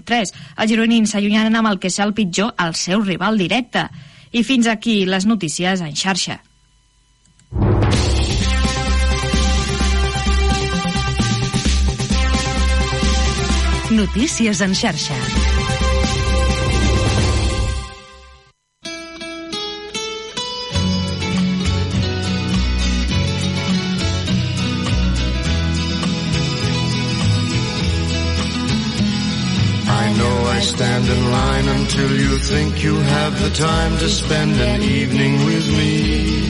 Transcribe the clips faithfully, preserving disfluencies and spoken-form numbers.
tres. Els gironins s'allunyaran amb el que serà el pitjor al seu rival directe. I fins aquí les notícies en xarxa. Notícies en xarxa. I stand in line until you think you have the time to spend an evening with me.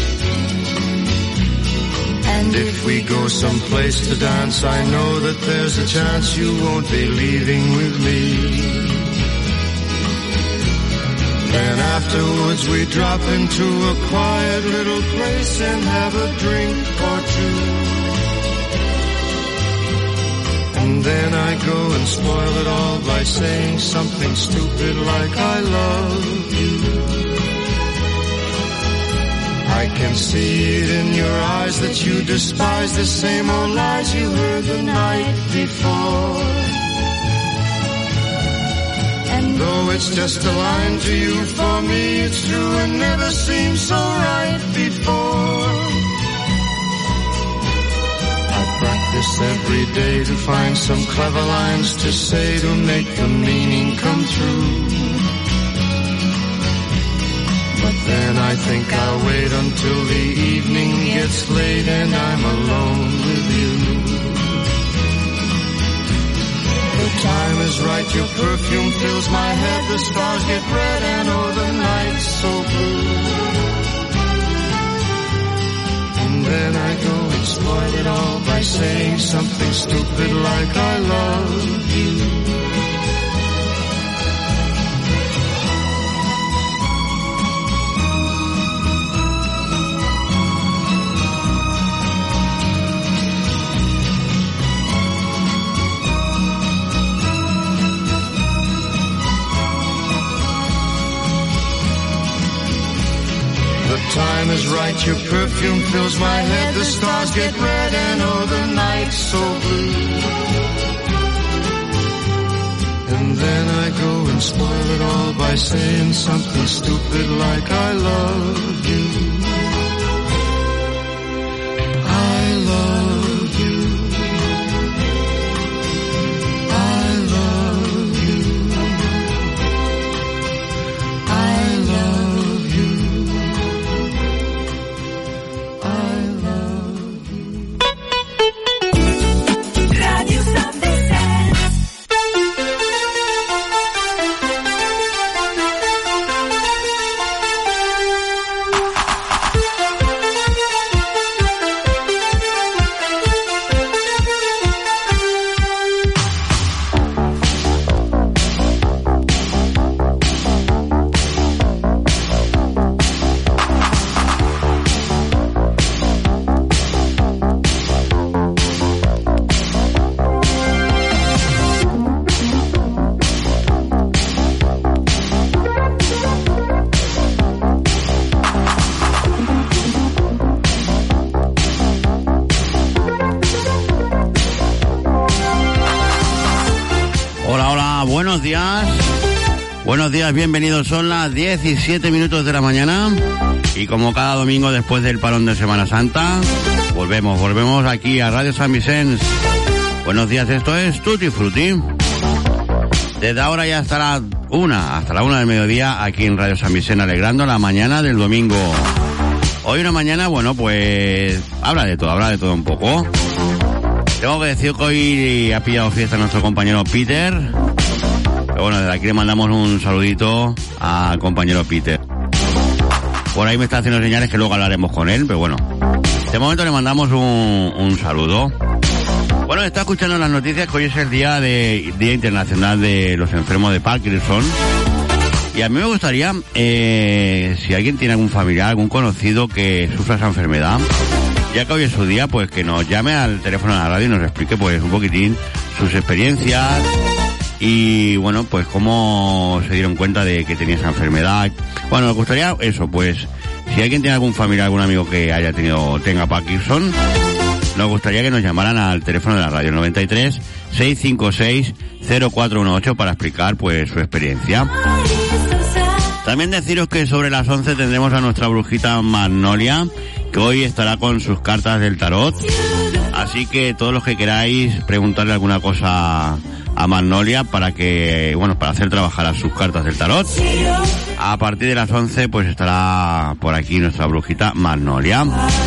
And if we go someplace to dance, I know that there's a chance you won't be leaving with me. Then afterwards we drop into a quiet little place and have a drink or two. And then I go and spoil it all by saying something stupid like I love you. I can see it in your eyes that you despise the same old lies you heard the night before. And though it's just a line to you, for me it's true and never seemed so right before. Practice every day to find some clever lines to say to make the meaning come true. But then I think I'll wait until the evening gets late and I'm alone with you. The time is right, your perfume fills my head, the stars get red and oh the night's so blue. And then I go and spoil it all by saying something stupid like I love you. Time is right, your perfume fills my head, the stars get red and oh the night's so blue. And then I go and spoil it all by saying something stupid like I love you. I love you. I love you. I love you. Buenos días, bienvenidos. Son las diecisiete minutos de la mañana y como cada domingo después del parón de Semana Santa, volvemos, volvemos aquí a Radio San Vicente. Buenos días, esto es Tutti Frutti. Desde ahora ya hasta la una, hasta la una del mediodía aquí en Radio San Vicente, alegrando la mañana del domingo. Hoy una mañana, bueno, pues habla de todo, habla de todo un poco. Tengo que decir que hoy ha pillado fiesta nuestro compañero Peter. Pero bueno, desde aquí le mandamos un saludito al compañero Peter. Por ahí me está haciendo señales que luego hablaremos con él, pero bueno. De momento le mandamos un, un saludo. Bueno, está escuchando las noticias que hoy es el día de Día Internacional de los Enfermos de Parkinson. Y a mí me gustaría, eh, si alguien tiene algún familiar, algún conocido que sufra esa enfermedad, ya que hoy es su día, pues que nos llame al teléfono de la radio y nos explique pues un poquitín sus experiencias y bueno, pues cómo se dieron cuenta de que tenía esa enfermedad. Bueno, me gustaría eso, pues si alguien tiene algún familiar, algún amigo que haya tenido, tenga Parkinson, nos gustaría que nos llamaran al teléfono de la radio noventa y tres, seis cinco seis, cero cuatro uno ocho para explicar pues su experiencia. También deciros que sobre las once tendremos a nuestra brujita Magnolia, que hoy estará con sus cartas del tarot. Así que todos los que queráis preguntarle alguna cosa a Magnolia para que, bueno, para hacer trabajar a sus cartas del tarot, a partir de las once pues estará por aquí nuestra brujita Magnolia.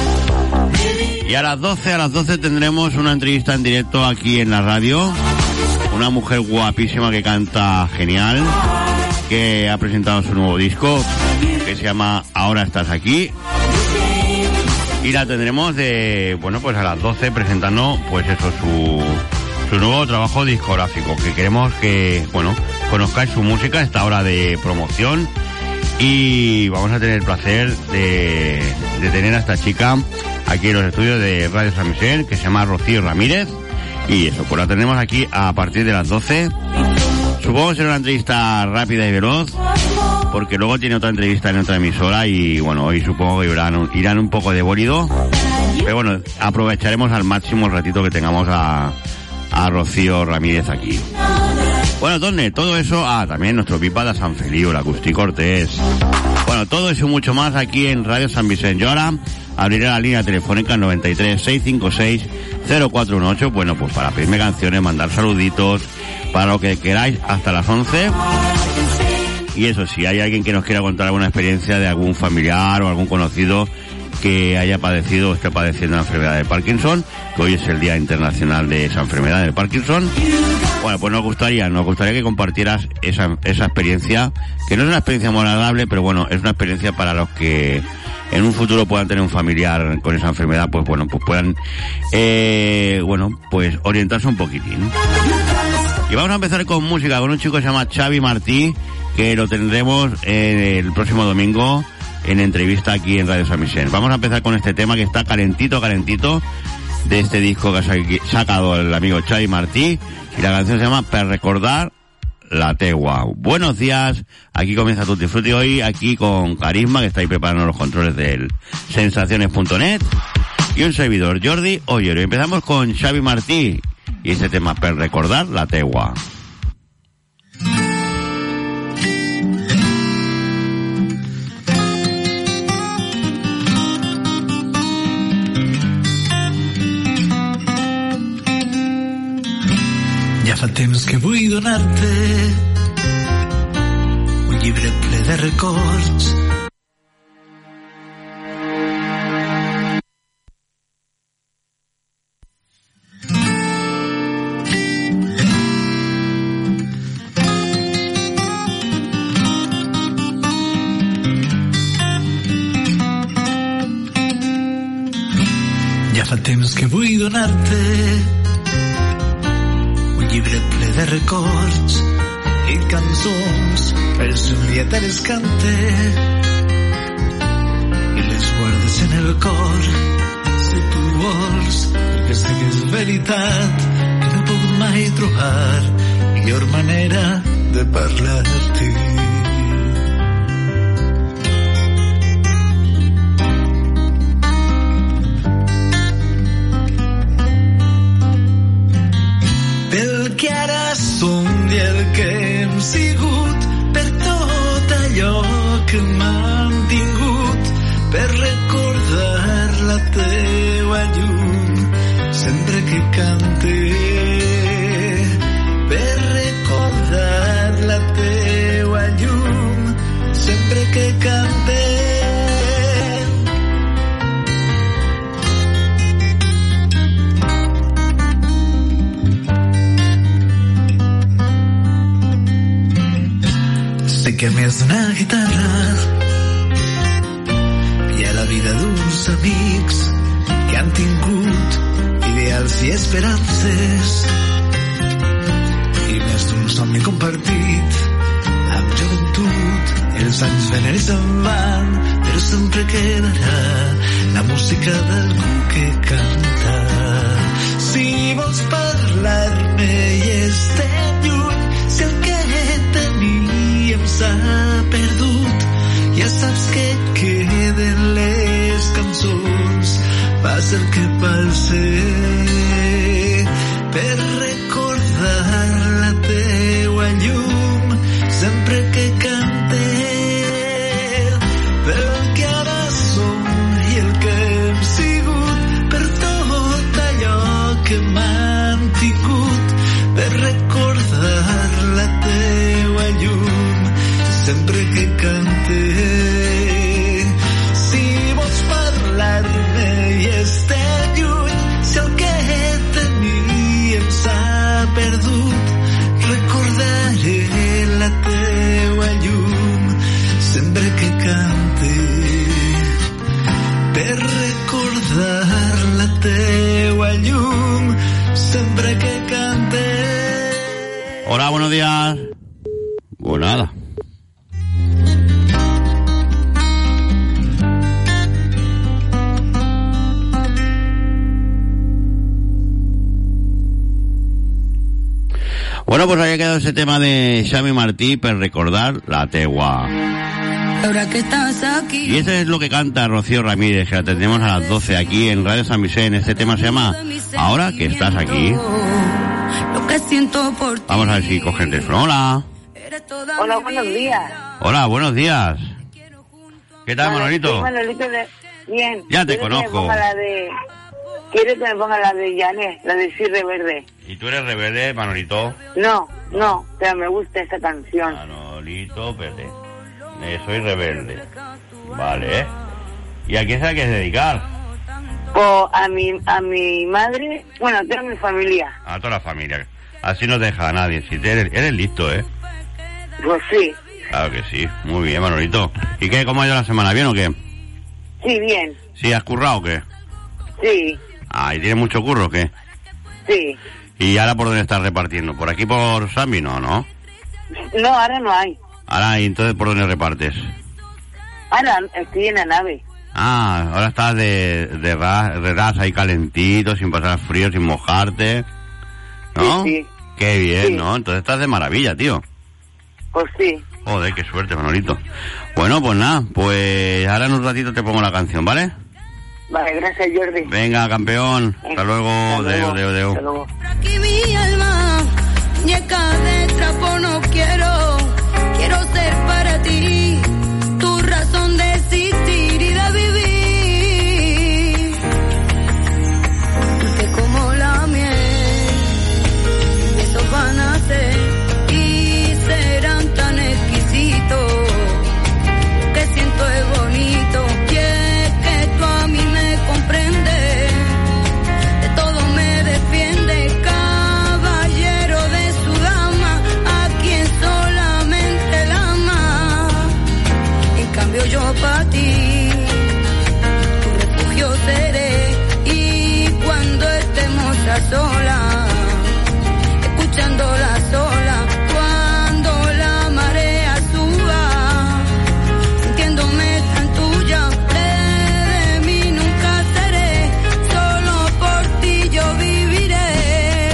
Y a las doce, a las doce tendremos una entrevista en directo aquí en la radio. Una mujer guapísima que canta genial, que ha presentado su nuevo disco, que se llama Ahora Estás Aquí. Y la tendremos de, bueno, pues a las doce presentando, pues eso, su, su nuevo trabajo discográfico, que queremos que, bueno, conozcáis su música, esta hora de promoción. Y vamos a tener el placer de, de tener a esta chica aquí en los estudios de Radio San Vicente, que se llama Rocío Ramírez. Y eso, pues la tenemos aquí a partir de las doce. Supongo que será una entrevista rápida y veloz, porque luego tiene otra entrevista en otra emisora y bueno, hoy supongo que irán, irán un poco de bólido. Pero bueno, aprovecharemos al máximo el ratito que tengamos a, a Rocío Ramírez aquí. Bueno, ¿dónde? Todo eso, ah, también nuestro pipa de San Feliu, la Agustí Cortés. Bueno, todo eso y mucho más aquí en Radio San Vicente. Yo ahora abriré la línea telefónica noventa y tres, seiscientos cincuenta y seis, cero cuatro uno ocho, bueno, pues para pedirme canciones, mandar saluditos, para lo que queráis, hasta las once. Y eso, si hay alguien que nos quiera contar alguna experiencia de algún familiar o algún conocido que haya padecido o esté padeciendo la enfermedad de Parkinson, que hoy es el Día Internacional de esa enfermedad del Parkinson, bueno, pues nos gustaría, nos gustaría que compartieras esa, esa experiencia, que no es una experiencia muy agradable, pero bueno, es una experiencia para los que en un futuro puedan tener un familiar con esa enfermedad, pues bueno, pues puedan, eh, bueno, pues orientarse un poquitín. Y vamos a empezar con música, con un chico que se llama Xavi Martí, que lo tendremos eh, el próximo domingo en entrevista aquí en Radio San Vicente. Vamos a empezar con este tema que está calentito, calentito, de este disco que ha sacado el amigo Xavi Martí, y la canción se llama Per recordar la tegua. Buenos días, aquí comienza Tutti Frutti hoy, aquí con Carisma, que está ahí preparando los controles del sensaciones punto net, y un servidor, Jordi Ollero. Empezamos con Xavi Martí y ese tema Per recordar la tegua. Ja fa temps que vull donar-te un llibre ple de records. Ja fa temps que vull donar-te llibre ple de records i cançons per Julieta les cante i les guardes en el cor si tu vols, perquè sé que és veritat que no puc mai trobar millor manera de parlar-te. Que ara som i el que hem sigut, per tot allò que hem mantingut, per recordar la teua llum sempre que cante, per recordar la teua llum sempre que cante. Sé que a més d'una guitarra hi ha la vida d'uns amics que han tingut ideals i esperances i més d'un somni compartit amb joventut. Els anys venen i se'n van, però sempre quedarà la música d'algú que canta. Si vols parlar-me i estem lluny, si el que teníem s'ha perdut, ja saps que queden les cançons, passa el que passa, per recordar más. Pues nada. Bueno, pues había quedado ese tema de Xavi Martí per recordar la tegua. Ahora que estás aquí. Y eso es lo que canta Rocío Ramírez, que la tendremos a las doce aquí en Radio San Vicente. Este tema se llama Ahora que estás aquí. Lo que siento por ti. Vamos a ver si cogen el teléfono. Hola. Hola, buenos días. Hola, buenos días. ¿Qué tal, Bueno, Manolito? soy Manolito de... Bien. Ya te ¿Quieres que me conozco. ponga la de... ¿Quieres que me ponga la de Janet? La de Sirre Verde. ¿Y tú eres rebelde, Manolito? No, no, pero me gusta esa canción. Manolito, Pérez. Eh, soy rebelde. Vale, ¿eh? ¿Y a quién se la quieres dedicar? O a mi, a mi madre, bueno, a toda mi familia. A toda la familia. Así no te deja a nadie. Si te eres, eres listo, ¿eh? Pues sí, Claro que sí. Muy bien, Manolito. ¿Y qué? ¿Cómo ha ido la semana? ¿Bien o qué? sí, bien, ¿Sí? ¿Has currado o qué? sí, Ah, ¿y tienes mucho curro o qué? sí. ¿Y ahora por dónde estás repartiendo? ¿Por aquí por Sambi? No, ¿no? No, ahora no hay. Ahora, ¿y entonces por dónde repartes? Ahora estoy en la nave. Ah, ahora estás de, de, ras, de ras ahí calentito, sin pasar frío, sin mojarte. ¿No? Sí, sí. Qué bien, Sí. ¿no? Entonces estás de maravilla, tío. Pues sí. Joder, qué suerte, Manolito. Bueno, pues nada, pues ahora en un ratito te pongo la canción, ¿vale? Vale, gracias, Jordi. Venga, campeón. Hasta luego. Hasta luego. Deu, deu, deu. Hasta luego. Aquí mi alma, muñeca de trapo no quiero, quiero ser para ti, tu razón de existir y de vivir, dulce como la miel, besos van a ser y serán tan exquisitos, lo que siento es bonito, y es que tú a mí me comprendes, de todo me defiende, caballero de su dama, a quien solamente él ama. En cambio yo para ti, tu refugio seré, y cuando estemos a solas, escuchando las olas, cuando la marea suba, sintiéndome tan tuya, de mí nunca seré, solo por ti yo viviré.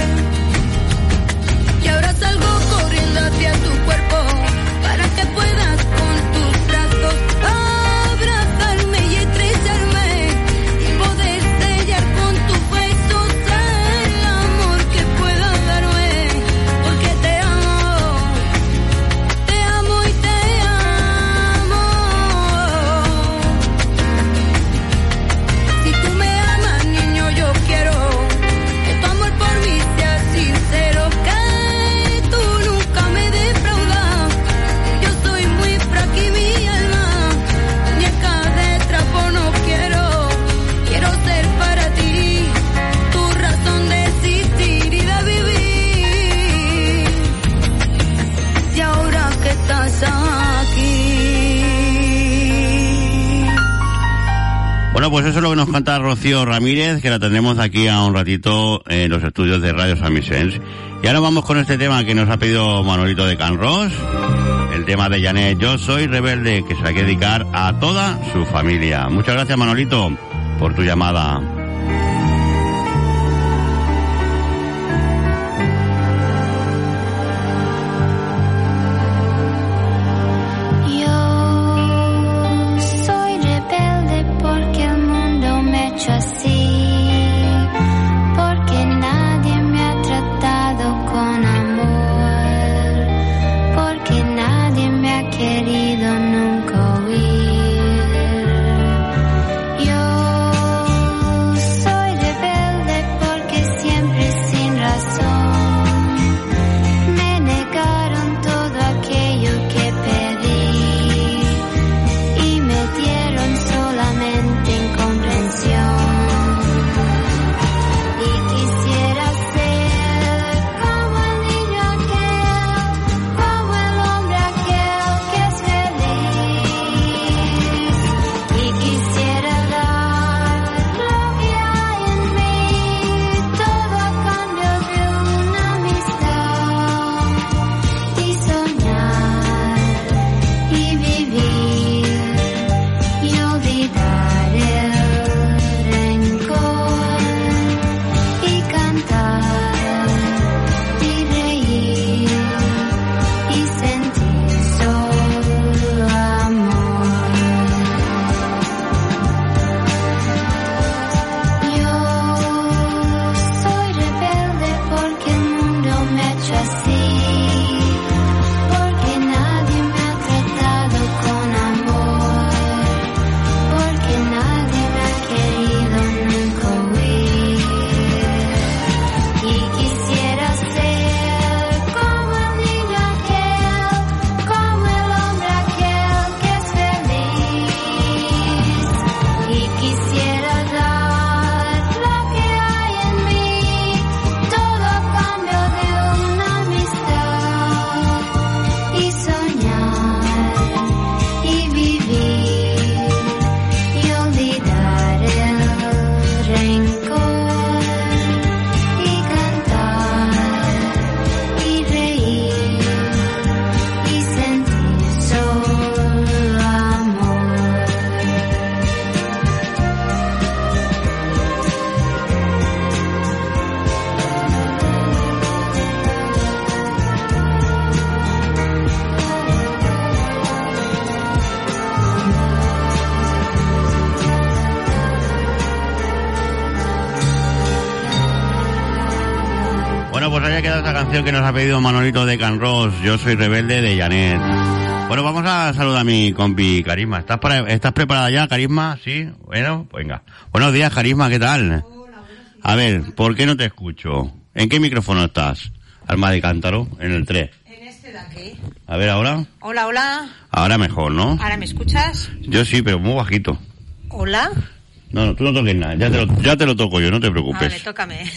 Y ahora salgo corriendo hacia tu cuerpo, para que puedas con tus brazos abrazarme y estrecharme, y poder sellar con tus besos el amor que puedas darme, porque te amo, te amo y te amo. Si tú me amas, niño, yo quiero que tu amor por mí sea sincero, que tú nunca me defraudas. Yo soy muy frágil, mi alma, muñeca de trapo no quiero, quiero ser para ti, tu razón de existir y de vivir. Y ahora que estás aquí. Bueno, pues eso es lo que nos canta Rocío Ramírez, que la tendremos aquí a un ratito en los estudios de Radio San Vicente. Y ahora vamos con este tema que nos ha pedido Manolito de Can Ros, el tema de Janet, Yo soy rebelde, que se hay que dedicar a toda su familia. Muchas gracias, Manolito, por tu llamada. Yo soy rebelde porque el mundo me ha hecho así, porque nadie me ha tratado con amor, porque nadie me ha querido nunca oír. Yo ha quedado esta canción que nos ha pedido Manolito de Can Ross, Yo soy rebelde, de Janet. Bueno, vamos a saludar a mi compi Carisma. ¿Estás, para, ¿Estás preparada ya, Carisma? Sí, bueno, venga. Buenos días, Carisma, ¿qué tal? A ver, ¿por qué no te escucho? ¿En qué micrófono estás? Alma de cántaro, en el tres. En este de aquí. A ver, ¿ahora? Hola, hola. Ahora mejor, ¿no? ¿Ahora me escuchas? Yo sí, pero muy bajito. Hola. No, no, tú no toques nada, ya te lo, ya te lo toco yo, no te preocupes. Vale, tócame.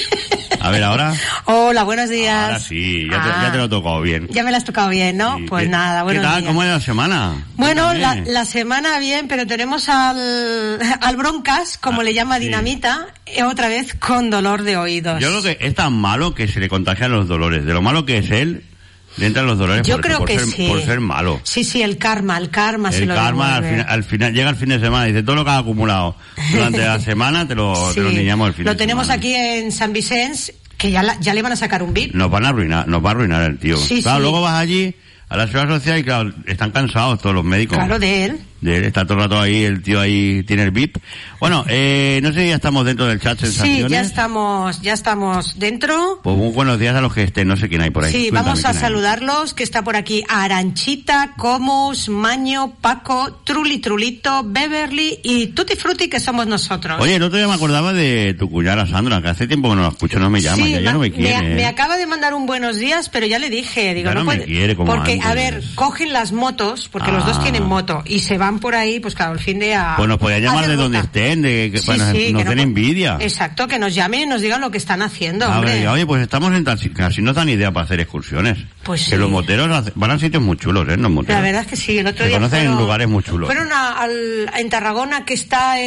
A ver, ¿ahora? Hola, buenos días. Ahora sí, ya, ah, te, ya te lo he tocado bien. Ya me lo has tocado bien, ¿no? Sí. Pues ¿Qué, nada, buenos ¿Qué tal? días. ¿Cómo es la semana? Bueno, la, la semana bien, pero tenemos al, al Broncas, como ah, le llama Dinamita, sí. Otra vez con dolor de oídos. Yo creo que es tan malo que se le contagian los dolores. De lo malo que es él, le entran los dolores. Yo por, creo por que ser, sí. Por ser malo. Sí, sí, el karma, el karma el se lo karma al final, al final, llega el fin de semana y dice todo lo que ha acumulado durante la semana te lo, sí. te lo niñamos el fin lo de semana. Lo tenemos aquí en San Vicente, que ya, la, ya le van a sacar un V I P. Nos van a arruinar, nos va a arruinar el tío. Sí, claro, sí. Luego vas allí a la seguridad social y claro, están cansados todos los médicos. Claro, de él. De él, está todo el rato ahí, el tío ahí tiene el V I P. Bueno, eh, no sé si ya estamos dentro del chat Sensaciones. Sí, ya estamos, ya estamos dentro. Pues muy buenos días a los que estén, no sé quién hay por ahí. Sí, Cuéntame vamos a hay. saludarlos, que está por aquí Aranchita, Comus, Maño, Paco, Truli Trulito, Beverly y Tutti Frutti, que somos nosotros. Oye, el otro día me acordaba de tu cuñada Sandra, que hace tiempo que no la escucho, no me llama, sí, ya, ya no me quiere. Me, ¿eh? me acaba de mandar un buenos días, pero ya le dije, digo, ya no, no me puede, quiere como porque, antes. A ver, cogen las motos, porque ah. los dos tienen moto, y se van por ahí, pues claro, al fin de a... Pues nos podían llamar de donde estén, de que sí, bueno, sí, nos que den no, envidia. Exacto, que nos llamen y nos digan lo que están haciendo, a hombre. Ver, oye, pues estamos en tal, casi no dan idea para hacer excursiones. Pues que sí. los moteros hace, van a sitios muy chulos, ¿eh? Los moteros. La verdad es que sí, el otro se día conocen fueron, en lugares muy chulos. Fueron a, al, en Tarragona, que está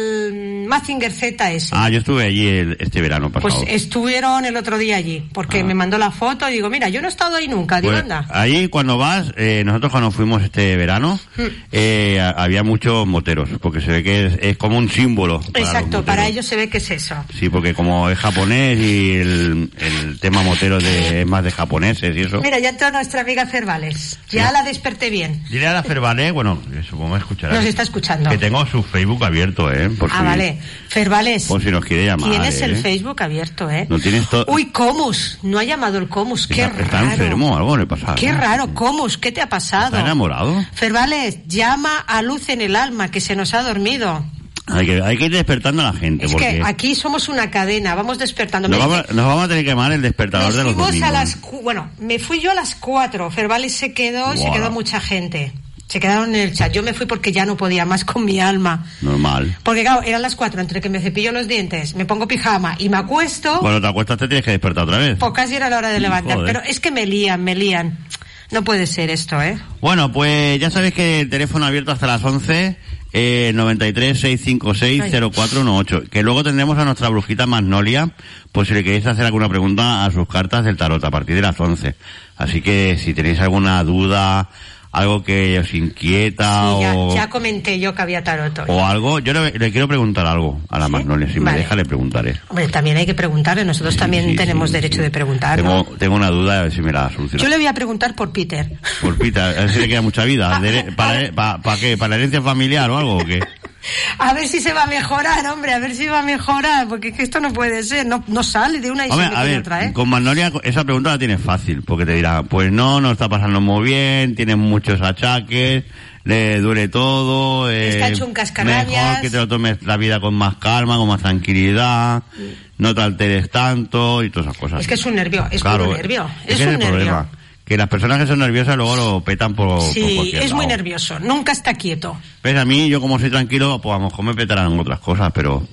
el Mazinger Z ese. Ah, yo estuve allí el, este verano pasado. Pues estuvieron el otro día allí, porque ah. me mandó la foto y digo, mira, yo no he estado ahí nunca, digo, pues, anda. Allí cuando vas, eh, nosotros cuando fuimos este verano, hmm. eh, había muchos moteros, porque se ve que es, es como un símbolo. Para Exacto, para ellos se ve que es eso. Sí, porque como es japonés y el, el tema motero de, es más de japoneses y eso. Mira, ya entró nuestra amiga Cervales, ya ¿sí? la desperté bien. Dile a la Cervales, bueno, supongo que escuchará. Nos está escuchando. Que tengo su Facebook abierto, ¿eh? Por ah, si, vale. Cervales. Por si nos quiere llamar. Tienes ¿eh? el Facebook abierto, ¿eh? No tienes todo. Uy, Comus, no ha llamado el Comus, qué está, raro. Está enfermo o algo le pasa. Qué raro, Comus, ¿qué te ha pasado? ¿Está enamorado? Cervales, llama a Luz en el alma, que se nos ha dormido. Hay que, hay que ir despertando a la gente. Es porque que aquí somos una cadena, vamos despertando. Nos vamos, nos vamos a tener que llamar el despertador nos de los domingos. A las, bueno, me fui yo a las cuatro, Fervales se quedó, wow. se quedó mucha gente. Se quedaron en el chat. Yo me fui porque ya no podía más con mi alma. Normal. Porque claro, eran las cuatro, entre que me cepillo los dientes, me pongo pijama y me acuesto. Cuando te acuestas te tienes que despertar otra vez. Pues casi era la hora de levantar. Joder. Pero es que me lían, me lían. No puede ser esto, ¿eh? Bueno, pues ya sabéis que el teléfono abierto hasta las once, eh, noventa y tres, seiscientos cincuenta y seis, cero cuatro dieciocho. Que luego tendremos a nuestra brujita Magnolia, pues si le queréis hacer alguna pregunta a sus cartas del tarot a partir de las once. Así que si tenéis alguna duda, algo que os inquieta sí, ya, o... ya comenté yo que había tarot hoy. O algo, yo le, le quiero preguntar algo a la ¿sí? Magnolia, si vale. me deja le preguntaré. Hombre, también hay que preguntarle, nosotros sí, también sí, tenemos sí, derecho sí. de preguntar, tengo, ¿no? Tengo una duda, a ver si me la soluciona. Yo le voy a preguntar por Peter. Por Peter, a ver si le queda mucha vida. ¿Para, para, para qué? ¿Para la herencia familiar o algo o qué? A ver si se va a mejorar, hombre, a ver si va a mejorar, porque es que esto no puede ser, no, no sale de una y hombre, se mete en otra, ¿eh? Con Magnolia esa pregunta la tienes fácil, porque te dirá, pues no, no está pasando muy bien, tienes muchos achaques, le duele todo, eh, está hecho un cascarrabias. Mejor que te lo tomes la vida con más calma, con más tranquilidad, mm. no te alteres tanto y todas esas cosas. Es que es un nervio, es claro, un nervio, es, es, es un el nervio. Problema. Que las personas que son nerviosas luego lo petan por, sí, por cualquier es lado. muy nervioso, nunca está quieto. Pues a mí, yo como soy tranquilo, pues a lo mejor me petarán otras cosas, pero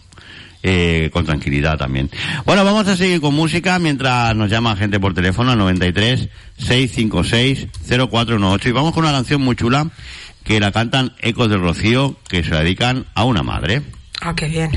eh, con tranquilidad también. Bueno, vamos a seguir con música mientras nos llama gente por teléfono al noventa y tres, seiscientos cincuenta y seis, cero cuatro dieciocho y vamos con una canción muy chula que la cantan Ecos del Rocío, que se la dedican a una madre. Ah, qué bien.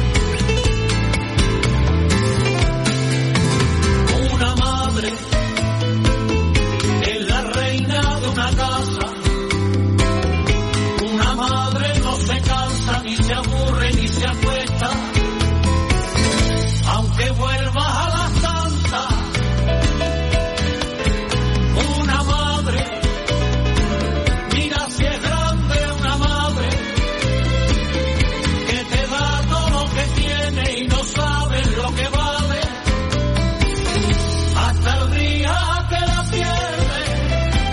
Una madre ni se aburre, ni se acuesta, aunque vuelvas a las tantas. Una madre, mira si es grande una madre, que te da todo lo que tiene y no sabes lo que vale, hasta el día que la pierdes,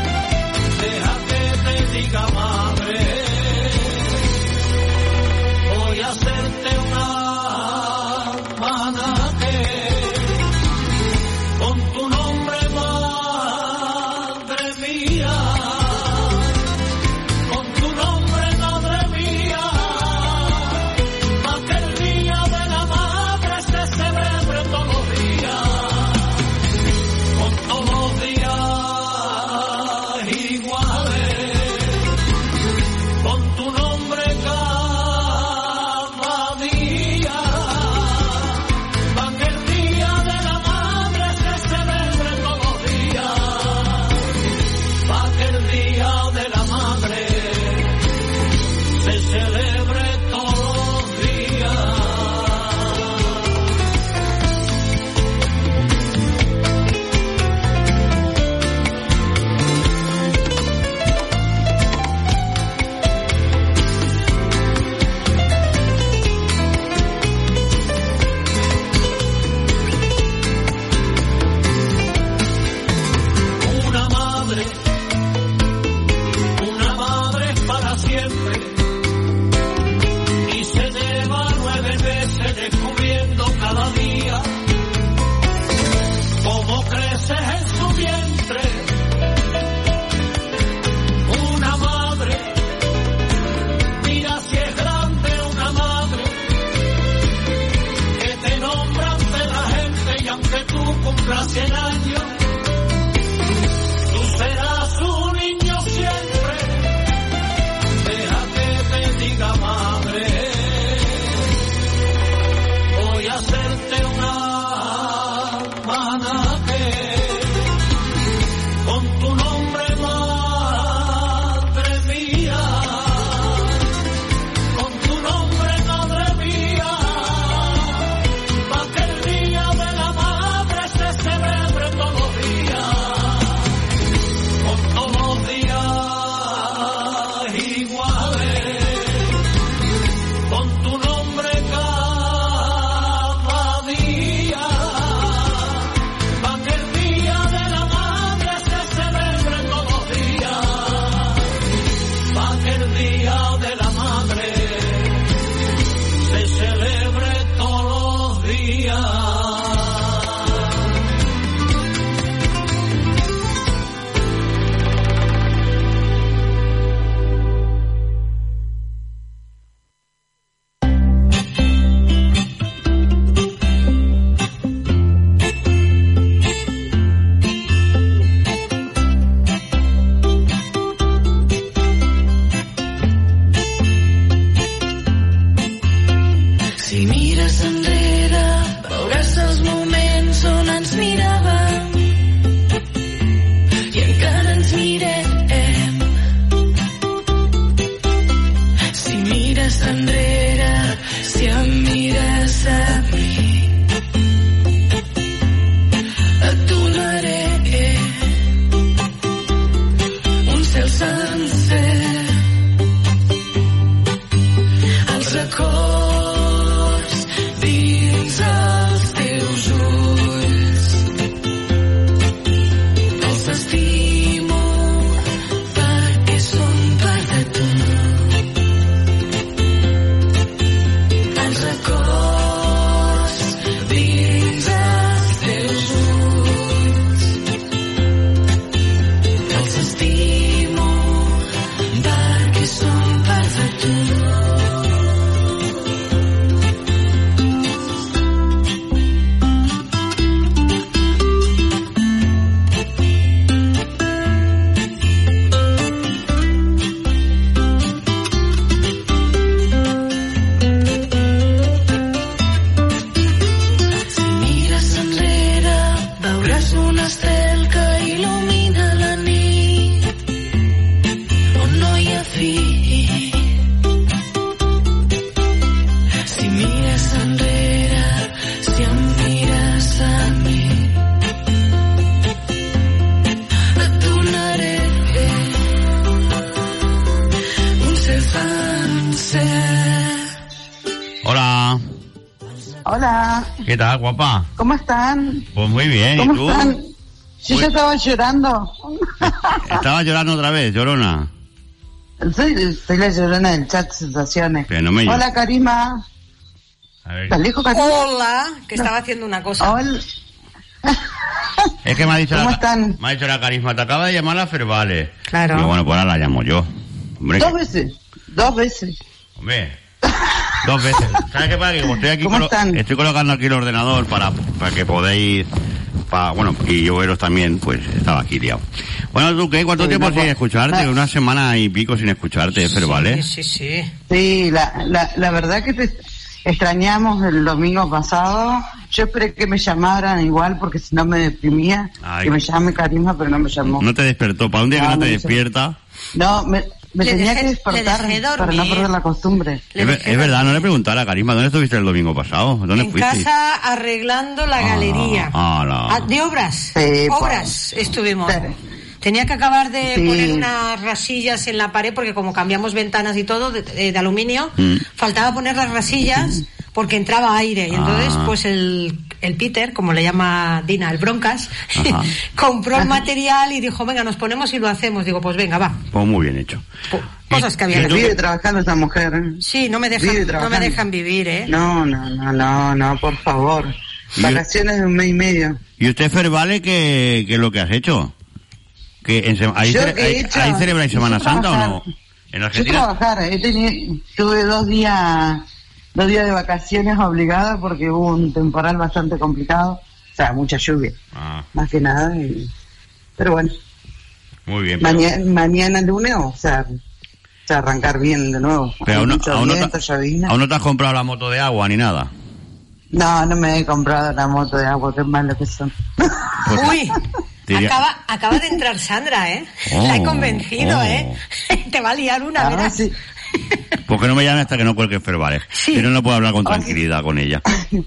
deja que te diga madre. Hola. ¿Qué tal, guapa? ¿Cómo están? Pues muy bien, ¿Cómo ¿y tú? están? Yo Muy- ya estaba llorando. Estaba llorando otra vez, llorona. Soy, soy la llorona del chat Sensaciones. Pero no me Hola, Karima. A ver. ¿Estás lejos, Karima? Hola, que estaba haciendo una cosa. Hola. Es que me ha dicho ¿Cómo la, están? Me ha dicho la Carisma, te acaba de llamar la Fervales. Claro. Y bueno, pues ahora la llamo yo. Hombre, Dos que- veces. Dos veces. hombre. Dos veces. ¿Sabes qué pasa? Que como estoy aquí, ¿Cómo colo- están? estoy colocando aquí el ordenador para, para que podáis... Para, bueno, y yo veros también, pues estaba aquí liado. Bueno, ¿tú qué? ¿Cuánto Sí, tiempo no, sin pues, escucharte? ah. Una semana y pico sin escucharte, Fervales. Sí, sí, sí. Sí, la, la, la verdad que te extrañamos el domingo pasado. Yo esperé que me llamaran igual porque si no me deprimía. Ay. Que me llame Karima, pero no me llamó. No te despertó. Para un día que No, no te no me despierta... No, me, me Le tenía dejé- que despertar le dejé para no dormir. perder la costumbre. Le Es, ver- dejé es verdad, dormir. no le preguntara a Carisma, ¿dónde estuviste el domingo pasado? ¿Dónde En fuiste? casa arreglando la Ah, galería. ala. Ah, de obras. Sí, obras estuvimos. Sí. Tenía que acabar de Sí. poner unas rasillas en la pared porque como cambiamos ventanas y todo de, de- de aluminio, Mm. faltaba poner las rasillas porque entraba aire. Y entonces, Ah. pues el, el Peter, como le llama Dina, el Broncas, Ajá. compró el material y dijo, venga, nos ponemos y lo hacemos. Digo, pues venga, va. Pues muy bien hecho. Po- Cosas que había ¿Y que tú Vive hacer. trabajando esta mujer. ¿eh? Sí, no me Vive dejan, no me trabajando. dejan vivir, ¿eh? No, no, no, no, no, por favor. Y- Vacaciones de un mes y medio. ¿Y usted, Fervale, qué, qué es lo que has hecho? ¿Que en, sema- ahí, Yo cele- que he ahí- hecho- ahí celebráis yo Semana Santa o trabajar. no? ¿En Yo Argentina? trabajar, he tenido, tuve dos días, dos días de vacaciones obligadas porque hubo un temporal bastante complicado, o sea, mucha lluvia, Ah, más que nada. Y, pero bueno, muy bien. Pero, mañana, mañana lunes, o sea, o sea, arrancar bien de nuevo. pero Hay aún, no- mucho aún no viento, te, llovizna. aún no te has comprado la moto de agua ni nada. No, no me he comprado la moto de agua, qué malo que son. Pues, Uy, diría- acaba, acaba de entrar Sandra, ¿eh? Oh, La he convencido, oh. ¿eh? Te va a liar una, Ahora verás. sí. ¿Por qué no me llame hasta que no cuelgue Fervale? Sí. Si no, no puedo hablar con Ah, sí. tranquilidad con ella.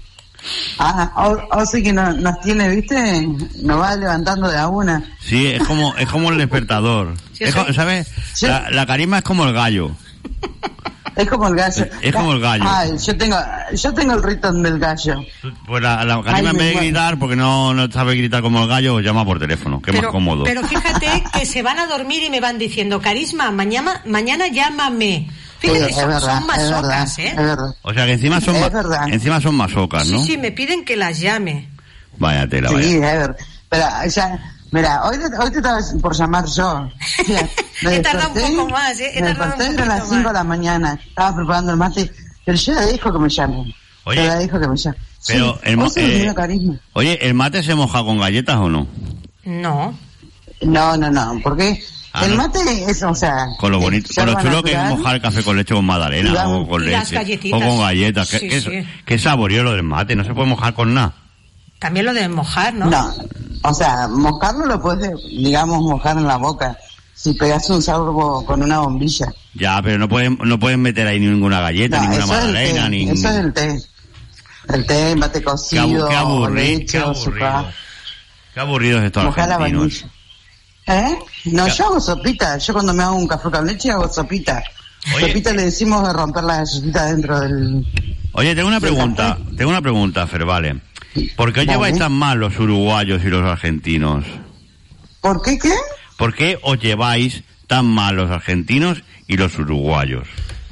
Ah, o, o sí que no, nos tiene, ¿viste? Nos va levantando de a una. Sí, es como, es como el despertador. Sí, Es soy- co- ¿Sabes? Sí. La, la Carisma es como el gallo. Es como el gallo. Es- es como el gallo. Ay, yo tengo, yo tengo el ritmo del gallo. Pues la, la Carisma Ay, en vez de me- gritar, porque no, no sabe gritar como el gallo, llama por teléfono, que es más Pero, cómodo. pero fíjate que se van a dormir y me van diciendo, Carisma, mañana, mañana llámame. Fíjate, Sí, son, es verdad, son es verdad, masocas, ¿eh? es verdad. O sea que encima son, Es ma- verdad. encima son masocas, ¿no? Sí, sí, me piden que las llame. Vaya tela, Sí, vaya. es verdad. Pero ya, mira, hoy te, hoy te estaba por llamar yo. Mira, me He tardado un desperté, poco más, ¿eh? He me tardado un desperté a las poquito cinco de más. la mañana. Estaba preparando el mate, pero yo le dijo que me llame. Oye, Yo le dijo que me llame. pero sí, el ma- hoy se me eh, olvidó, Carisma. Oye, ¿el mate se moja con galletas o no? No. No, no, no, porque Ah, el no. mate es, o sea... Con lo es bonito, con lo yerba chulo que es natural. mojar el café con leche con magdalena Y vamos- o con y leche. las galletitas. O con galletas. Sí, ¿Qué, qué, sí. qué saborío lo del mate? No se puede mojar con nada. También lo deben mojar, ¿no? No, o sea, mojarlo lo puedes, digamos, mojar en la boca. Si pegas un sorbo con una bombilla. Ya, pero no pueden, no pueden meter ahí ninguna galleta, No, ninguna eso es el magdalena, té, ni... eso es el té. El té, mate Qué, cocido, abu- qué o aburrido, leche, qué o aburrido. azúcar. Qué aburridos estos Mojar la argentinos. vainilla. ¿Eh? No, Ya. yo hago sopita. Yo cuando me hago un café con leche hago sopita. Oye. Sopita le decimos de romper la galletita dentro del... Oye, tengo una del pregunta, café. tengo una pregunta, Fervale. ¿Por qué os Vale. lleváis tan mal los uruguayos y los argentinos? ¿Por qué qué? ¿Por qué os lleváis tan mal los argentinos y los uruguayos?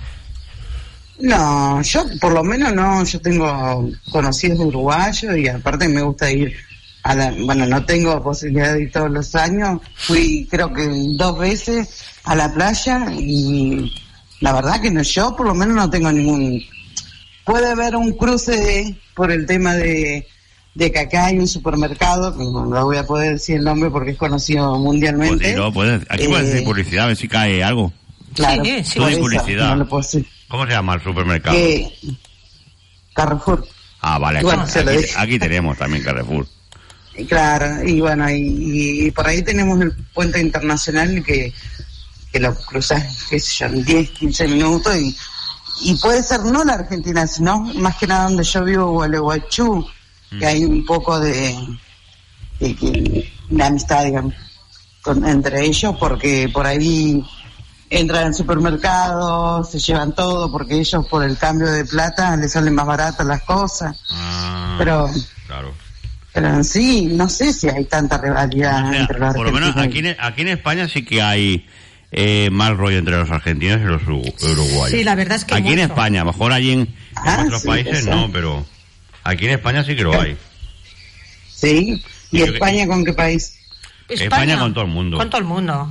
No, yo por lo menos no, yo tengo conocidos uruguayos y aparte me gusta ir a la, bueno, no tengo posibilidad de ir todos los años, fui creo que dos veces a la playa y la verdad que no, yo por lo menos no tengo ningún, puede haber un cruce por el tema de, de que acá hay un supermercado, que no no voy a poder decir el nombre porque es conocido Pues mundialmente. dilo, puedes- aquí puedes Eh, decir publicidad, a ver si cae algo. Claro, Sí, sí. Tú por di eso, publicidad. no lo puedo decir. ¿Cómo se llama el supermercado? Eh, Carrefour. Ah, vale, aquí, bueno, se lo aquí- dije. aquí tenemos también Carrefour. Claro, y bueno, y, y por ahí tenemos el puente internacional que, que lo cruzas, qué sé yo, en diez, quince minutos y, y puede ser no la Argentina, sino más que nada donde yo vivo, Gualeguaychú, que hay un poco de, de, de- de amistad, digamos, con- entre ellos, porque por ahí entran al supermercado, se llevan todo, porque ellos por el cambio de plata les salen más baratas las cosas. Ah, pero claro. pero en sí, no sé si hay tanta rivalidad O sea, entre los por lo menos argentinos. aquí en, aquí en España sí que hay eh, mal rollo entre los argentinos y los uru- uruguayos. Sí, la verdad es que aquí en mucho. España, a lo mejor allí en, en Ah, otros sí, países eso. no, pero aquí en España sí que lo hay. Sí. ¿Y Yo que- España con qué país? España con todo el mundo. Con todo el mundo.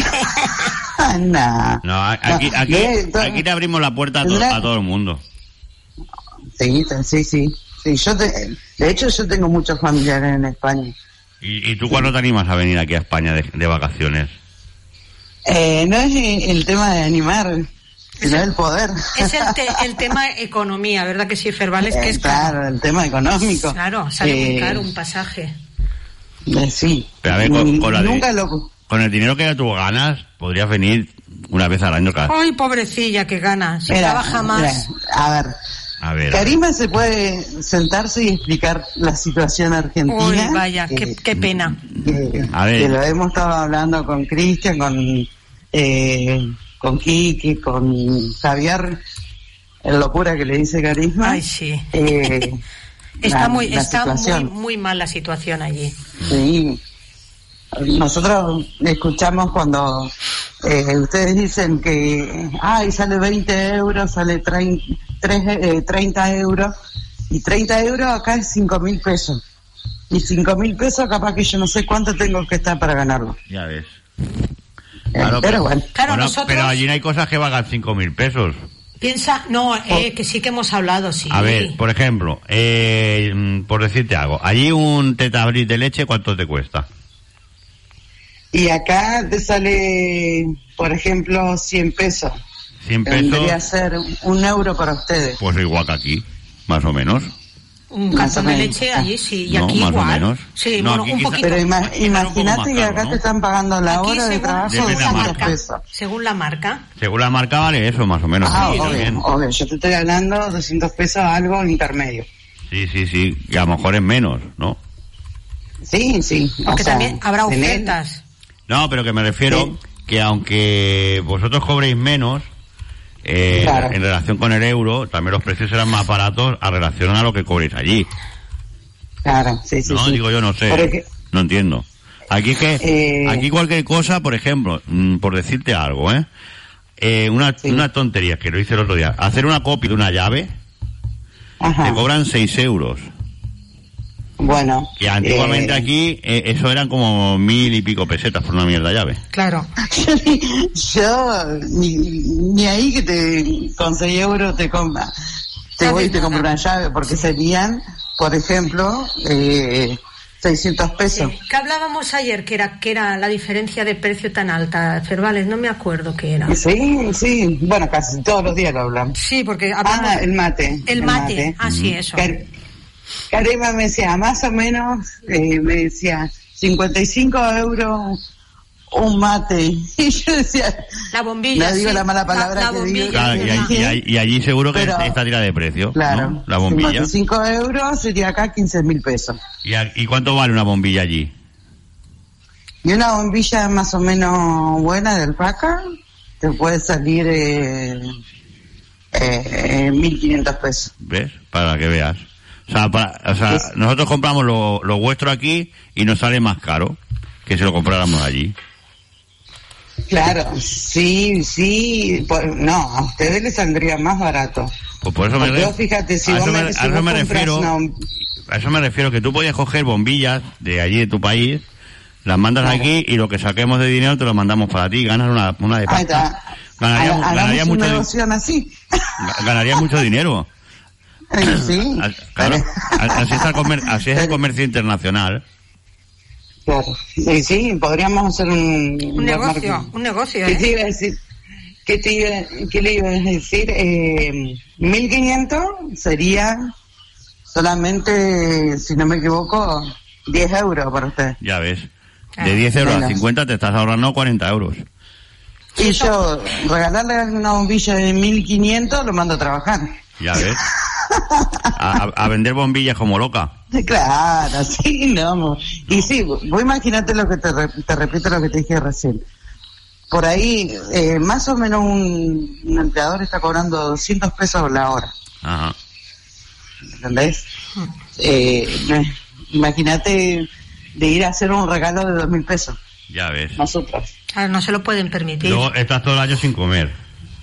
Nah. No, a- aquí, No, aquí, de- de- aquí te abrimos la puerta a, to- tendrá- a todo el mundo. Sí, te- sí, sí. Sí, yo te- de hecho yo tengo muchos familiares en España. ¿Y, y tú cuándo te animas a venir aquí a España de, de vacaciones? Eh, no es eh, el tema de animar, sino el poder. Es el, te- el tema economía, ¿verdad que sí, Ferbales? Que Eh, es claro, el tema económico. Claro, sale muy Eh, caro un pasaje. eh, sí. Pero a ver, con, N- con la de- Nunca lo... con el dinero que tú ganas, podrías venir una vez al año cada. Ay, pobrecilla, que gana. Si Mira, trabaja más. mira, a ver, A ver. Karima se puede sentarse y explicar la situación argentina. Uy, vaya, que- qué, qué pena. que, A ver. que lo hemos estado hablando con Cristian, con eh, con Kiki, con Javier, el locura que le dice Carisma. Ay, sí. Eh, Está la- muy, la está muy, situación. muy mal la situación allí. Sí. Nosotros escuchamos cuando eh, ustedes dicen que ay, sale veinte euros, sale treinta, tres, eh, treinta euros, y treinta euros acá es cinco mil pesos. Y cinco mil pesos capaz que yo no sé cuánto tengo que estar para ganarlo. Ya ves. Eh, pero bueno. Claro, Bueno, nosotros- pero allí no hay cosas que valgan cinco mil pesos. Piensa, no, eh, que sí que hemos hablado, sí. A ver, por ejemplo, eh, mm, por decirte algo, allí un tetabris de leche, ¿cuánto te cuesta? Y acá te sale, por ejemplo, cien pesos. cien Que vendría a pesos, ser un euro para ustedes. pues igual que aquí, más o menos. Un Más cartón o de menos. leche allí sí, y No, aquí más o igual. menos. Sí, No, bueno, aquí un quizá- poquito. Pero ima- Aquí era un poco imagínate más que caro, acá ¿no? te están pagando la Aquí hora de según, trabajo Depende de la doscientos marca. pesos. Según la marca. Según la marca vale eso, más o menos. Ah, Sí, obvio, también. obvio. Yo te estoy hablando doscientos pesos, algo intermedio. Sí, sí, sí, y a lo mejor es menos, ¿no? Sí, sí. o Porque sea, también habrá en él- ofertas. No, pero que me refiero Sí. que aunque vosotros cobréis menos, eh, Claro. en relación con el euro, también los precios serán más baratos a relación a lo que cobréis allí. Claro, sí, sí. No, sí. digo yo, no sé. Por ej- No entiendo. Aquí es que, Eh. aquí cualquier cosa, por ejemplo, mm, por decirte algo, ¿eh? Eh, una, Sí. una tontería que lo hice el otro día. Hacer una copia de una llave, Ajá. te cobran seis euros. Bueno. Que antiguamente eh, aquí, eh, eso eran como mil y pico pesetas por una mierda llave. Claro. Yo, ni, ni ahí que te con seis euros te compra. Te No voy y haces te compro nada. una llave, porque serían, por ejemplo, eh, seiscientos pesos. Sí. Que hablábamos ayer, que era que era la diferencia de precio tan alta, Ferbales, no me acuerdo qué era. Sí, sí. Bueno, casi todos los días lo hablamos. Sí, porque hablamos... Ah, el mate. el mate, ah, sí, eso. Car- Karima me decía, más o menos, eh, me decía, cincuenta y cinco euros un mate. Y yo decía, La bombilla, no digo sí. la mala palabra La- la que bombilla, digo. Claro, y, ajá. allí- y allí- y allí seguro que Pero- está tirada de precio, Claro, ¿no? La bombilla. cincuenta y cinco euros sería acá quince mil pesos. ¿Y, a- ¿Y cuánto vale una bombilla allí? Y una bombilla más o menos buena del Paca te puede salir eh, eh, mil quinientos pesos. ¿Ves? Para que veas. O sea, para, o sea Es- nosotros compramos lo, lo vuestro aquí y nos sale más caro que si lo compráramos allí. Claro, sí, sí, pues, no, a ustedes les saldría más barato. Pues por eso me, Porque re- vos fíjate, si a vos eso me, me, si a eso vos me compras refiero. una- A eso me refiero, que tú podías coger bombillas de allí de tu país, las mandas Claro. aquí y lo que saquemos de dinero te lo mandamos para ti, ganas una, una de Ahí pasta. está. Ganarías, Hagamos ganarías un mucho, di- negocio así. ganarías mucho dinero. Eh, sí. Al- Claro, al- así es el, comer- así es el comercio internacional. Claro. Sí, sí, podríamos hacer un... Un negocio, un negocio, ¿Qué te ¿eh? iba a decir? ¿Qué, te iba, qué le iba a decir? Eh, mil quinientos sería solamente, si no me equivoco, diez euros para usted. Ya ves. Ah, De diez euros a menos. cincuenta te estás ahorrando cuarenta euros. Y yo, regalarle una bombilla de mil quinientos, lo mando a trabajar. Ya ves. A, a- a vender bombillas como loca. Claro, sí, no. mo- Y sí, vos imagínate lo que te, re- te repito lo que te dije recién. por ahí, eh, más o menos un, un empleador está cobrando doscientos pesos la hora. Ajá. ¿Entendés? Eh, no es- imagínate de ir a hacer un regalo de dos mil pesos. Ya ves. Nosotros. Claro, no se lo pueden permitir. Luego estás todo el año sin comer.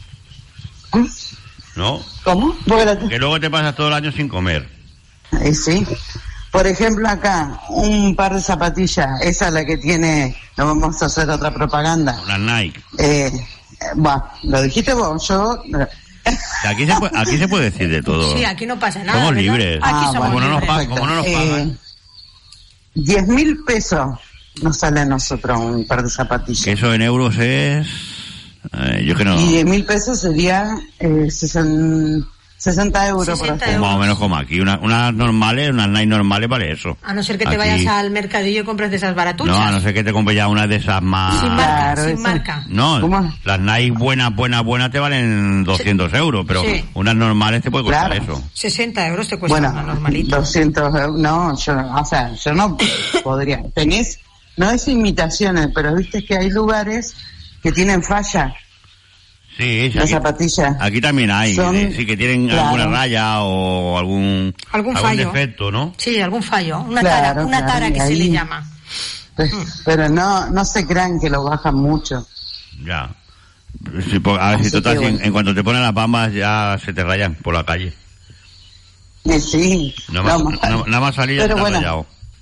¿No? ¿Cómo? Porque Que luego te pasas todo el año sin comer. Eh, sí. Por ejemplo, acá, un par de zapatillas, esa es la que tiene, no vamos a hacer otra propaganda. Las Nike. Eh, eh, bueno, lo dijiste vos, yo... Aquí se puede, aquí se puede decir de todo. Sí, aquí no pasa nada. Somos ¿verdad? libres. Aquí Ah, somos Como no nos libres. pagan, como no nos pagan. diez mil pesos nos sale a nosotros un par de zapatillas. Que eso en euros es... eh, yo que no... Y diez mil pesos sería eh, sesenta euros por hacer. Más o menos como aquí. Una- Unas normales, unas Nike normales vale eso. A no ser que te Aquí- vayas al mercadillo y compres de esas baratuchas. No, a no ser que te compre ya una de esas más... Sin marca, Claro, sin eso- marca. No, las Nike buenas, buenas, buenas te valen doscientos euros, pero Sí. unas normales te puede costar Claro. eso. sesenta euros te cuesta una Bueno, normalita. doscientos euros, no, yo, o sea, yo no podría. Tenés, no es imitaciones, pero viste que hay lugares que tienen falla. Sí, sí, Las aquí, zapatillas. aquí también hay, Son- eh, sí que tienen claro. alguna raya o algún, Algún fallo. defecto, ¿no? Sí, algún fallo. Una Claro, tara, una claro, tara y que se ahí- le llama. Pe- Pero no, no se crean que lo bajan mucho. Ya. Sí, por- a ver, si Así total, que si en, bueno. en cuanto te ponen las bambas ya se te rayan por la calle. Eh, sí, Nada más, no, nada- nada más salir ya pero está bueno. rayado.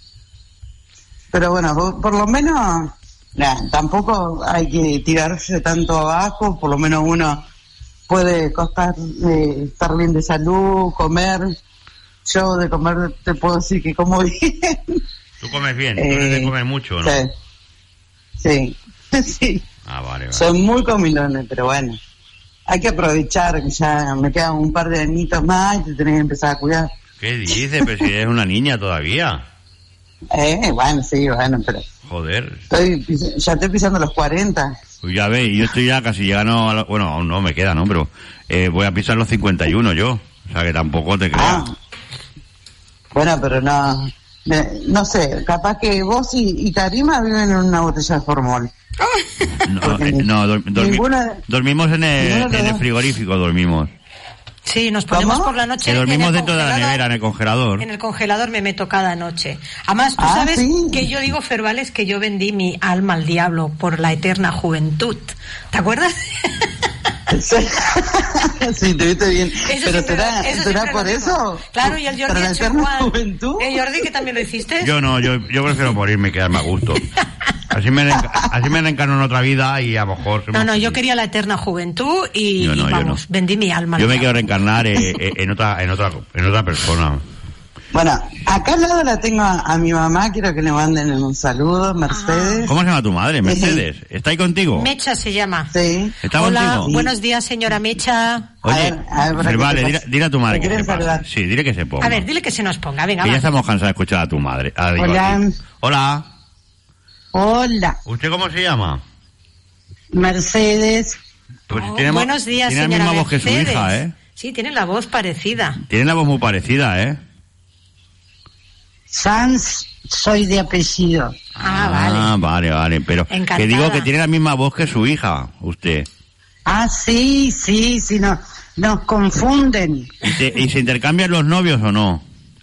pero bueno, por, por lo menos, nah, tampoco hay que tirarse tanto abajo, por lo menos uno puede costar eh, estar bien de salud, comer. Yo de comer te puedo decir que como bien. Tú comes bien, tú eres de Eh, comer mucho, ¿no? Sí, sí, sí. Ah, vale, vale. Son muy comilones, pero bueno. Hay que aprovechar, que ya me quedan un par de añitos más y te tenés que empezar a cuidar. ¿Qué dices? Pero si eres una niña todavía. Eh, bueno, sí, bueno, pero Joder. estoy, pis- ya estoy pisando los cuarenta. Pues ya ves, yo estoy ya casi llegando a... la- bueno, aún no me queda, ¿no? Pero eh, voy a pisar los cincuenta y uno yo. O sea que tampoco te creas. Ah, bueno, pero no, me- no sé, capaz que vos y, y Karima viven en una botella de formol. No, eh, no, dor- dormi- ninguna- dormimos en el, ninguna de en el las- frigorífico, dormimos. Sí, nos ponemos ¿Cómo? por la noche. Que dormimos en el dentro de la congelador. nevera, en el congelador. En el congelador me meto cada noche. Además, tú Ah, sabes sí. que yo digo, Ferbales, que yo vendí mi alma al diablo por la eterna juventud. ¿Te acuerdas? Sí, te viste bien. Eso Pero siempre- será, eso será siempre por lo digo. eso. Claro, y el ¿Para Jordi la ha hecho eterna igual. juventud? ¿El Jordi que también lo hiciste? Yo no, yo, yo prefiero morirme y quedarme a gusto. Así me, reenca- así me reencarno en otra vida y a lo mejor... No, no, yo quería la eterna juventud y, Yo no, y yo vamos, no. vendí mi alma. al Yo me diablo. quiero reencarnar eh, eh, en otra en otra en otra persona. Bueno, acá al lado la tengo a, a mi mamá, quiero que le manden un saludo, Mercedes. ¿Cómo se llama tu madre? Mercedes. ¿Está ahí contigo? Mecha se llama. Sí. ¿Está Hola, contigo? buenos días, señora Mecha. Oye, A ver, a ver, para que vale, te dile, pase. dile a tu madre ¿Te que quieren se pase. saludar? Sí, dile que se ponga. A ver, dile que se nos ponga, venga, Que ya va. estamos cansados de escuchar a tu madre. Ah, digo Hola. aquí. Hola. Hola, ¿Usted cómo se llama? Mercedes. Pues Oh, tiene, mo- buenos días, tiene la señora misma voz que su Mercedes. hija, ¿eh? Sí, tiene la voz parecida. Tiene la voz muy parecida, ¿eh? Sanz, soy de apellido. Ah, vale. Ah, vale, vale. Pero Encantada. que digo que tiene la misma voz que su hija, usted. Ah, sí, sí, sí, no, nos confunden. ¿Y, te- y se intercambian los novios o no?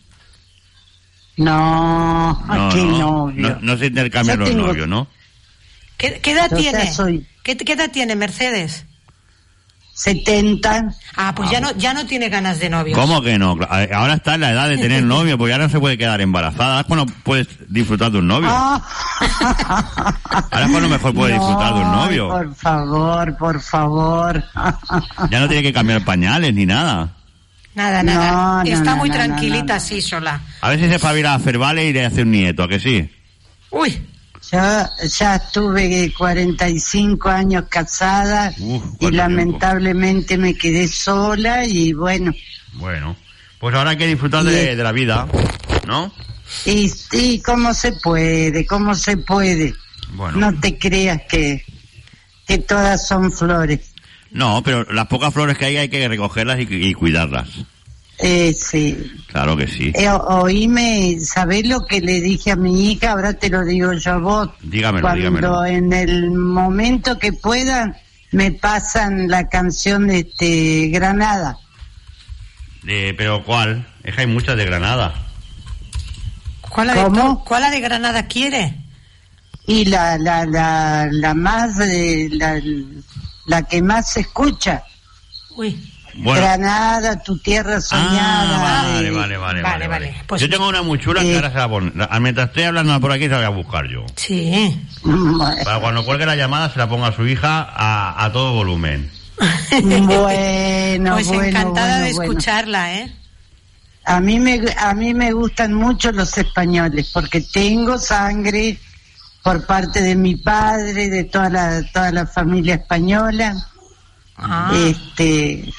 No, No, qué no, novio. no, no se intercambian Yo los tengo- novios, ¿no? ¿Qué, qué edad Yo ya tiene? soy- ¿Qué, qué edad tiene Mercedes? setenta. Ah, pues ya no ya no tiene ganas de novios. ¿Cómo que no? Ahora está en la edad de tener novio, porque ya no se puede quedar embarazada. Ahora es cuando puedes disfrutar de un novio. Ah. Ahora es cuando mejor puedes disfrutar de un No, novio. Por favor, por favor. Ya no tiene que cambiar pañales ni nada. Nada, nada. No, no, Está no, muy no, tranquilita no, no. así sola. A ver si se espabila a Ferbale y le hace un nieto, ¿a que sí? Uy, Yo ya estuve cuarenta y cinco años casada Uf, y cuánto lamentablemente me quedé sola y bueno, Bueno, pues ahora hay que disfrutar de, de la vida, ¿no? y, y cómo se puede, cómo se puede. Bueno. No te creas que, que todas son flores. No, pero las pocas flores que hay hay que recogerlas y, y cuidarlas. Eh, sí. Claro que sí. Eh, o- oíme, ¿sabés lo que le dije a mi hija? Ahora te lo digo yo a vos. Dígamelo, Cuando dígamelo. en el momento que puedan me pasan la canción de este Granada. De, pero ¿cuál? Es que hay muchas de Granada. ¿Cuál la de, ¿Cómo? to- ¿Cuál la de Granada quiere? Y la la la la más eh, la, la que más se escucha. Uy. Bueno. Granada, tu tierra soñada. Ah, vale, eh, vale, vale, vale, vale. Pues- yo tengo una muy chula que Eh. ahora se la pon- la- Mientras estoy hablando por aquí se la voy a buscar yo. Sí. Para cuando cuelgue la llamada se la ponga a su hija a, a todo volumen. Bueno, Pues bueno, encantada bueno, de bueno. escucharla, ¿eh? A mí me a mí me gustan mucho los españoles porque tengo sangre por parte de mi padre, de toda la toda la familia española. Ah. Este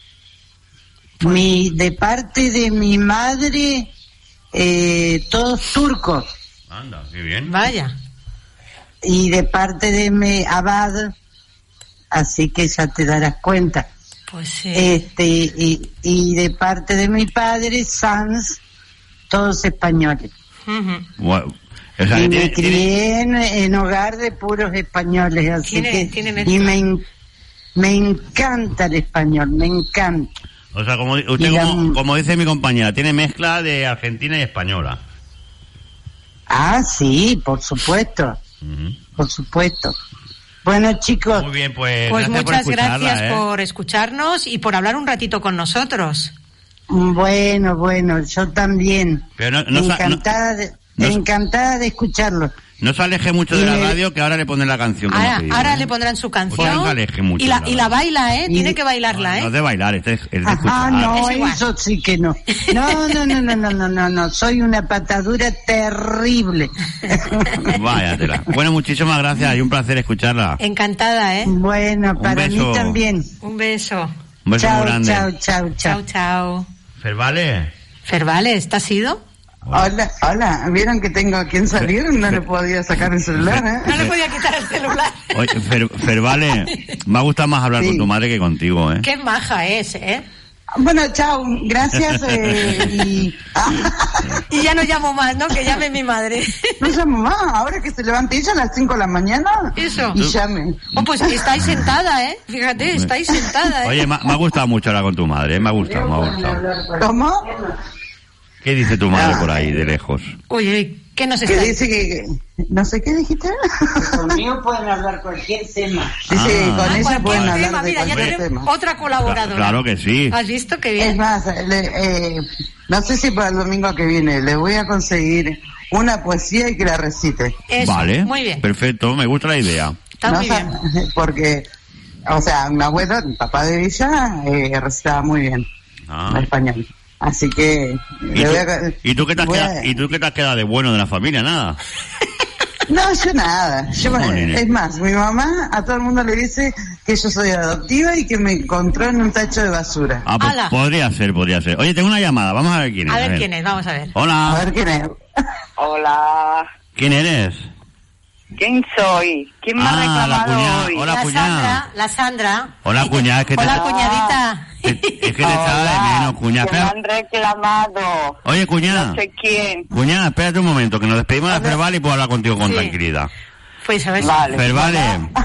mi de parte de mi madre eh, todos turcos Anda, qué bien. Vaya. y de parte de mi abad, así que ya te darás cuenta. Pues sí. Este y, y de parte de mi padre Sanz, todos españoles. Ujú. Bueno, o sea, Y que me tiene- tiene- crié en, en hogar de puros españoles, así Tiene- que tiene mezcla. y me en- me encanta el español, me encanta. o sea, como, usted Y la- como, como dice mi compañera, tiene mezcla de argentina y española. Ah, sí, por supuesto, Ujú. por supuesto. Bueno, chicos, Muy bien, pues, Pues gracias muchas por escucharla, gracias ¿eh? por escucharnos y por hablar un ratito con nosotros. bueno, bueno, yo también. Pero no, no, sa- no, encantada, de, no- encantada de escucharlo. no se aleje mucho de la Y me- radio, que ahora le pondré la canción. como Ahora, se dice, ahora ¿eh? le pondrán su Pues no canción se aleje mucho y la, de la y la radio. baila, ¿eh? Y- Tiene que bailarla, No ¿eh? es de bailar, este es, es de Ah, escuchar. no, Es igual. eso sí que no. No, no, no, no, no, no, no, no. Soy una patadura terrible. Váyatela. Bueno, muchísimas gracias y un placer escucharla. Encantada, ¿eh? Bueno, para mí beso. también. Un beso. Un beso muy Chao, grande. chao, chao, Chao, chao. chao. Fer, vale. Fervales, ¿estás ido? Hola, hola. ¿Vieron que tengo a quien salir? No le podía sacar el celular, No ¿eh? le podía quitar el celular. Oye, Fer, Fer, vale. Me ha gustado más hablar Sí. con tu madre que contigo, ¿eh? Qué maja es, ¿eh? Bueno, chao. Gracias. Eh, y... Y ya no llamo más, ¿no? Que llame mi madre. No llamo más. Ahora que se levante ella a las cinco de la mañana. Eso. Y llame. Oh, pues estáis sentada, ¿eh? Fíjate, estáis sentada, ¿eh? Oye, me, me ha gustado mucho hablar con tu madre, ¿eh? Me ha gustado, me ha gustado. ¿Cómo? ¿Qué dice tu madre por ahí, de lejos? Oye, ¿qué nos Que está dice que... No sé qué dijiste. Conmigo pueden hablar cualquier tema. Dice que Ah. con Ah, ella cualquier pueden tema, hablar de mira, ya cualquier tenemos tema. otra colaboradora. Claro que sí. ¿Has visto qué Es bien? más, le- eh, no sé si para el domingo que viene le voy a conseguir una poesía y que la recite. Eso, Vale. muy bien. Perfecto, me gusta la idea. Está No muy sa- bien. Porque, o sea, mi abuelo, mi papá de Villa, eh, recitaba muy bien Ah. español. Así que ¿Y le tú, voy a... y tú qué te has voy a- quedado, ¿Y tú qué te has quedado de bueno de la familia? Nada. No, yo nada. Yo, Jolines. es más, mi mamá a todo el mundo le dice que yo soy adoptiva y que me encontró en un tacho de basura. Ah, pues Ala. podría ser, podría ser. Oye, tengo una llamada, vamos a ver quién es. A ver quién es, vamos a ver. A Hola, ver quién es. Hola. ¿quién eres? ¿Quién soy? ¿Quién me ha Ah, la reclamado cuñada. hoy? Hola, la cuñada. Sandra, la Sandra. Hola, cuñada, es que te- Hola, cuñadita. Es es que te echaba de menos, cuñada. Que me Espera- han reclamado. Oye, cuñada. No sé quién. Cuñada, espérate un momento, que nos despedimos de Ferval y puedo hablar contigo con Sí. tranquilidad. Pues a ver. Vale. Fervale,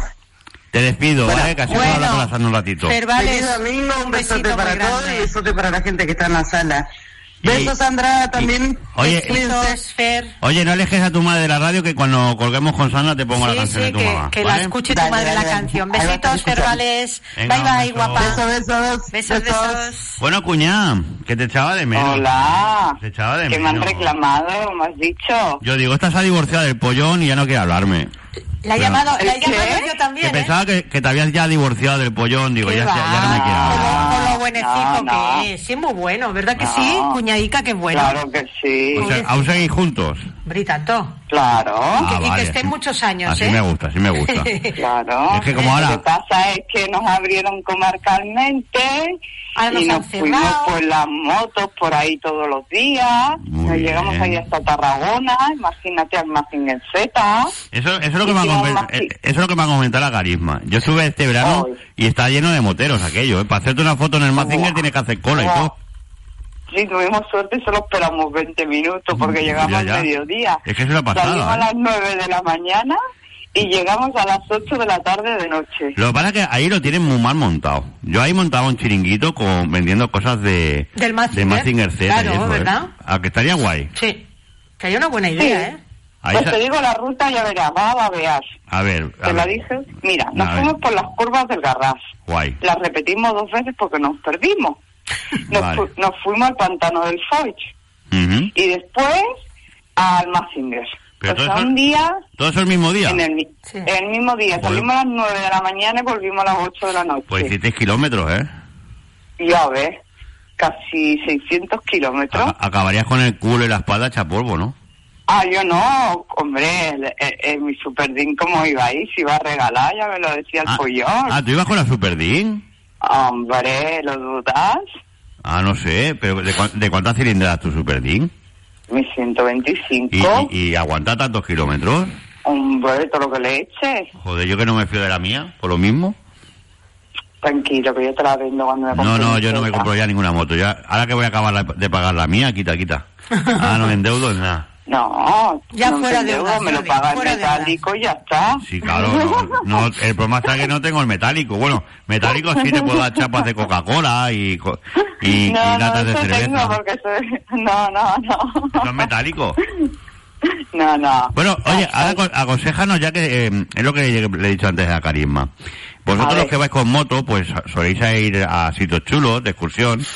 te despido, ¿vale? Que así puedo hablar con la Sandra un ratito. Fervales, Feliz domingo, un besote besito para muy todos grande. y besote para la gente que está en la sala. Y- Besos, Sandra, también. Oye, Besitos, Fer. Oye, no alejes a tu madre de la radio, que cuando colguemos con Sandra te pongo la Sí, canción sí, de tu que, mamá. que la ¿vale? escuche tu Dale, madre dale, la dale. canción. Ahí va a Besitos, estar Fervales. Venga, Bye, un bye, beso. guapa. Besos, besos. Besos, besos. Bueno, cuñada, que te echaba de menos. Hola. Te echaba de Que me han menos. reclamado, me has dicho. Yo digo, esta se ha divorciado del pollón y ya no quiere hablarme. La he Pero- llamado, la he ¿El qué? llamado yo Que también, ¿eh? pensaba que, que te habías ya divorciado del pollón, digo, ¿Qué ya, va? ya, ya no me quiere Con hablar. lo, con lo buenecico No, no. que es. Sí, muy bueno, ¿verdad que No. sí? Cuñadica, que bueno. Claro que sí. O sea, ¿aún seguís juntos? Britato. Claro. Ah, y que vale, estén así- muchos años, Así ¿eh? me gusta, así me gusta. Claro. Es que como Lo ahora- que pasa es que nos abrieron comarcalmente Ahora nos y han nos fuimos cerrado. por las motos por ahí todos los días. Muy Nos llegamos bien. ahí hasta Tarragona, imagínate al Mazinger Z. Eso, eso, es lo que me ha Hicimos comen- más- eh, eso es lo que me ha comentado la Carisma. Yo estuve este verano Ay. y está lleno de moteros aquello, ¿eh? Para hacerte una foto en el Mazinger tienes que hacer cola y Buah. todo. Sí, tuvimos suerte y solo esperamos veinte minutos porque llegamos Ya, ya. al mediodía. Es que es una pasada, Salimos a ¿eh? las nueve de la mañana y llegamos a las ocho de la tarde de noche. Lo que pasa es que ahí lo tienen muy mal montado. Yo ahí montaba un chiringuito con vendiendo cosas de Del Mazinger. de Mazinger Z. Claro, y eso, ¿eh? ¿verdad? A que estaría guay. Sí. Sería una buena idea, Sí. ¿eh? Ahí Pues sa- te digo la ruta, ya verás, va a babear. A ver, a Te la ver. dije. Mira, nos A ver. fuimos por las curvas del Garraf. Guay. Las repetimos dos veces porque nos perdimos. Nos, Vale. fu- nos fuimos al pantano del Foch Ujú. y después al Mazinger. Pero O todo sea, eso- un día, ¿Todo eso el mismo día? en el, mi- Sí. en el mismo día. Joder. Salimos a las nueve de la mañana y volvimos a las ocho de la noche. Pues hiciste kilómetros, ¿eh? Y ya ves, casi seiscientos kilómetros. A- acabarías con el culo y la espalda hecha polvo, ¿no? Ah, yo no, hombre, el, el- el- mi superdín, ¿cómo iba ahí? Si iba a regalar, ya me lo decía el Ah, pollón. ah, ¿tú ibas con la Super Dean? Hombre, ¿lo dudas? Ah, no sé, pero ¿de, cuán- de cuántas cilindradas tu Super Dean? Mi ¿Y, ciento veinticinco. y, y aguanta tantos kilómetros? Hombre, todo lo que le eche. Joder, yo que no me fío de la mía, por lo mismo. Tranquilo, que yo te la vendo cuando me No, compre no, mi yo no me cosa. compro ya ninguna moto. Ya, ahora que voy a acabar la- de pagar la mía, quita, quita. Ah, no me endeudo en nada. No, Ya no fuera te endeudo, deudas, me lo Jordi, paga el fuera deudas. metálico y ya está. Sí, claro, no, no, el problema está que no tengo el metálico. Bueno, metálico sí te puedo dar chapas de Coca-Cola y, co- y, no, y no, latas de eso tengo cerveza. porque soy... No, no, no. ¿Son metálicos? No, no. Bueno, oye, ahora aco- aconséjanos, ya que eh, es lo que le he dicho antes a Carisma. A Vosotros ver. los que vais con moto, pues soléis ir a sitios chulos de excursión.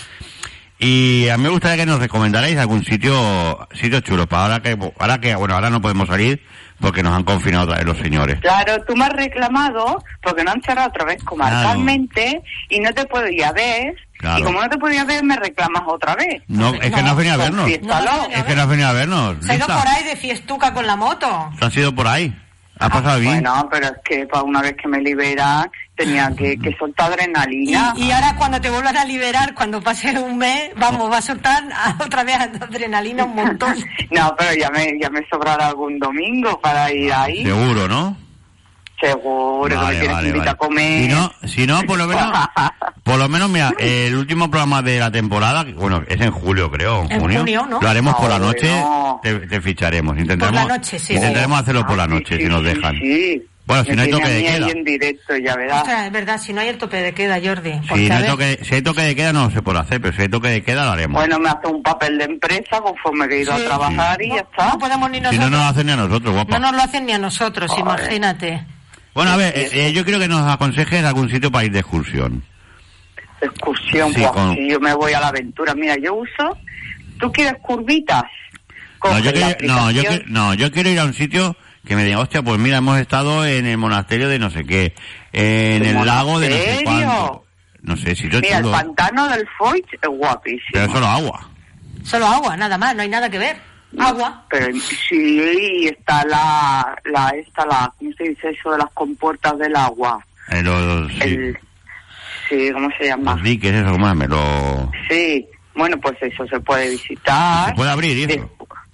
Y a mí me gustaría que nos recomendarais algún sitio, sitios chulos, para ahora que, ahora que, bueno, ahora no podemos salir porque nos han confinado otra vez los señores. Claro, tú me has reclamado porque no han cerrado otra vez comarcalmente y no te podía ver. Claro. Y como no te podía ver, me reclamas otra vez. No, es que no has venido a vernos. Confiésalo. No, no, Es que no has venido a vernos. Se ha ido Lista. por ahí de fiestuca con la moto. ¿Tú has ido por ahí? ¿Has pasado bien? Bueno, pero es que para una vez que me liberan tenía que, que soltar Y, adrenalina. y ahora cuando te vuelvan a liberar, cuando pase un mes, vamos, va a soltar otra vez adrenalina un montón. No, pero ya me, ya me sobrará algún domingo para ir ahí. Seguro, ¿no? Seguro que me Vale, tienes vale, que invitar vale. a comer. Si no, si no, por lo menos, por lo menos, mira, el último programa de la temporada, que, bueno, es en julio, creo, en En junio. junio, ¿no? Lo haremos Ah, por la bueno. noche, te, te ficharemos. Intentaremos, Por la noche, sí. intentaremos hacerlo por la Ah, sí, noche, sí, si nos sí, dejan. Sí. Bueno, si Me no hay tiene toque a de mí ahí queda. en directo, ya verás. Ostras, es verdad, si no hay el tope de queda, Jordi. Si, porque, no a hay ver, toque, si hay toque de queda, no se puede hacer, pero si hay toque de queda, lo haremos. Bueno, me hace un papel de empresa conforme que he ido Sí. a trabajar y no, ya está. no podemos ni si nosotros. no, no lo hacen ni a nosotros, guapa. No nos lo hacen ni a nosotros, Joder. imagínate. Bueno, a ver, eh, eh, yo quiero que nos aconsejes algún sitio para ir de excursión. Excursión, Sí, pues con- si yo me voy a la aventura. Mira, yo uso... ¿Tú quieres curvitas? No Coges yo, la quiero, no, yo, aplicación. quiero- no, yo quiero ir a un sitio que me diga, hostia, pues mira, hemos estado en el monasterio de no sé qué, en ¿El el lago de no sé monasterio? cuánto. No sé, si yo Mira, el chulo, pantano del Foix es guapísimo. pero es solo agua. Solo agua, nada más, no hay nada que ver. Agua. Pero sí, está la, la, esta, la, ¿cómo se dice eso de las compuertas del agua? Eh, los, sí, El, sí, ¿cómo se llama? los diques, eso, ¿cómo se llama? Lo- Sí, bueno, pues eso se puede visitar. ¿Se puede abrir y eso? De-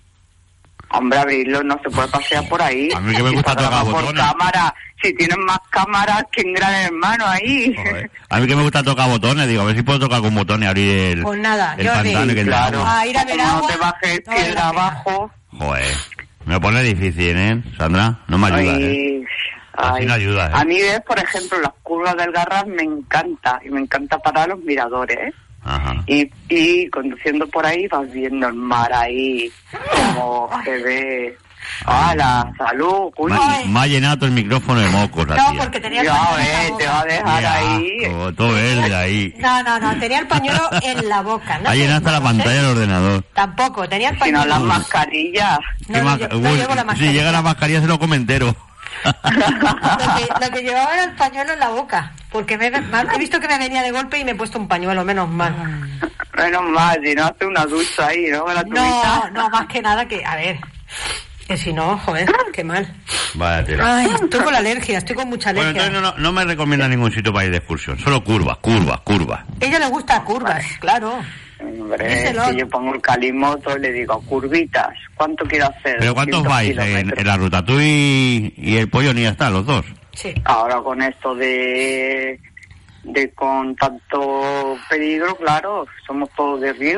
Hombre, abrirlo no se puede pasear por ahí. A mí que me Si gusta se graba tocar por botones. cámara, si tienen más cámaras que en Gran Hermano ahí. Joder. A mí que me gusta tocar botones, digo, a ver si puedo tocar con botones y abrir el, Pues nada, el Jordi, pantano y que el Claro. agua. A ir a ver Como no agua, te bajes no vale piedra la pena. abajo. Joder, me lo pone difícil, ¿eh, Sandra? No me ayuda, ¿eh? Ay, Así ay. no ayuda, ¿eh? A mí, ves, por ejemplo, las curvas del Garraf me encanta. Y me encanta parar los miradores, ¿eh? Ajá. Y, y conduciendo por ahí vas viendo el mar ahí, como se ve. ¡Hala! ¡Salud! Me, Coño! Ay. me ha llenado el micrófono de mocos, la No, tía. porque tenía el Ya pañuelo en ves, la te va a boca. dejar Qué ahí. asco, todo verde ahí. No, no, no, tenía el pañuelo en la boca. No Ha sé, llenado hasta la no sé. pantalla del ordenador. Tampoco, tenía el Si no, pañuelo. las mascarillas. No, ¿Qué no, ma- yo- no Uy, llevo la si mascarilla. llega la mascarilla se lo come entero. Lo que, lo que llevaba era el pañuelo en la boca. Porque me, me- he visto que me venía de golpe y me he puesto un pañuelo, menos mal. Menos mal, si no hace una ducha ahí, ¿no? Con la No, tubita. no, más que nada que, a ver, que si no, joder, qué mal. Vaya tela. Ay, estoy con la alergia, estoy con mucha Bueno, alergia. entonces no, no, no me recomienda ningún sitio para ir de excursión. Solo curvas, curvas, curvas. A ella le gusta curvas, claro. Hombre, Díselo. si yo pongo el calimoto y le digo, curvitas, ¿cuánto quiero hacer? ¿Pero cuántos doscientos vais en, kilómetros. en la ruta? ¿Tú y, y el pollo ni ya está, los dos? Sí. Ahora con esto de, de con tanto peligro, claro, somos todos de riesgo.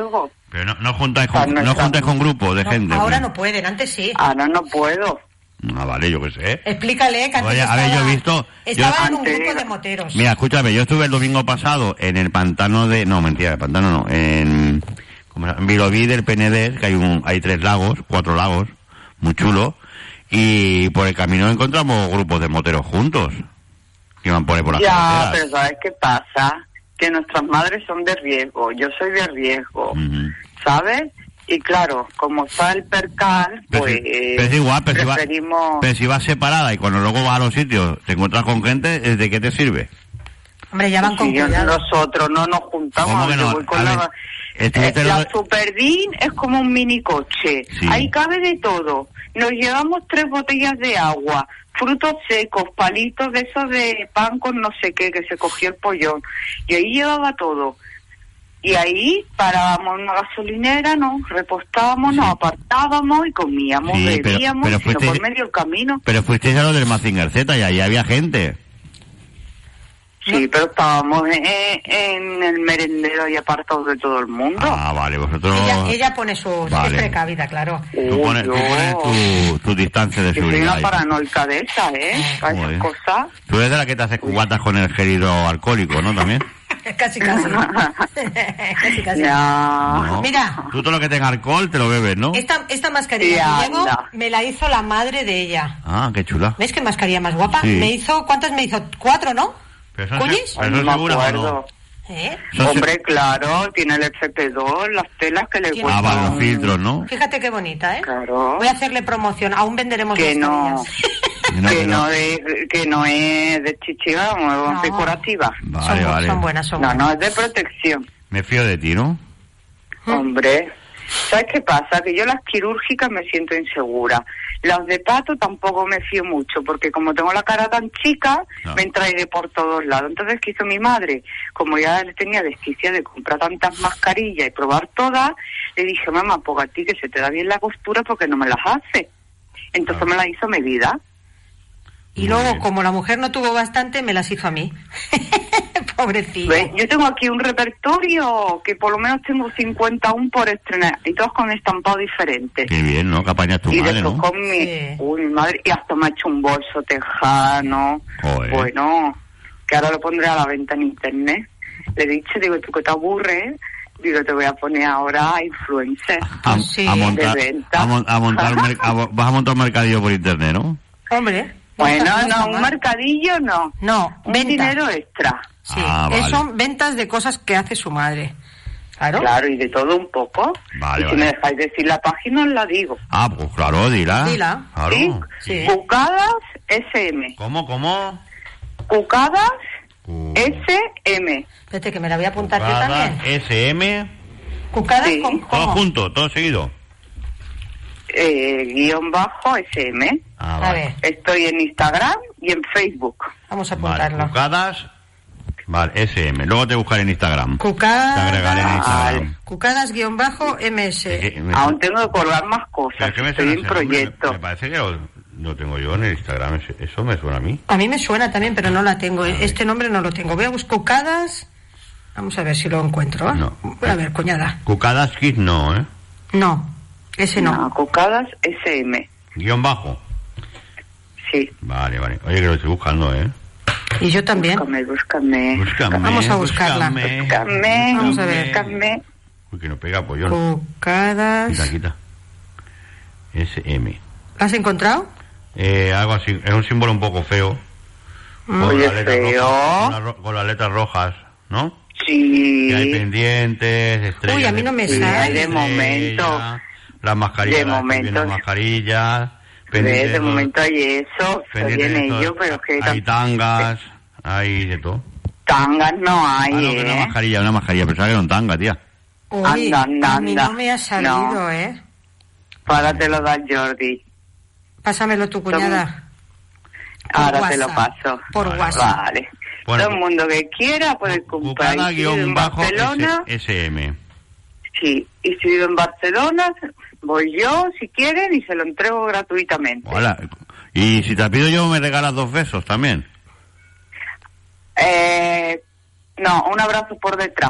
Pero no, no juntáis con, no juntáis con grupos de No, gente. ahora ¿no? no pueden, antes sí. Ahora no puedo. Ah, vale, yo qué sé. Explícale que antes Oye, a ver, estaba, yo he visto... estaba yo- en un Antes- grupo de moteros. Mira, escúchame, yo estuve el domingo pasado en el pantano de... No, mentira, el pantano no. En, ¿cómo se llama? En Vilobí del Penedés, que hay un, hay tres lagos, cuatro lagos, muy chulos. Y por el camino encontramos grupos de moteros juntos. Que iban por ahí por las Ya, carreteras. pero ¿sabes qué pasa? Que nuestras madres son de riesgo, yo soy de riesgo, Ujú. ¿sabes? Y claro, como está el percal, Pero pues si- pero es igual, pero si, va- preferimos... pero si vas separada y cuando luego vas a los sitios te encuentras con gente, ¿de qué te sirve? Hombre, ya van con Si yo- cuidado. nosotros no nos juntamos, ¿Cómo que yo no? voy con A la... ver, estuviste Eh, lo- la Superdin es como un mini coche, Sí. ahí cabe de todo. Nos llevamos tres botellas de agua, frutos secos, palitos de esos de pan con no sé qué, que se cogió el pollón, y ahí llevaba todo. Y ahí parábamos en una gasolinera, nos repostábamos, nos apartábamos y comíamos, Sí, pero- bebíamos, pero y fuiste- por medio del camino. Pero fuisteis a lo del Mazinger Z y ahí había gente. Sí, pero estábamos en, en el merendero y apartados de todo el mundo. Ah, vale, vosotros... Ella, ella pone su... Vale. Es precavida, claro. Tú pones, tú Uy, yo- pones tu, tu distancia de Yo soy seguridad. una paranoica de esa, ¿eh? Para esas Joder. cosas. Tú eres de la que te haces cubatas con el gel hidroalcohólico, ¿no? También. Casi, casi. casi, casi. Ya. ¿No? Mira. Tú todo lo que tenga alcohol te lo bebes, ¿no? Esta, esta mascarilla Ya, que llevo anda. me la hizo la madre de ella. Ah, qué chula. ¿Ves qué mascarilla más guapa? Sí. Me hizo... ¿Cuántas me hizo? Cuatro, ¿no? Pero son, ¿Cuñis? se- pero No son me seguras o no. acuerdo. ¿Eh? Son se- Hombre, claro, tiene el F P dos, las telas que le Tiene- Ah, cuestan. vale, los filtros, ¿no? Fíjate qué bonita, ¿eh? Claro. Voy a hacerle promoción. Aún venderemos Que no, mascarillas. No, que que no, no. de, que no es de chichiga, no, No. es decorativa. Vale, son, bu- vale. son buenas, son No, buenas. no, es de protección. Me fío de ti, ¿no? Hombre, ¿sabes qué pasa? Que yo las quirúrgicas me siento insegura. Las de pato tampoco me fío mucho, porque como tengo la cara tan chica, No. me entra aire por todos lados. Entonces, ¿qué hizo mi madre? Como ya tenía desquicia de comprar tantas mascarillas y probar todas, le dije, mamá, pues a ti que se te da bien la costura porque no me las hace. Entonces Ah. me las hizo medida. Y Muy luego, bien. como la mujer no tuvo bastante, me las hizo a mí. Pobrecilla. ¿Ves? Yo tengo aquí un repertorio que por lo menos tengo cincuenta y uno por estrenar, y todos con estampado diferente. Qué bien, ¿no? Que apañas tu Y madre, después ¿no? con mi, Sí. uy, mi madre, y hasta me ha hecho un bolso tejano. Joder. Bueno, que ahora lo pondré a la venta en internet. Le he dicho, digo, tú que te aburres, digo, te voy a poner ahora a influencer. A, Sí. a montar, De venta. a, mon- a montar un mer- a- vas a montar un mercadillo por internet, ¿no? Hombre. Bueno, está- está no, un mal. mercadillo no. No, Un venta. dinero extra. Sí, Ah, es- vale. son ventas de cosas que hace su madre. Claro. Claro, y de todo un poco. Vale, y si vale. me dejáis decir la página, os la digo. Ah, pues claro, dila. Dila. Claro. ¿Sí? Sí. Cucadas S M. ¿Cómo, cómo? Cucadas Cu- S M. Espérate que me la voy a apuntar yo Cucadas, también. S M, Cucadas Sí. con todo ¿cómo? junto, todo seguido. Eh, guión bajo S M. Ah, A vale. ver, Estoy en Instagram y en Facebook. vamos a Vale, apuntarlo. Cucadas, vale, S M. Luego te buscaré en Instagram. Te Cucadas. agregaré en Instagram. Cucadas guión bajo M S. Es que me- Aún tengo que colgar más pero cosas. es que me Estoy suena en ese nombre, proyecto. Me, me parece que lo, lo tengo yo en el Instagram. ese- Eso me suena a mí. A mí me suena también, pero no la tengo. Este nombre no lo tengo. Voy a buscar Cucadas. Vamos a ver si lo encuentro. ¿eh? No. A ver, cuñada. Cucadas Kids no, ¿eh? No, ese no. No, Cucadas S M. Guión bajo. Sí. Vale, vale. Oye, que lo estoy buscando, ¿eh? Y yo también. Búscame, búscame. Búscame, Vamos a buscarla. búscame, Búscame, Vamos a ver. búscame. Uy, que no pega pollón. Cucadas. Quita, quita. S M. ¿La has encontrado? Eh, algo así. Es un símbolo un poco feo. Mm. Con Oye, las letras feo. rojas, una ro- con las letras rojas, ¿no? Sí. Que hay pendientes, estrellas. Uy, a mí no me de- sale. de estrella, momento. Las mascarillas, De las estoy viendo momento. mascarillas. ¿Ves? pendientes De los- momento hay eso. Estoy pendientes en estos- ello, pero que hay tangas, hay de todo. tangas no hay, Ah, no, que una ¿eh? mascarilla, una mascarilla. Pensaba que era un tanga, tía. Uy, Anda, anda, a mí anda. no me ha salido, No. ¿eh? Ahora te lo da Jordi. Pásamelo tu cuñada. Por Ahora te lo WhatsApp. paso. Por Vale, WhatsApp. Vale. Bueno, Todo el mundo que quiera puede comprar. Cucada Y si vive guión en bajo Barcelona, S- SM. sí. Y si vive en Barcelona, voy yo, si quieren, y se lo entrego gratuitamente. Hola. Y si te pido yo, me regalas dos besos también. Eh, no, un abrazo por detrás.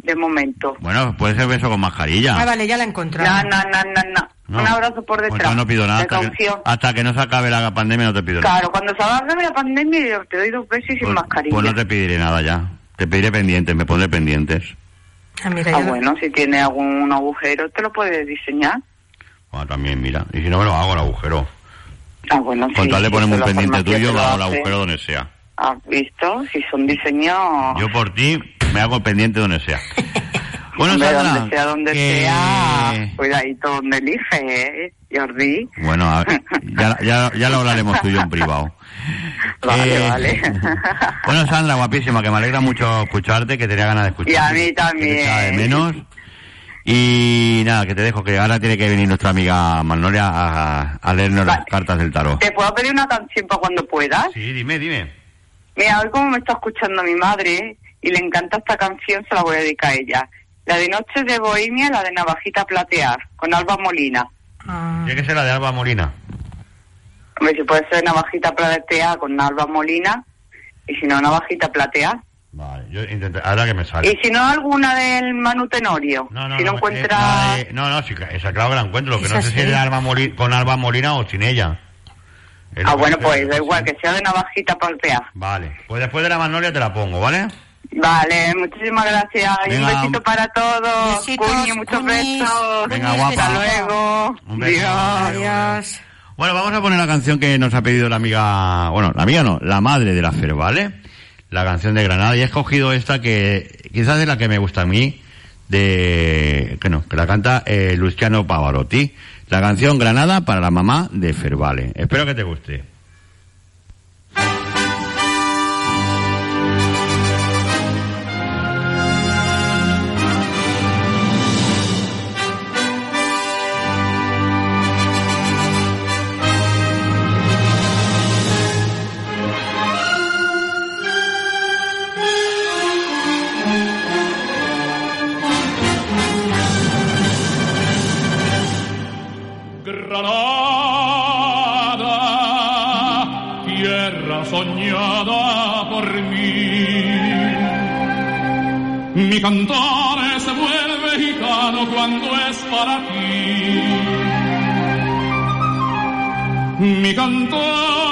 de momento. Bueno, puede ser beso con mascarilla. Ah, vale, ya la he encontrado. No, no, no, no, no. No. Un abrazo por Pues detrás. yo no pido nada. de Hasta que, canción. hasta que no se acabe la pandemia no te pido nada. Claro, cuando se acabe la pandemia yo te doy dos besos y sin Pues, mascarilla. pues no te pediré nada ya. Te pediré pendientes, me pondré pendientes. Ah, mira, Ah, yo- bueno, si tiene algún agujero te lo puedes diseñar. Bueno, también, mira. Y si no me lo hago el agujero. Ah, bueno, sí. Con tal de si ponerme un la pendiente farmacia tuyo, te me lo hago el hace. agujero donde sea. ¿Has visto? Si son diseños... Yo por ti me hago el pendiente donde sea. Bueno, Hombre, Sandra, donde sea, donde que- sea, cuidadito donde elige, ¿eh, Jordi? Bueno, a ver, ya, ya, ya lo hablaremos tú y yo en privado. Vale, Eh, vale. Bueno, Sandra, guapísima, que me alegra mucho escucharte, que tenía ganas de escucharte. Y a mí que te también. echaba de menos. Y nada, que te dejo, que ahora tiene que venir nuestra amiga Magnolia a, a leernos Vale. las cartas del tarot. ¿Te puedo pedir una canción para cuando puedas? Sí, dime, dime. Mira, hoy como me está escuchando mi madre y le encanta esta canción, se la voy a dedicar a ella. La de Noches de Bohemia, la de Navajita Platear, con Alba Molina. Ah, Tiene que ser la de Alba Molina. Hombre, si puede ser Navajita Platear con Alba Molina, y si no, Navajita Platear. Vale, yo intenté, ahora que me sale. Y si no, alguna del Manu Tenorio. No, no, si no, no, encuentra... es la de- no, no, sí, esa claro que la encuentro, lo que Esa no sé sí. si es de Alba Moli- con Alba Molina o sin ella. Es Ah, lo que bueno, sé, pues da sí. igual, que sea de Navajita Platear. Vale, pues después de la Magnolia te la pongo, ¿vale? Vale, muchísimas gracias. Y Venga, un besito un- para todos. Besitos, Cuñi, muchos cuñis. besos. Venga, guapa. Hasta luego. Un beso. Adiós. adiós. Bueno, vamos a poner la canción que nos ha pedido la amiga, bueno, la amiga no, la madre de la Fer, ¿vale? La canción de Granada, y he escogido esta que quizás es la que me gusta a mí, de, que no, que la canta eh, Luciano Pavarotti. La canción Granada para la mamá de Fer, ¿vale? Espero que te guste. Granada, tierra soñada por mí. Mi cantare se vuelve gitano cuando es para ti. Mi cantare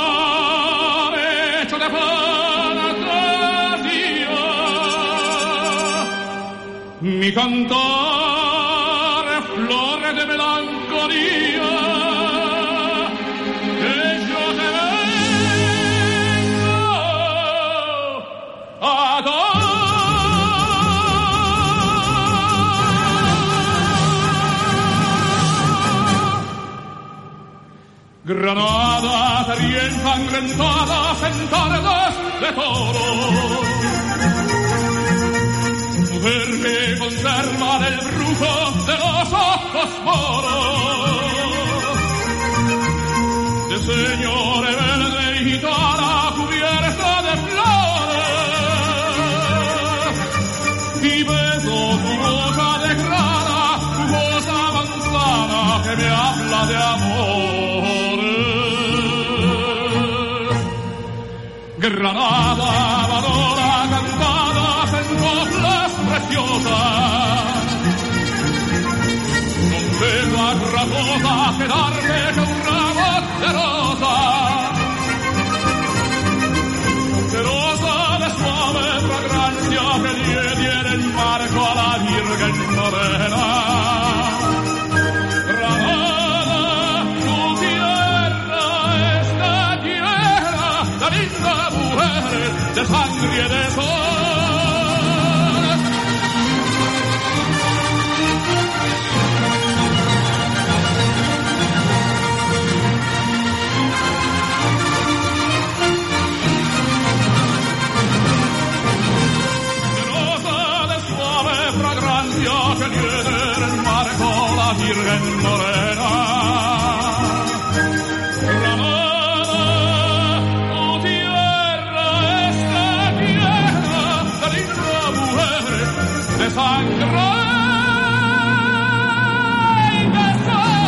hecho de fantasía. Mi cantare flore de melancolía. Que yo te vengo a dar. Granada, sería ensangrentada en tardes de toro. Mujer que conserva el brujo de los ojos moros. De señor verde y gitana cubierta de flores. Y beso tu boca de grana, tu voz manzana que me habla de amores. Granada, valora cantadas en coplas preciosas. Con penas ramosas que darte que un ramo de rosas. De rosa de suave fragancia que le tiene el marco a la Virgen Morena. Granada, tu tierra está llena de lindas mujeres, de sangre y de sol. De rosa de suave fragancia que tiene en el marco la Virgen Morena. Granada, tu tierra está llena de lindas mujeres, de sangre y de sol.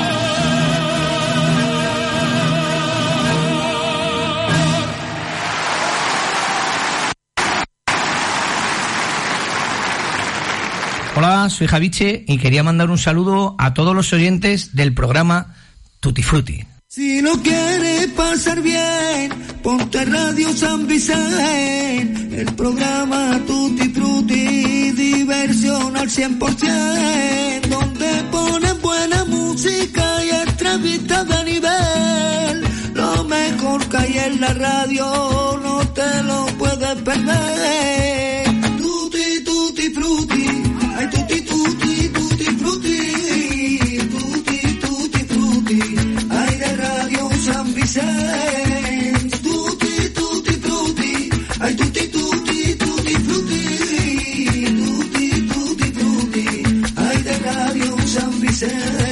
Hola, soy Javiche y quería mandar un saludo a todos los oyentes del programa Tutti Frutti. Si lo quieres pasar bien, ponte Radio San Vicente, el programa Tutti Frutti, diversión al cien por ciento, donde ponen buena música y entrevistas de nivel. Lo mejor que hay en la radio, no te lo puedes perder. Tutti, tutti frutti, ay tutti, tutti, tutti frutti, tutti, tutti frutti, ay de Radio San Vicente. Tutti, tutti frutti, ay tutti, tutti, tutti frutti, tutti, tutti frutti, ay de Radio San Vicente.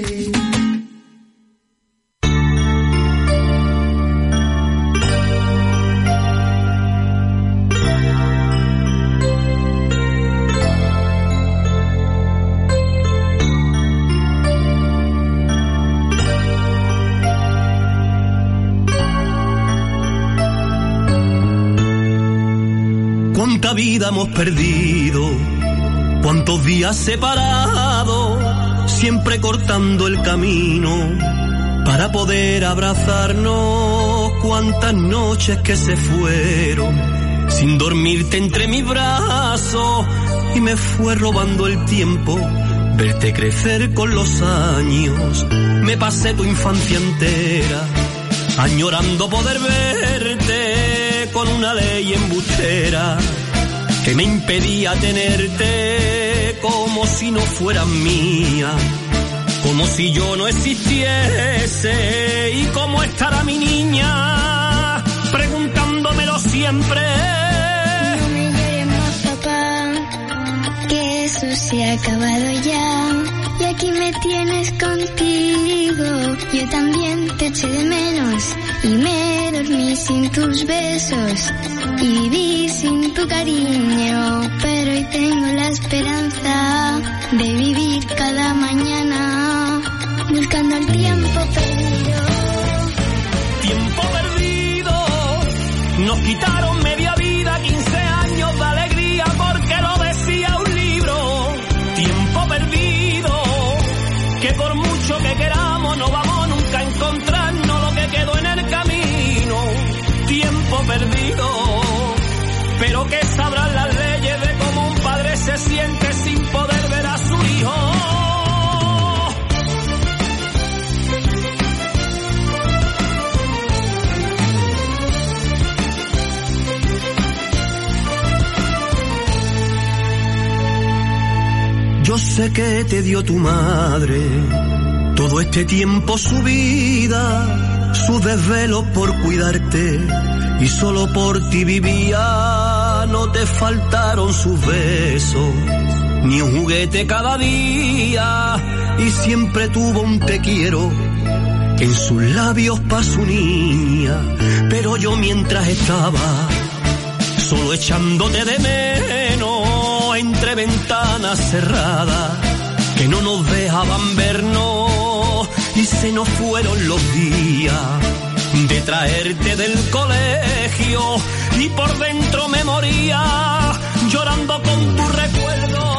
Cuánta vida hemos perdido, cuántos días separados, siempre cortando el camino para poder abrazarnos. Cuántas noches que se fueron sin dormirte entre mis brazos, y me fue robando el tiempo verte crecer con los años. Me pasé tu infancia entera añorando poder verte, con una ley embustera que me impedía tenerte, como si no fueras mía, como si yo no existiese. Y cómo estará mi niña, preguntándomelo siempre. No me llores más, papá, que eso se ha acabado ya, y aquí me tienes contigo. Yo también te eché de menos y me dormí sin tus besos y viví sin tu cariño, pero hoy tengo la esperanza de vivir cada mañana buscando el tiempo perdido. Tiempo perdido, nos quitaron media vida, quince años de alegría, porque lo decía un libro. Tiempo perdido, que por mucho que queramos no vamos nunca a encontrarnos lo que quedó en el camino. Tiempo perdido, pero que sabrán las leyes de cómo un padre se siente sin poder ver a su hijo. Yo sé que te dio tu madre todo este tiempo su vida, sus desvelos por cuidarte, y solo por ti vivía. No te faltaron sus besos, ni un juguete cada día, y siempre tuvo un te quiero en sus labios pa' su niña. Pero yo mientras estaba solo echándote de menos, entre ventanas cerradas que no nos dejaban vernos, y se nos fueron los días de traerte del colegio, y por dentro me moría llorando con tu recuerdo.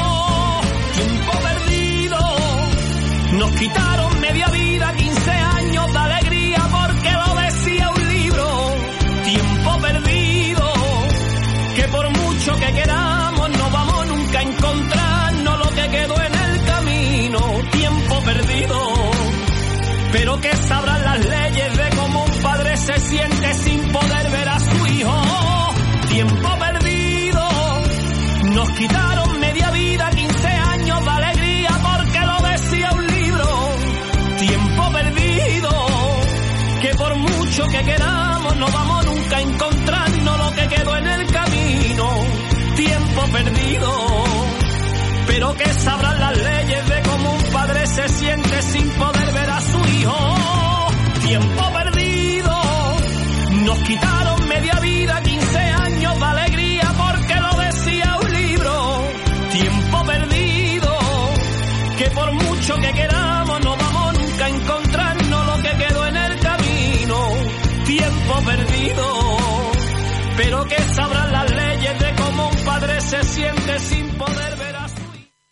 Tiempo perdido, nos quitaron media vida, quince años de alegría, porque lo decía un libro. Tiempo perdido, que por mucho que queramos no vamos nunca a encontrarnos lo que quedó en el camino. Tiempo perdido, pero que sabrán las leyes de cómo un padre se siente sin poder ver a su hijo. Tiempo perdido, nos quitaron media vida, quince años de alegría, porque lo decía un libro. Tiempo perdido, que por mucho que queramos no vamos nunca a encontrarnos lo que quedó en el camino. Tiempo perdido, pero que sabrán las leyes de cómo un padre se siente sin poder ver a su hijo. Tiempo perdido, nos quitaron media vida, quince años de alegría, porque lo decía un libro. Tiempo perdido, que por mucho que queramos no vamos nunca a encontrarnos lo que quedó en el camino. Tiempo perdido, pero que sabrán las leyes de cómo un padre se siente sin poder ver a su hijo.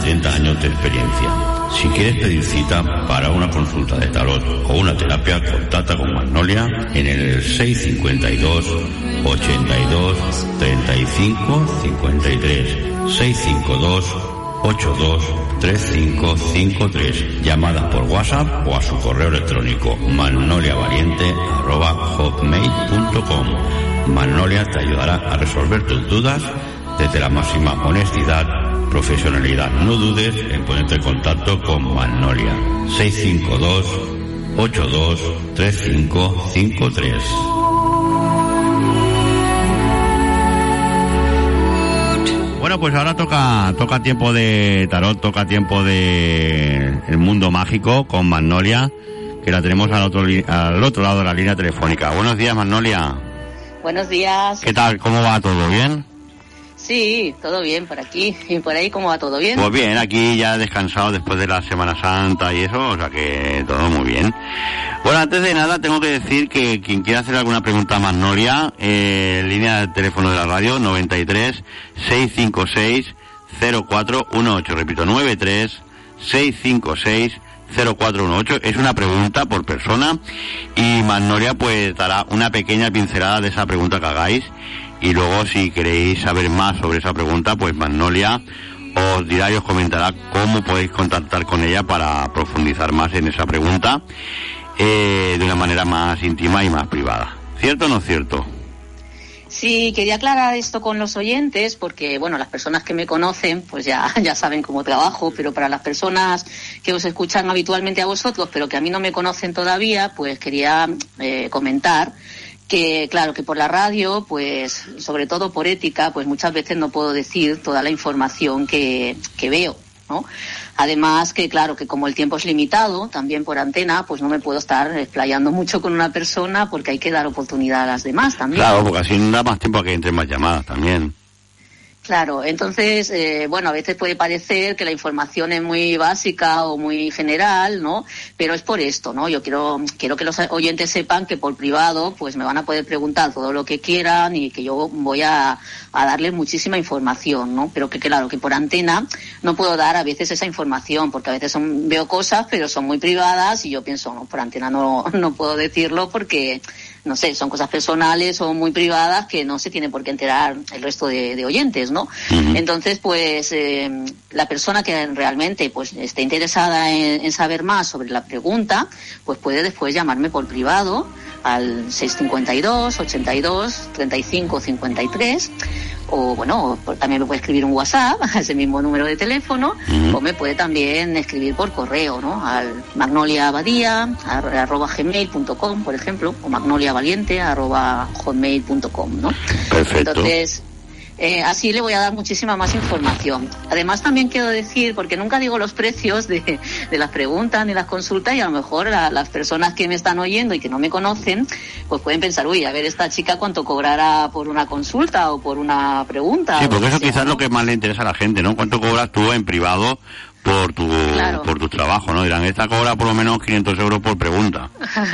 treinta años de experiencia. Si quieres pedir cita para una consulta de tarot o una terapia, contacta con Magnolia en el seis cinco dos, ochenta y dos, treinta y cinco, cincuenta y tres. seis cinco dos, ochenta y dos, treinta y cinco, cincuenta y tres. Llamadas por WhatsApp o a su correo electrónico magnoliavaliente arroba hotmail punto com. Magnolia te ayudará a resolver tus dudas desde la máxima honestidad, profesionalidad. No dudes en ponerte en contacto con Magnolia. seis cinco dos, ochenta y dos, treinta y cinco, cincuenta y tres. Bueno, pues ahora toca toca tiempo de tarot, toca tiempo de el mundo mágico con Magnolia, que la tenemos al otro al otro lado de la línea telefónica. Buenos días, Magnolia. Buenos días. ¿Qué tal? ¿Cómo va todo? ¿Bien? Sí, todo bien por aquí. ¿Y por ahí cómo va todo bien? Pues bien, aquí ya descansado después de la Semana Santa y eso, o sea que todo muy bien. Bueno, antes de nada tengo que decir que quien quiera hacer alguna pregunta a Magnolia, eh, línea de teléfono de la radio noventa y tres, seiscientos cincuenta y seis, cero cuatro dieciocho, repito, noventa y tres, seiscientos cincuenta y seis, cero cuatro dieciocho, es una pregunta por persona y Magnolia pues dará una pequeña pincelada de esa pregunta que hagáis. Y luego, si queréis saber más sobre esa pregunta, pues Magnolia os dirá y os comentará cómo podéis contactar con ella para profundizar más en esa pregunta eh, de una manera más íntima y más privada. ¿Cierto o no cierto? Sí, quería aclarar esto con los oyentes porque, bueno, las personas que me conocen pues ya, ya saben cómo trabajo, pero para las personas que os escuchan habitualmente a vosotros, pero que a mí no me conocen todavía, pues quería eh, comentar que claro, que por la radio, pues sobre todo por ética, pues muchas veces no puedo decir toda la información que, que veo, ¿no? Además que claro, que como el tiempo es limitado, también por antena, pues no me puedo estar explayando mucho con una persona porque hay que dar oportunidad a las demás también. Claro, porque así no da más tiempo a que entren más llamadas también. Claro, entonces, eh, bueno, a veces puede parecer que la información es muy básica o muy general, ¿no? Pero es por esto, ¿no? Yo quiero quiero que los oyentes sepan que por privado, pues me van a poder preguntar todo lo que quieran y que yo voy a, a darles muchísima información, ¿no? Pero que claro, que por antena no puedo dar a veces esa información, porque a veces son, veo cosas, pero son muy privadas y yo pienso, no, por antena no, no puedo decirlo porque, no sé, son cosas personales o muy privadas que no se tiene por qué enterar el resto de, de oyentes, ¿no? Uh-huh. Entonces, pues, eh, la persona que realmente pues esté interesada en, en saber más sobre la pregunta, pues puede después llamarme por privado al seiscientos cincuenta y dos, ochenta y dos, treinta y cinco, cincuenta y tres, o bueno, también me puede escribir un WhatsApp a ese mismo número de teléfono, uh-huh. o me puede también escribir por correo, ¿no? Al magnoliaabadía arroba gmail punto com, por ejemplo, o magnoliavaliente arroba hotmail punto com, ¿no? Perfecto. Entonces, Eh, así le voy a dar muchísima más información. Además también quiero decir, porque nunca digo los precios de, de las preguntas ni las consultas y a lo mejor a las personas que me están oyendo y que no me conocen, pues pueden pensar, uy, a ver esta chica cuánto cobrará por una consulta o por una pregunta. Sí, porque eso quizás es lo que más le interesa a la gente, ¿no? ¿Cuánto cobras tú en privado por tu claro. por tu trabajo, ¿no? Dirán, esta cobra por lo menos quinientos euros por pregunta.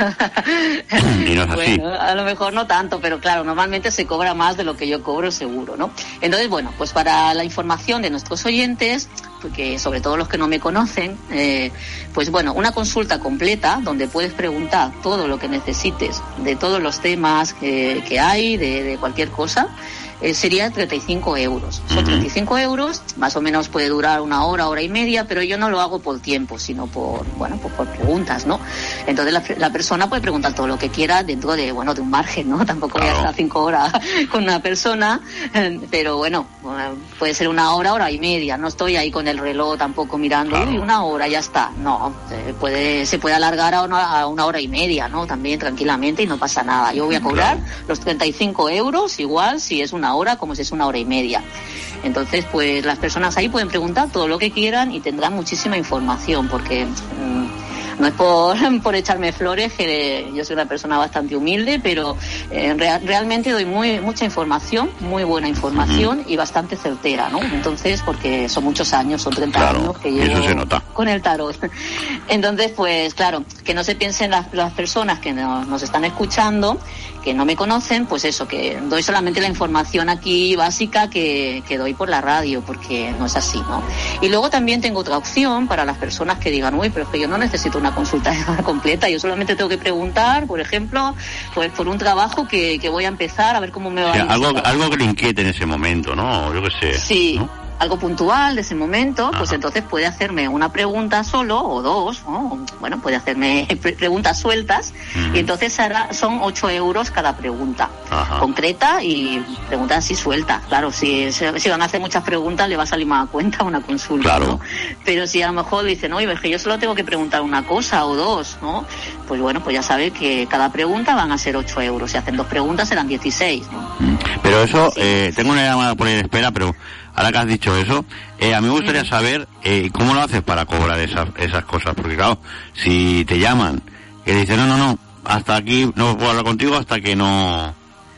Y no es así. Bueno, a lo mejor no tanto, pero claro, normalmente se cobra más de lo que yo cobro seguro, ¿no? Entonces, bueno, pues para la información de nuestros oyentes, porque sobre todo los que no me conocen, eh, pues bueno, una consulta completa donde puedes preguntar todo lo que necesites de todos los temas que, que hay, de, de cualquier cosa, eh, sería treinta y cinco euros. Son treinta y cinco euros, más o menos puede durar una hora, hora y media, pero yo no lo hago por tiempo, sino por, bueno, pues por preguntas, ¿no? Entonces la, la persona puede preguntar todo lo que quiera dentro de, bueno, de un margen, ¿no? Tampoco voy a estar cinco horas con una persona, pero bueno, puede ser una hora, hora y media. No estoy ahí con el reloj tampoco mirando, claro. uy, una hora, ya está. No, se puede, se puede alargar a una, a una hora y media, ¿no? También tranquilamente y no pasa nada. Yo voy a cobrar claro. los treinta y cinco euros igual si es una hora como si es una hora y media. Entonces, pues las personas ahí pueden preguntar todo lo que quieran y tendrán muchísima información, porque mmm, no es por, por echarme flores, que yo soy una persona bastante humilde, pero eh, real, realmente doy muy mucha información, muy buena información uh-huh. y bastante certera, ¿no? Entonces, porque son muchos años, son treinta claro, años que llevo eso se nota. con el tarot. Entonces, pues claro, que no se piensen las, las personas que nos, nos están escuchando, que no me conocen, pues eso, que doy solamente la información aquí básica que, que doy por la radio, porque no es así, ¿no? Y luego también tengo otra opción para las personas que digan, uy, pero es que yo no necesito una consulta completa, yo solamente tengo que preguntar, por ejemplo, pues por un trabajo que, que voy a empezar, a ver cómo me va o sea, a ir. algo, algo que le inquiete en ese momento, ¿no? Yo qué sé. Sí. ¿no? Algo puntual de ese momento, Ajá. pues entonces puede hacerme una pregunta solo o dos, ¿no? Bueno, puede hacerme pre- preguntas sueltas uh-huh. y entonces hará, son ocho euros cada pregunta Ajá. concreta y preguntas así sueltas. Claro, si, si van a hacer muchas preguntas le va a salir más a cuenta una consulta, claro. ¿no? Pero si a lo mejor dicen, oye, es que yo solo tengo que preguntar una cosa o dos, ¿no? Pues bueno, pues ya sabe que cada pregunta van a ser ocho euros. Si hacen dos preguntas serán dieciséis, ¿no? Pero eso, sí. eh, tengo una llamada por ahí de espera, pero ahora que has dicho eso, eh, a mí me gustaría saber eh, cómo lo haces para cobrar esas esas cosas, porque claro, si te llaman y dicen, no, no, no, hasta aquí no puedo hablar contigo hasta que no...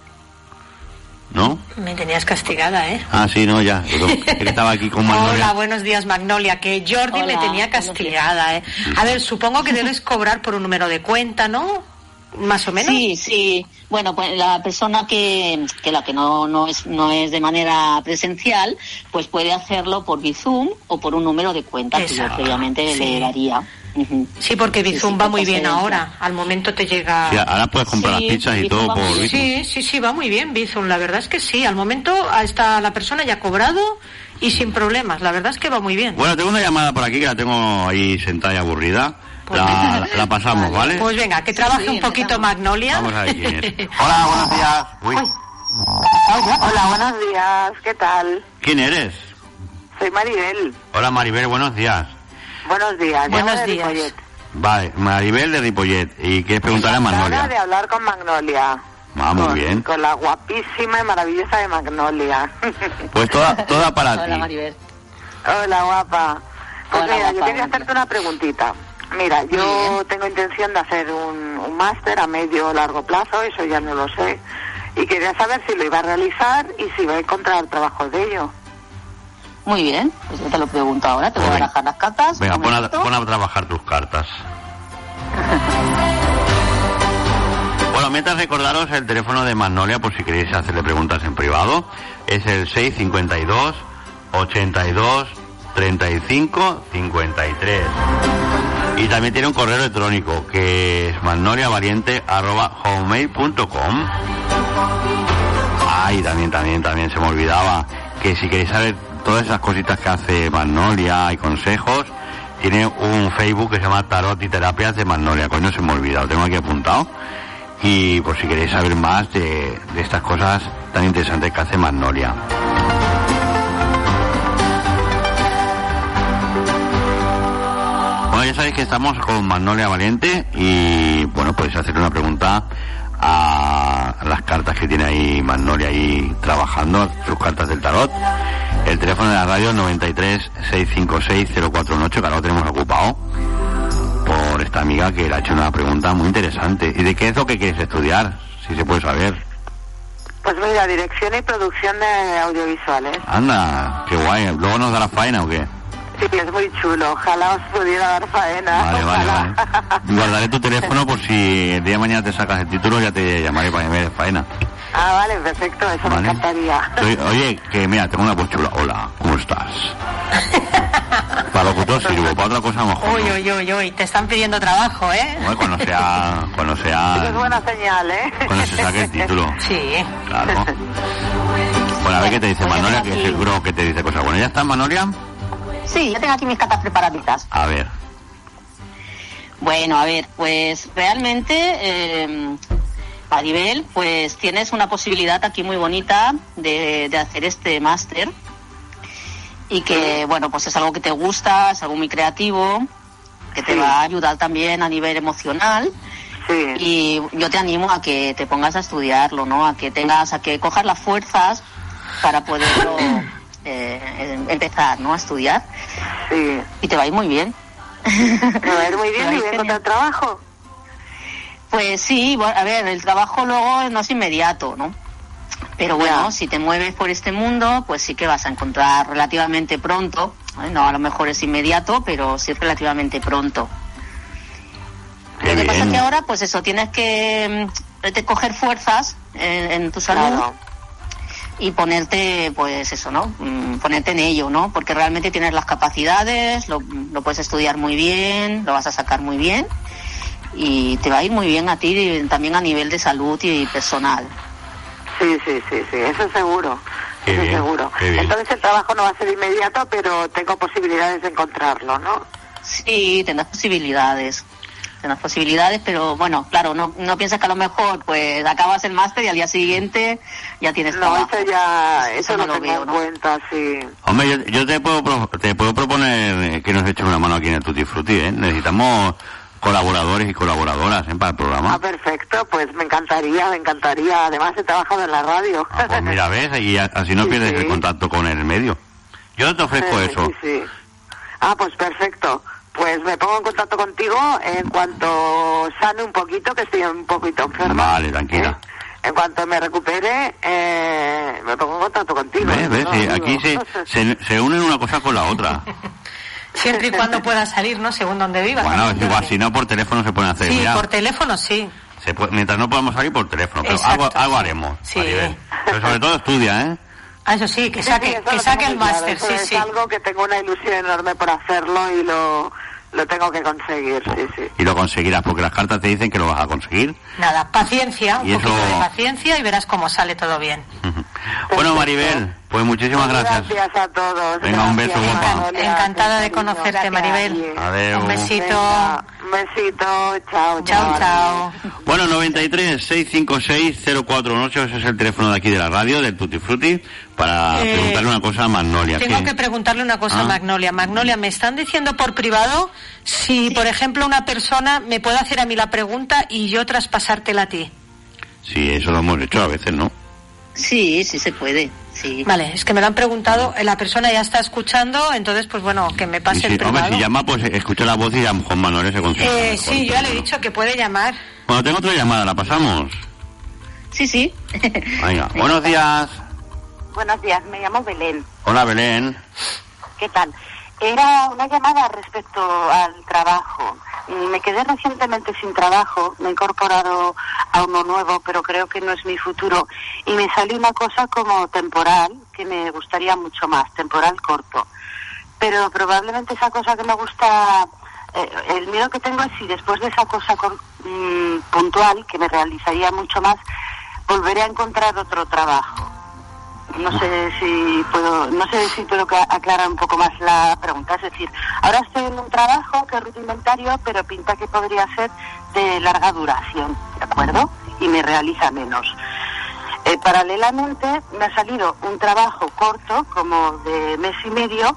¿No? Me tenías castigada, ¿eh? Ah, sí, no, ya. Yo, que estaba aquí con Magnolia. Hola, buenos días, Magnolia. Que Jordi Hola, me tenía castigada, ¿eh? A ver, supongo que debes cobrar por un número de cuenta, ¿no? Más o menos. Sí, sí. Bueno, pues la persona que, que la que no, no es, no es de manera presencial, pues puede hacerlo por Bizum o por un número de cuenta Esa. que yo previamente sí. le daría. Uh-huh. Sí, porque Bizum sí, sí, va muy bien ahora. Al momento te llega... Sí, ahora puedes comprar sí, las pizzas y Bizum todo por Bizum. Sí, sí, sí, va muy bien Bizum. La verdad es que sí. Al momento está la persona ya ha cobrado y sin problemas. La verdad es que va muy bien. Bueno, tengo una llamada por aquí que la tengo ahí sentada y aburrida. Pues la, la pasamos, vale. ¿vale? Pues venga, que trabaje sí, un poquito Magnolia. Vamos a ver quién es. Hola, buenos días. Uy. Hola, buenos días. ¿Qué tal? ¿Quién eres? Soy Maribel. Hola, Maribel, buenos días. Buenos días. Buenos de días. Ripollet. Vale, Maribel de Ripollet. ¿Y quieres preguntarle a Magnolia? de hablar con Magnolia. Ah, muy con, bien. Con la guapísima y maravillosa de Magnolia. Pues toda, toda para Hola, ti. Hola, Maribel. Hola, guapa. Pues Hola, mira, guapa, yo quería hacerte una preguntita. Mira, yo tengo intención de hacer un, un máster a medio o largo plazo, eso ya no lo sé, y quería saber si lo iba a realizar y si iba a encontrar trabajo de ello. Muy bien, pues yo te lo pregunto ahora, te voy a barajar las cartas. Venga, pon a, pon a trabajar tus cartas. Bueno, mientras recordaros el teléfono de Magnolia por si queréis hacerle preguntas en privado, es el seis cinco dos, ochenta y dos, treinta y cinco, cincuenta y tres. Y también tiene un correo electrónico que es magnoliavaliente arroba hotmail punto com. Ay, también, también, también se me olvidaba que si queréis saber todas esas cositas que hace Magnolia y consejos, tiene un Facebook que se llama Tarot y Terapias de Magnolia. Coño, se me ha olvidado, tengo aquí apuntado. Y por si queréis saber más de, de estas cosas tan interesantes que hace Magnolia. Bueno, ya sabéis que estamos con Magnolia Valiente y, bueno, podéis hacer una pregunta a las cartas que tiene ahí Magnolia ahí trabajando, sus cartas del tarot. El teléfono de la radio noventa y tres, seiscientos cincuenta y seis, cero cuatro dieciocho, que ahora lo tenemos ocupado por esta amiga que le ha hecho una pregunta muy interesante. ¿Y de qué es lo que quieres estudiar? Si se puede saber. Pues mira, dirección y producción de audiovisuales. Anda, qué guay. ¿Luego nos dará faena o qué? Sí, es muy chulo. Ojalá os pudiera dar faena. Vale, vale, vale. Guardaré tu teléfono por si el día de mañana te sacas el título, ya te llamaré para que me des faena. Ah, vale, perfecto, eso vale. Me encantaría. Oye, oye, que mira, tengo una voz chula. Hola, ¿cómo estás? Para locutor sirvo, para otra cosa mejor. Uy, uy, uy, uy, te están pidiendo trabajo, ¿eh? Bueno, cuando sea... Cuando sea... Eso es buena señal, ¿eh? Cuando se saque el título. Sí. Claro. Bueno, a ver qué te dice Magnolia, que seguro que te dice cosas buenas. ¿Ya estás, Magnolia? Sí, yo tengo aquí mis cartas preparaditas. A ver. Bueno, a ver, pues realmente, eh, Maribel, pues tienes una posibilidad aquí muy bonita de, de hacer este máster y que, bueno, pues es algo que te gusta, es algo muy creativo, que te sí. va a ayudar también a nivel emocional. Sí. Y yo te animo a que te pongas a estudiarlo, ¿no? A que tengas, a que cojas las fuerzas para poderlo... Eh, empezar, ¿no? A estudiar. Sí. Y te va a ir muy bien. ¿Me va a ir muy bien y voy a encontrar trabajo? Pues sí, bueno, a ver, el trabajo luego no es inmediato, ¿no? Pero bueno, yeah. si te mueves por este mundo, pues sí que vas a encontrar relativamente pronto. ¿eh? No, a lo mejor es inmediato, pero sí relativamente pronto. Qué Lo que bien. pasa es que ahora, pues eso, tienes que mm, coger fuerzas en, en tu salud. Claro. Y ponerte, pues eso, ¿no? Mm, ponerte en ello, ¿no? Porque realmente tienes las capacidades, lo, lo puedes estudiar muy bien, lo vas a sacar muy bien y te va a ir muy bien a ti y también a nivel de salud y personal. Sí, sí, sí, sí, eso seguro, qué eso bien, seguro. Entonces el trabajo no va a ser inmediato, pero tengo posibilidades de encontrarlo, ¿no? Sí, tendrás posibilidades. Las posibilidades, pero bueno, claro, no no piensas que a lo mejor pues acabas el máster y al día siguiente ya tienes no, trabajo. Eso ya, eso, eso no lo lo tengo veo, en ¿no? cuenta, sí. Hombre, yo, yo te puedo pro, te puedo proponer que nos eches una mano aquí en el Tutti Frutti, ¿eh? Necesitamos colaboradores y colaboradoras, ¿eh? Para el programa. Ah, perfecto, pues me encantaría, me encantaría. Además he trabajado en la radio. Ah, pues mira, ves, y así no sí, pierdes sí. el contacto con el medio. Yo te ofrezco sí, eso. Sí, sí. Ah, pues perfecto. Pues me pongo en contacto contigo en cuanto sane un poquito, que estoy un poquito enferma. Vale, tranquila. ¿Eh? En cuanto me recupere, eh, me pongo en contacto contigo. ¿Ves? ¿Ves? Sí, aquí se, se, se unen una cosa con la otra. Siempre y cuando pueda salir, ¿no? Según donde vivas. Bueno, es igual, si no por teléfono se pueden hacer. Sí, Mira, por teléfono sí. Se puede, mientras no podamos salir por teléfono, pero Exacto, algo, algo sí. haremos. Sí. Maribel. Pero sobre todo estudia, ¿eh? Ah, eso sí, que saque, sí, sí, que saque el máster, claro. sí, Eso sí. Es algo que tengo una ilusión enorme por hacerlo y lo... Lo tengo que conseguir, sí, sí. Y lo conseguirás, porque las cartas te dicen que lo vas a conseguir. Nada, paciencia, un y poquito eso... de paciencia y verás cómo sale todo bien. Bueno, Maribel, pues muchísimas gracias. Gracias a todos. Venga, un beso, guapa. Encantada de conocerte, Maribel. Adiós. Un besito. Venga, un besito, chao, chao. Chao, Bueno, noventa y tres, seiscientos cincuenta y seis, cero cuatro ocho, ese es el teléfono de aquí de la radio, del Tutti Frutti, para eh, preguntarle una cosa a Magnolia. Tengo ¿qué? que preguntarle una cosa ¿Ah? a Magnolia. Magnolia, me están diciendo por privado si, sí. por ejemplo, una persona me puede hacer a mí la pregunta y yo traspasártela a ti. Sí, eso lo hemos hecho a veces, ¿no? Sí, sí se puede, sí. Vale, es que me lo han preguntado, la persona ya está escuchando, entonces, pues bueno, que me pase sí, el privado. Hombre, si llama, pues escucha la voz y a lo mejor Manuel se consigue. Eh, sí, yo ya le he dicho que puede llamar. Bueno, tengo otra llamada, ¿la pasamos? Sí, sí. Venga, buenos días. Buenos días, me llamo Belén. Hola, Belén. ¿Qué tal? Era una llamada respecto al trabajo. Me quedé recientemente sin trabajo, me he incorporado a uno nuevo, pero creo que no es mi futuro. Y me salió una cosa como temporal, que me gustaría mucho más, temporal corto. Pero probablemente esa cosa que me gusta, eh, el miedo que tengo es si después de esa cosa con, mmm, puntual, que me realizaría mucho más, volveré a encontrar otro trabajo. No sé si puedo, no sé si puedo aclarar un poco más la pregunta. Es decir, ahora estoy en un trabajo que es rudimentario, pero pinta que podría ser de larga duración, ¿de acuerdo? Y me realiza menos. Eh, paralelamente me ha salido un trabajo corto, como de mes y medio,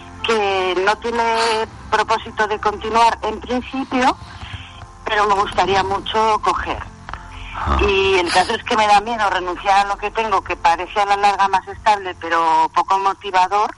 que no tiene propósito de continuar en principio, pero me gustaría mucho coger. Y el caso es que me da miedo renunciar a lo que tengo, que parece a la larga más estable, pero poco motivador,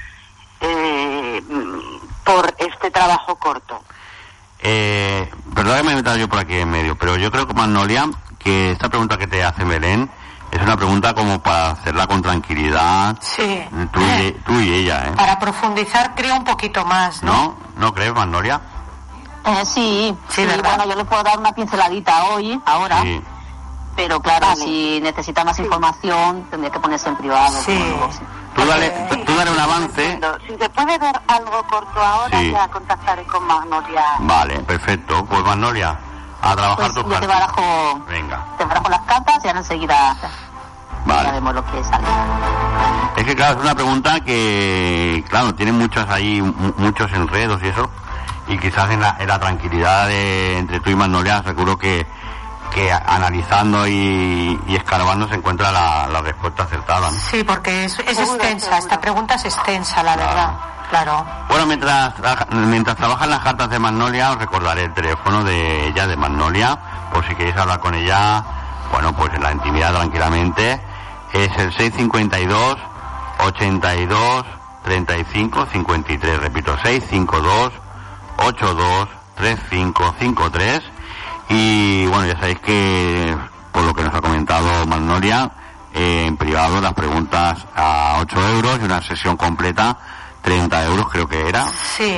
eh, por este trabajo corto. Eh, perdón que me he metido yo por aquí en medio, pero yo creo que Magnolia, que esta pregunta que te hace Belén, es una pregunta como para hacerla con tranquilidad. Sí. Tú y, tú y ella, ¿eh? Para profundizar, creo, un poquito más, ¿no? ¿No? ¿No crees, Magnolia? Eh, sí, sí, sí, bueno, yo le puedo dar una pinceladita hoy, ahora, sí. Pero claro, Vale. si necesita más información, tendría que ponerse en privado. Sí. Tú dale, tú dale un avance. Si se puede ver algo corto ahora, Sí. ya contactaré con Magnolia. Vale, perfecto. Pues Magnolia, a trabajar Pues tus yo te cartas. barajo, Venga, te barajo las cartas y ahora enseguida ya vale. vemos lo que sale. Es que claro, es una pregunta que, claro, tiene muchos ahí, mu- muchos enredos y eso. Y quizás en la, en la tranquilidad de, entre tú y Magnolia, seguro que, que analizando y, y escarbando se encuentra la, la respuesta acertada, ¿no? Sí, porque es, es extensa, esta pregunta es extensa, la verdad. Claro. Bueno, mientras, tra- mientras trabajan las cartas de Magnolia, os recordaré el teléfono de ella, de Magnolia, por si queréis hablar con ella, bueno, pues en la intimidad tranquilamente. Es el seiscientos cincuenta y dos, ochenta y dos, treinta y cinco, cincuenta y tres. Repito, seiscientos cincuenta y dos, ochenta y dos, treinta y cinco, cincuenta y tres. Y bueno, ya sabéis que, por lo que nos ha comentado Magnolia, eh, en privado las preguntas a ocho euros y una sesión completa treinta euros creo que era, Sí. ¿no?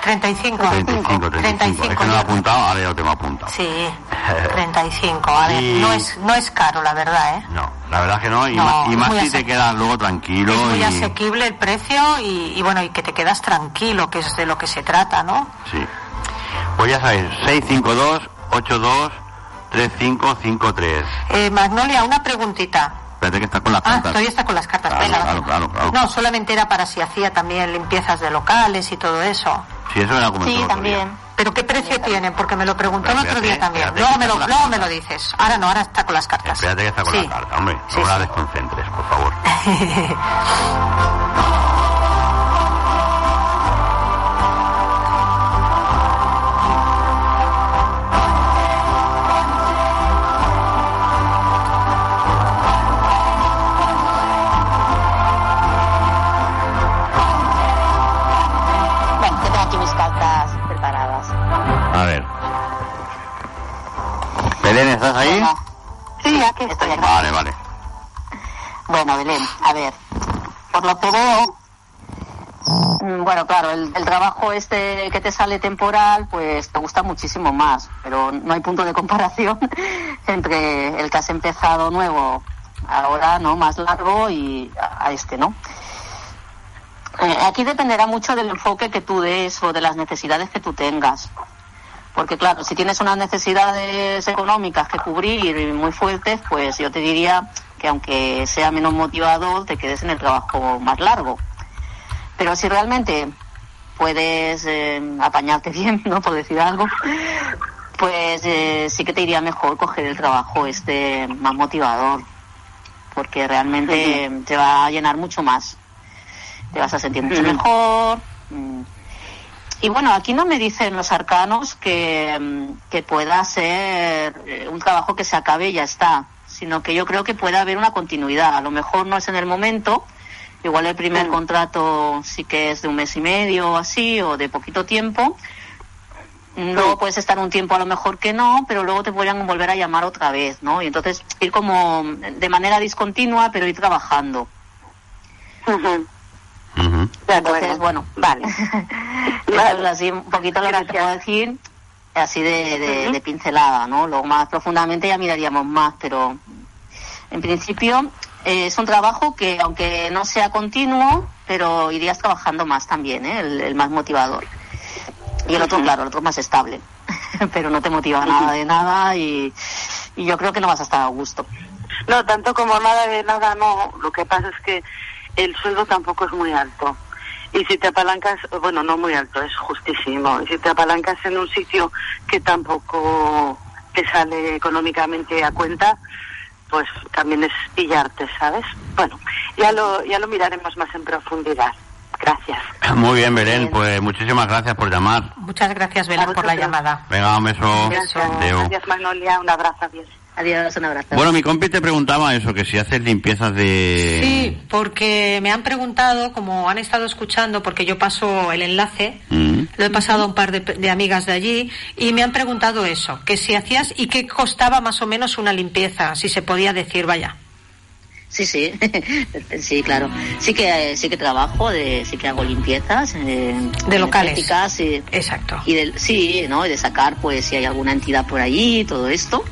treinta y cinco. treinta y cinco, treinta y cinco. Es que no lo he apuntado, ahora ya lo tengo apuntado. Sí, treinta y cinco. A ver, Y- no es, no es caro, la verdad, ¿eh? No, la verdad es que no, y No, más, y es más muy si te asequible. quedas luego tranquilo. Es muy y... asequible el precio y, y bueno, y que te quedas tranquilo, que es de lo que se trata, ¿no? Sí. Pues ya sabéis, seis cinco dos, ocho dos, tres cinco cinco tres. Eh, Magnolia, una preguntita. Espérate que está con las Ah, cartas. todavía está con las cartas. Claro, Venga. claro, claro, claro. No, solamente era para si hacía también limpiezas de locales y todo eso. Sí, eso me lo comentó el otro día. ¿Pero qué precio tienen? Porque me lo preguntó el otro Espérate, día también. espérate, Luego me lo, espérate. luego me lo dices. Ahora no, ahora está con las cartas. Espérate que está con Sí. la carta, hombre. Sí, no la sí. desconcentres, por favor. Bueno, yo tengo aquí mis cartas preparadas. A ver. Belén, ¿estás ahí? Sí, aquí estoy. Vale, vale. Bueno, Belén, a ver, por lo que veo, mm, bueno, claro, el, el trabajo este que te sale temporal, pues te gusta muchísimo más, pero no hay punto de comparación entre el que has empezado nuevo ahora, ¿no? Más largo y a, a este, ¿no? Eh, aquí dependerá mucho del enfoque que tú des o de las necesidades que tú tengas. Porque claro, si tienes unas necesidades económicas que cubrir muy fuertes, pues yo te diría que aunque sea menos motivador, te quedes en el trabajo más largo. Pero si realmente puedes eh, apañarte bien, ¿no? Por decir algo, pues eh, sí que te iría mejor coger el trabajo este más motivador. Porque realmente Ujú. te va a llenar mucho más. Te vas a sentir mucho Ujú. mejor. mm, Y bueno, aquí no me dicen los arcanos que, mm, que pueda ser eh, un trabajo que se acabe y ya está, sino que yo creo que puede haber una continuidad. A lo mejor no es en el momento, igual el primer Mm. contrato sí que es de un mes y medio o así, o de poquito tiempo. Luego puedes estar un tiempo a lo mejor que no, pero luego te podrían volver a llamar otra vez, ¿no? Y entonces ir como de manera discontinua, pero ir trabajando. Ujú. Ujú. De Entonces, acuerdo. bueno, Vale. eso es así un poquito lo que te puedo decir, así de, de, Ujú. de pincelada, ¿no? Luego más profundamente ya miraríamos más, pero en principio eh, es un trabajo que aunque no sea continuo, pero irías trabajando más también, ¿eh? El, el más motivador. Y el otro, Ujú. claro, el otro más estable, pero no te motiva nada de nada y, y yo creo que no vas a estar a gusto. No, tanto como nada de nada, no. Lo que pasa es que el sueldo tampoco es muy alto. Y si te apalancas, bueno, no muy alto, es justísimo. Y si te apalancas en un sitio que tampoco te sale económicamente a cuenta, pues también es pillarte, ¿sabes? Bueno, ya lo, ya lo miraremos más en profundidad. Gracias. Muy bien, Belén, pues muchísimas gracias por llamar. Muchas gracias, Belén, por la llamada. Venga, un beso. Gracias. Adeu. Gracias, Magnolia. Un abrazo. Adiós. Adiós, un abrazo. Bueno, mi compi te preguntaba eso, que si haces limpiezas de... Sí, porque me han preguntado, como han estado escuchando, porque yo paso el enlace, Mm. lo he pasado a un par de, de amigas de allí, y me han preguntado eso, que si hacías y qué costaba más o menos una limpieza, si se podía decir, vaya. Sí, sí, sí, claro. Sí que sí que trabajo, de, sí que hago limpiezas eh, De locales. energéticas y, Exacto. y de, sí, ¿no? Y de sacar, pues, si hay alguna entidad por allí, todo esto.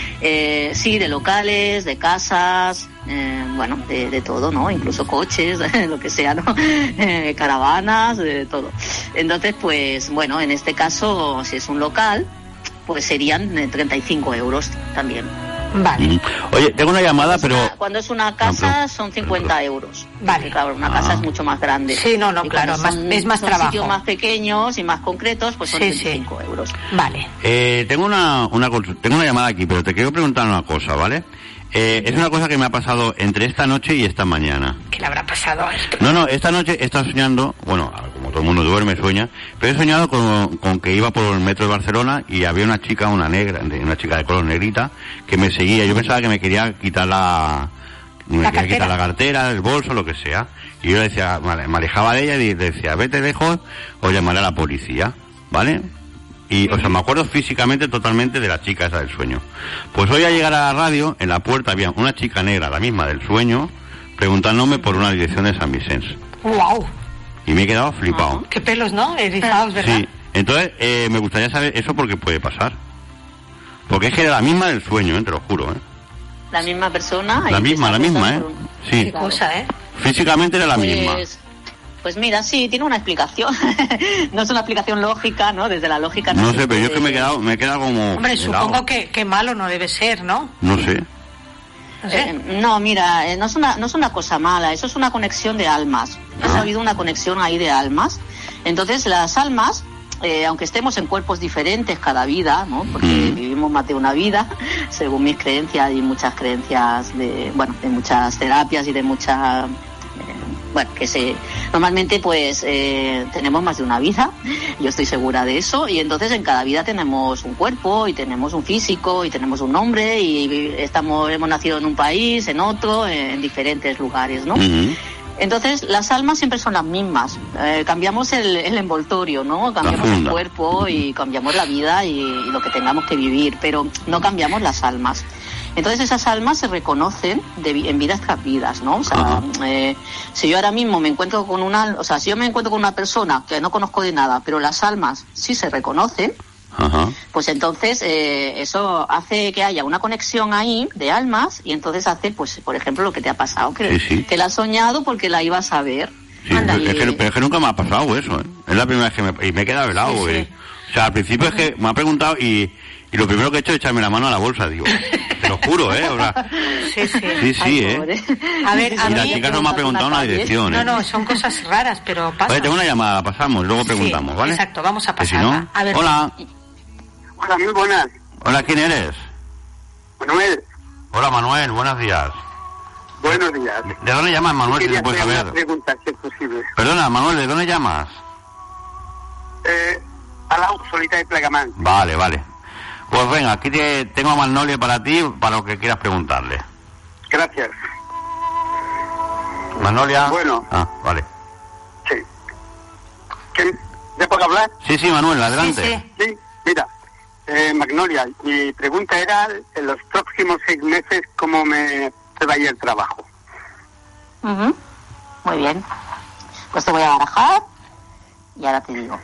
Eh, sí, de locales, de casas, eh, bueno, de, de todo, ¿no? Incluso coches, lo que sea, ¿no? Eh, caravanas, de todo. Entonces, pues, bueno, en este caso, si es un local, pues serían eh, treinta y cinco euros también. Vale. Mm. Oye, tengo una llamada, pero... Cuando es una casa son cincuenta euros. Vale. Claro, una casa Ah. es mucho más grande. Sí, no, no, Y claro, cuando más- son- es más son trabajo. sitios más pequeños y más concretos, pues son Sí, treinta y cinco euros. Vale. Eh, tengo una, una consu- tengo una llamada aquí, pero te quiero preguntar una cosa, ¿vale? Eh, es una cosa que me ha pasado entre esta noche y esta mañana. ¿Qué le habrá pasado a esto? No, no, esta noche he estado soñando, bueno, como todo el mundo duerme, sueña, pero he soñado con, con que iba por el metro de Barcelona y había una chica, una negra, una chica de color negrita, que me seguía. Yo pensaba que me quería quitar la... Me La quería cartera. quitar la cartera, el bolso, lo que sea. Y yo le decía, vale, me alejaba de ella y le decía, vete lejos o llamaré a la policía, ¿vale? Y, o sea, me acuerdo físicamente totalmente de la chica esa del sueño. Pues hoy al llegar a la radio, en la puerta había una chica negra, la misma del sueño, preguntándome por una dirección de San Vicente. Wow. Y me he quedado flipado. Qué pelos, ¿no? Erizados, ¿verdad? Sí. Entonces, eh, me gustaría saber eso porque puede pasar. Porque es que era la misma del sueño, ¿eh? Te lo juro, ¿eh? La misma persona. La misma, la misma, ¿eh? Sí. Qué cosa, ¿eh? Físicamente era la pues, misma. Pues mira, sí, tiene una explicación. No es una explicación lógica, ¿no? Desde la lógica no, No se sé, pero yo es puede- que me he quedado, me he quedado como... Hombre, helado. supongo que, que malo no debe ser, ¿no? No sé. No sé. Eh, no, mira, eh, no es una no es una cosa mala, eso es una conexión de almas. Ah. Ha habido una conexión ahí de almas. Entonces, las almas, eh, aunque estemos en cuerpos diferentes cada vida, ¿no? Porque Mm. vivimos más de una vida, según mis creencias y muchas creencias de, bueno, de muchas terapias y de muchas, bueno, que se normalmente pues eh, tenemos más de una vida, yo estoy segura de eso, y entonces en cada vida tenemos un cuerpo y tenemos un físico y tenemos un nombre y estamos hemos nacido en un país, en otro, en diferentes lugares, ¿no? Ujú. Entonces las almas siempre son las mismas, eh, cambiamos el, el envoltorio, ¿no? Cambiamos el funda. cuerpo y cambiamos la vida y, y lo que tengamos que vivir, pero no cambiamos las almas. Entonces esas almas se reconocen de, vi- en vidas tras vidas, ¿no? O sea, eh, si yo ahora mismo me encuentro con una, o sea, si yo me encuentro con una persona que no conozco de nada, pero las almas sí se reconocen, Ajá. pues entonces eh, eso hace que haya una conexión ahí de almas y entonces hace, pues, por ejemplo, lo que te ha pasado, que, Sí, sí. que la has soñado porque la ibas a ver. Sí, Anda, pero, es y- que, pero es que nunca me ha pasado eso, ¿eh? Es la primera vez que me... Y me he quedado helado, Sí, sí. güey. O sea, al principio es que me ha preguntado y, y lo primero que he hecho es echarme la mano a la bolsa, digo. Te lo juro, ¿eh? O sea, Sí, sí. sí, sí, ¿eh? A ver, a Y la mí... chica no me ha preguntado una dirección, No, ¿eh? no, son cosas raras, pero pasa. Oye, tengo una llamada, pasamos, luego preguntamos, Sí, ¿vale? exacto, vamos a Que si pasarla. no... A ver, Hola. Hola, muy buenas. Hola, ¿quién eres? Manuel, Hola, Manuel, buenos días. buenos días. ¿De dónde llamas, Manuel, si Quería se puede hacer una saber? pregunta, si es posible. Perdona, Manuel, ¿de dónde llamas? Eh, Palau, Solita y Plegamán. Vale, vale. Pues venga, aquí te, tengo a Magnolia para ti, para lo que quieras preguntarle. Gracias. Magnolia. Bueno. Ah, vale. Sí. ¿Qué- ¿Ya puedo hablar? Sí, sí, Manuel, adelante. Sí, mira, eh, Magnolia, mi pregunta era, en los próximos seis meses, ¿cómo me se va a ir el trabajo? Ujú. Muy bien. Pues te voy a barajar y ahora te digo.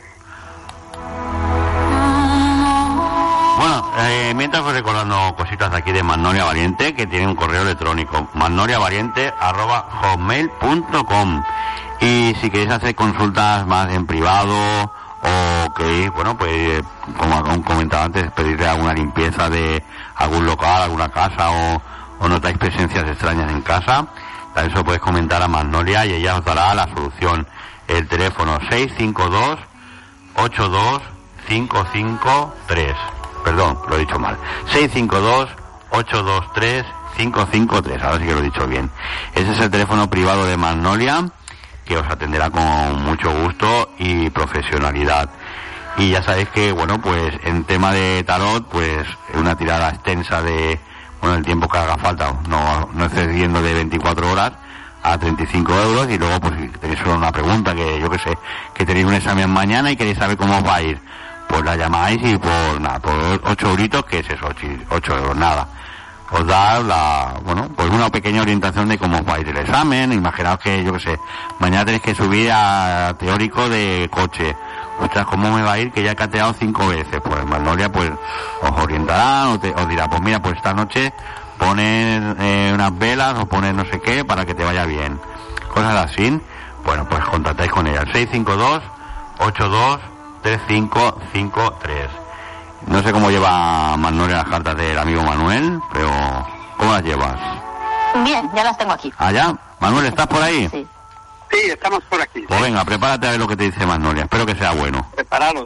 Bueno, eh, mientras voy recordando cositas de aquí de Magnolia Valiente, que tiene un correo electrónico, magnoliavaliente arroba hotmail punto com. Y si queréis hacer consultas más en privado o queréis, bueno, pues eh, como han comentado antes, pedirle alguna limpieza de algún local, alguna casa o, o notáis presencias extrañas en casa, también se lo podéis comentar a Magnolia y ella os dará la solución. El teléfono seis cinco dos ocho dos cinco cinco tres. Perdón, lo he dicho mal. seis cinco dos ocho dos tres cinco cinco tres. Ahora sí que lo he dicho bien. Ese es el teléfono privado de Magnolia, que os atenderá con mucho gusto y profesionalidad. Y ya sabéis que, bueno, pues en tema de tarot, pues una tirada extensa de, bueno, el tiempo que haga falta, no, no excediendo de veinticuatro horas, a treinta y cinco euros. Y luego, pues si tenéis solo una pregunta, que yo que sé, que tenéis un examen mañana y queréis saber cómo os va a ir, pues la llamáis y por nada, por ocho euritos, que es eso, ocho euros, nada. Os da la, bueno, pues una pequeña orientación de cómo os va a ir el examen. Imaginaos que, yo que sé, mañana tenéis que subir a teórico de coche. Ostras, ¿cómo me va a ir? Que ya he cateado cinco veces. Pues Magnolia, pues, os orientará, os, te- os dirá, pues mira, pues esta noche poner eh, unas velas o poner no sé qué para que te vaya bien. Cosas así. Bueno, pues contactáis con ella. seis cinco dos ocho dos tres cinco cinco tres. No sé cómo lleva Magnolia las cartas del amigo Manuel, pero ¿cómo las llevas? Bien, ya las tengo aquí. ¿Allá? Manuel, ¿estás por ahí? Sí. Sí, estamos por aquí. Pues venga, prepárate a ver lo que te dice Magnolia. Espero que sea bueno. Preparados.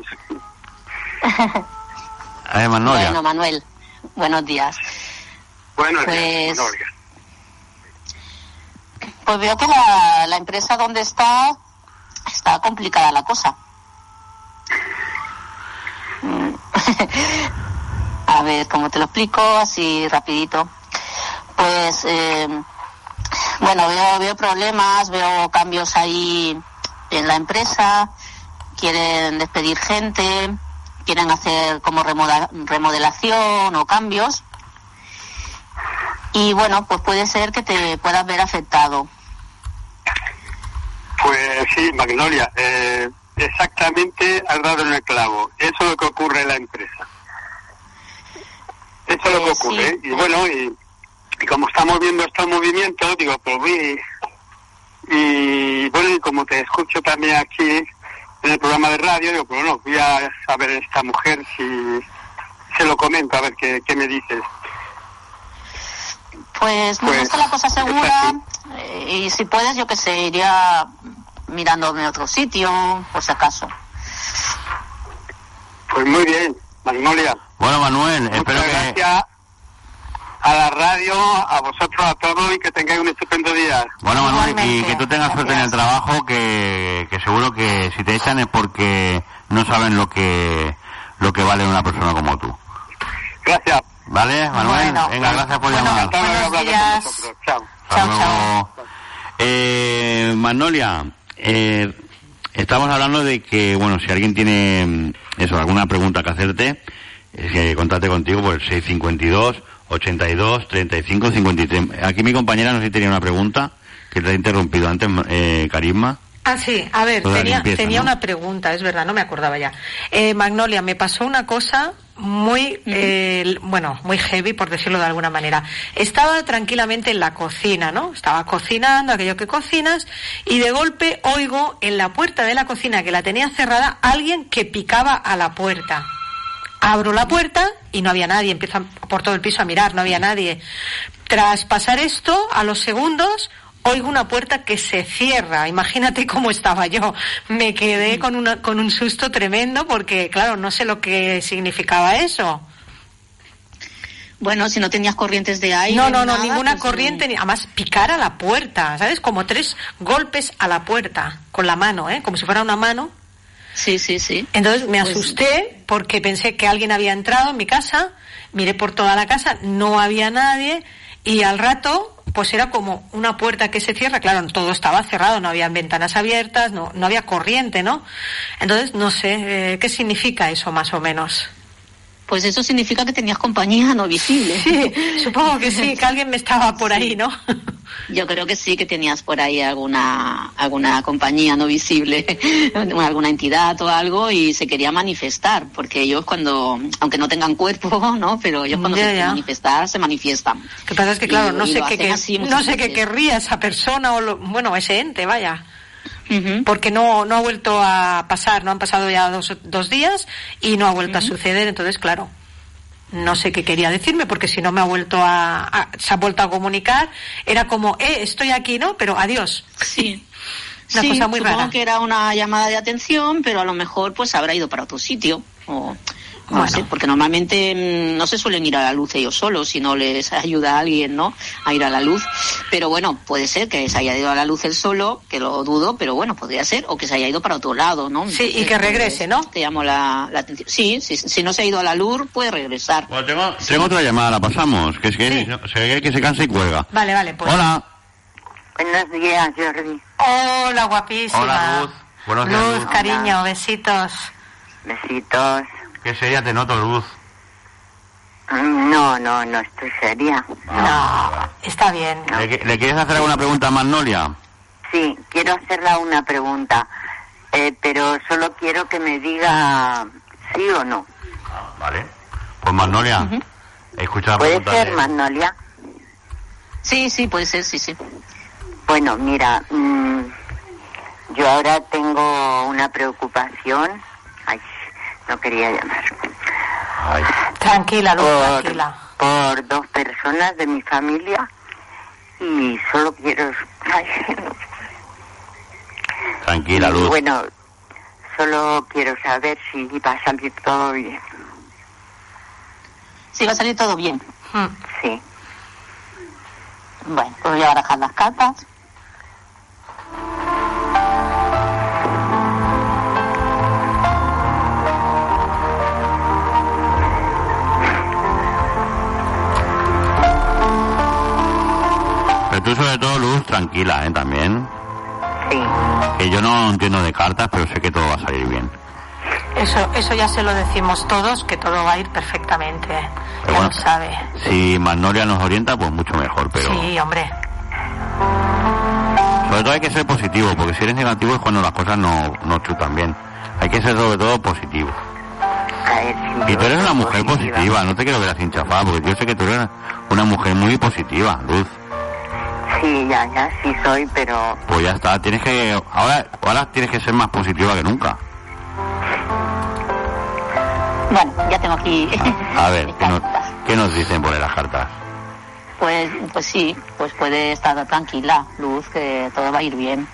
A ver, Magnolia. Bueno, Manuel, buenos días. Bueno, Pues, pues veo que la, la empresa donde está está complicada la cosa. Mm. A ver, ¿cómo te lo explico? Así rapidito. Pues, eh, bueno, veo, veo problemas, veo cambios ahí en la empresa, quieren despedir gente, quieren hacer como remoda- remodelación o cambios. Y bueno, pues puede ser que te puedas ver afectado. Pues sí, Magnolia, eh, exactamente has dado en el clavo. Eso es lo que ocurre en la empresa. Eso es lo que ocurre. Sí. Y bueno, y, y como estamos viendo estos movimientos, digo, pues voy... Y bueno, y como te escucho también aquí en el programa de radio, digo, pues bueno, voy a saber esta mujer si se lo comento, a ver qué, qué me dices. Pues no pues, está la cosa segura, eh, y si puedes, yo que sé, iría mirando en otro sitio, por si acaso. Pues muy bien, Magnolia. Bueno, Manuel, muchas espero gracias que... a la radio, a vosotros, a todos, y que tengáis un estupendo día. Bueno, Manuel, y que tú tengas suerte en el trabajo, que, que seguro que si te echan es porque no saben lo que lo que vale una persona como tú. Gracias. ¿Vale, Manuel? Bueno, venga, gracias por bueno, llamar. Buenos días. Chao. Chao, chao. Eh, Magnolia, eh, estamos hablando de que, bueno, si alguien tiene eso, alguna pregunta que hacerte, es que contacte contigo por el seis cinco dos, ochenta y dos, treinta y cinco, cincuenta y tres. Aquí mi compañera no sé si tenía una pregunta que te ha interrumpido antes, eh, Carisma. Ah, sí, a ver, Toda tenía, limpieza, tenía ¿no? una pregunta, es verdad, no me acordaba ya. Eh, Magnolia, me pasó una cosa muy, eh, bueno, muy heavy, por decirlo de alguna manera. Estaba tranquilamente en la cocina, ¿no? Estaba cocinando, aquello que cocinas, y de golpe oigo en la puerta de la cocina, que la tenía cerrada, alguien que picaba a la puerta. Abro la puerta y no había nadie, empiezo por todo el piso a mirar, no había nadie. Tras pasar esto, a los segundos, oigo una puerta que se cierra. Imagínate cómo estaba yo. Me quedé con una, con un susto tremendo porque, claro, no sé lo que significaba eso. Bueno, si no tenías corrientes de aire. No, no, no, nada, ninguna pues, corriente, ni, además picar a la puerta, ¿sabes? Como tres golpes a la puerta, con la mano, ¿eh? Como si fuera una mano. Sí, sí, sí. Entonces me Pues- asusté porque pensé que alguien había entrado en mi casa, miré por toda la casa, no había nadie, y al rato pues era como una puerta que se cierra, claro, todo estaba cerrado, no había ventanas abiertas, no, no había corriente, ¿no? Entonces no sé, eh, ¿qué significa eso más o menos? Pues eso significa que tenías compañía no visible. Sí, supongo que sí, que alguien me estaba por ahí, ¿no? Yo creo que sí, que tenías por ahí alguna alguna compañía no visible, alguna entidad o algo, y se quería manifestar, porque ellos cuando, aunque no tengan cuerpo, ¿no? Pero ellos cuando Ya, se ya. quieren manifestar, se manifiestan. Lo que pasa es que, claro, Y- no y sé lo qué, hacen qué- así no muchas sé qué veces. querría esa persona o, lo, bueno, ese ente, vaya. Porque no no ha vuelto a pasar, no han pasado ya dos, dos días y no ha vuelto a suceder, entonces, claro, no sé qué quería decirme, porque si no me ha vuelto a, a- se ha vuelto a comunicar, era como, eh, estoy aquí, ¿no? Pero adiós. Sí. Una Sí, cosa muy supongo rara. que era una llamada de atención, pero a lo mejor pues habrá ido para otro sitio, o no Bueno. sé, porque normalmente mm, no se suelen ir a la luz ellos solos, si no les ayuda a alguien, ¿no?, a ir a la luz. Pero bueno, puede ser que se haya ido a la luz él solo, que lo dudo, pero bueno, podría ser, o que se haya ido para otro lado, ¿no? Sí, y que regrese, ¿no? Te llamó la, la atención. Sí, sí, si no se ha ido a la luz, puede regresar. Bueno, tengo, tengo otra llamada, la pasamos, que es que Sí. se ve que se cansa y cuelga. Vale, vale, pues. Hola. Buenos días, Jordi. Hola, guapísima. Hola, Luz. Buenos días, Luz, Luz. cariño, besitos. Besitos. Qué seria te noto, Luz. No, no, no estoy seria. No, está bien. ¿Le, le quieres hacer alguna pregunta a Magnolia? Sí, quiero hacerle una pregunta, eh, pero solo quiero que me diga sí o no. Vale. Pues Magnolia, escucha la ¿Puede pregunta. ser, de- Magnolia? Sí, sí, puede ser, sí, sí. Bueno, mira, mm, yo ahora tengo una preocupación. Ay, no quería llamar. Tranquila, Luz, Por- tranquila. Por dos personas de mi familia y solo quiero... Ay, Tranquila, Luz. bueno, solo quiero saber si va a salir todo bien. Sí, va a salir todo bien. Sí. Bueno, pues voy a barajar las cartas. Pero tú sobre todo, Luz, tranquila, ¿eh? También. Sí. Que yo no entiendo de cartas, pero sé que todo va a salir bien. Eso, eso ya se lo decimos todos, que todo va a ir perfectamente. Pero Ya bueno, lo sabe. si Magnolia nos orienta, pues mucho mejor, pero Sí, hombre. sobre todo hay que ser positivo, porque si eres negativo es cuando las cosas no, no chutan bien. Hay que ser sobre todo positivo. A ver, si y tú eres una mujer positiva. positiva, no te quiero ver así hinchafada, porque yo sé que tú eres una mujer muy positiva, Luz. Sí, ya, ya, sí soy, pero... Pues ya está, tienes que... Ahora, ahora tienes que ser más positiva que nunca. Bueno, ya tengo aquí... A, a ver, ¿qué nos, ¿qué nos dicen por las cartas? Pues, pues sí, pues puede estar tranquila, Luz, que todo va a ir bien.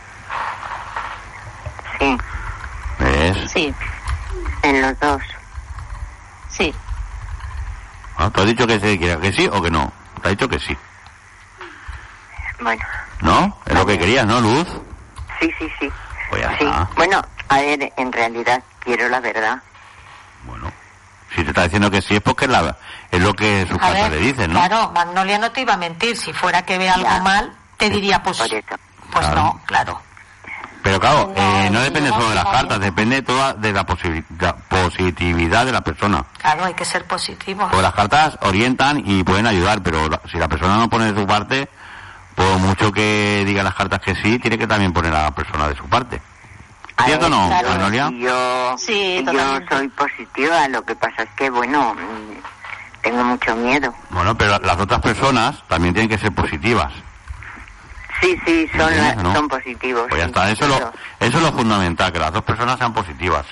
Sí. ¿Ves? Sí. En los dos. Sí. ¿No? ¿Tú has dicho que sí, que sí o que no? Te has dicho que sí. Bueno. ¿No? Es lo que querías, ¿no, Luz? Sí, sí, sí. Pues ya sí. está. Bueno, a ver, en realidad quiero la verdad. Bueno, si te está diciendo que sí es porque es, la, es lo que sus cartas le dicen, ¿no? Claro, Magnolia no te iba a mentir. Si fuera que ve algo Ya. mal, te diría, pues, pues Claro. no, claro. Pero claro, eh, no depende solo de las cartas, depende toda de la posi- la positividad de la persona. Claro, hay que ser positivo. Porque las cartas orientan y pueden ayudar, pero la- si la persona no pone de su parte, por mucho que diga las cartas que sí, tiene que también poner a la persona de su parte. ¿Cierto o no, Claro, Magnolia? Yo, Sí, yo soy positiva, lo que pasa es que, bueno, mm, tengo mucho miedo. Bueno, pero las otras personas también tienen que ser positivas. Sí, sí, son, ¿Entiendes, la- no? son positivos. Pues ya sí, está, eso es, lo, claro. eso es lo fundamental, que las dos personas sean positivas.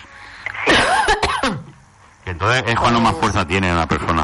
Que entonces es cuando más fuerza tiene una persona.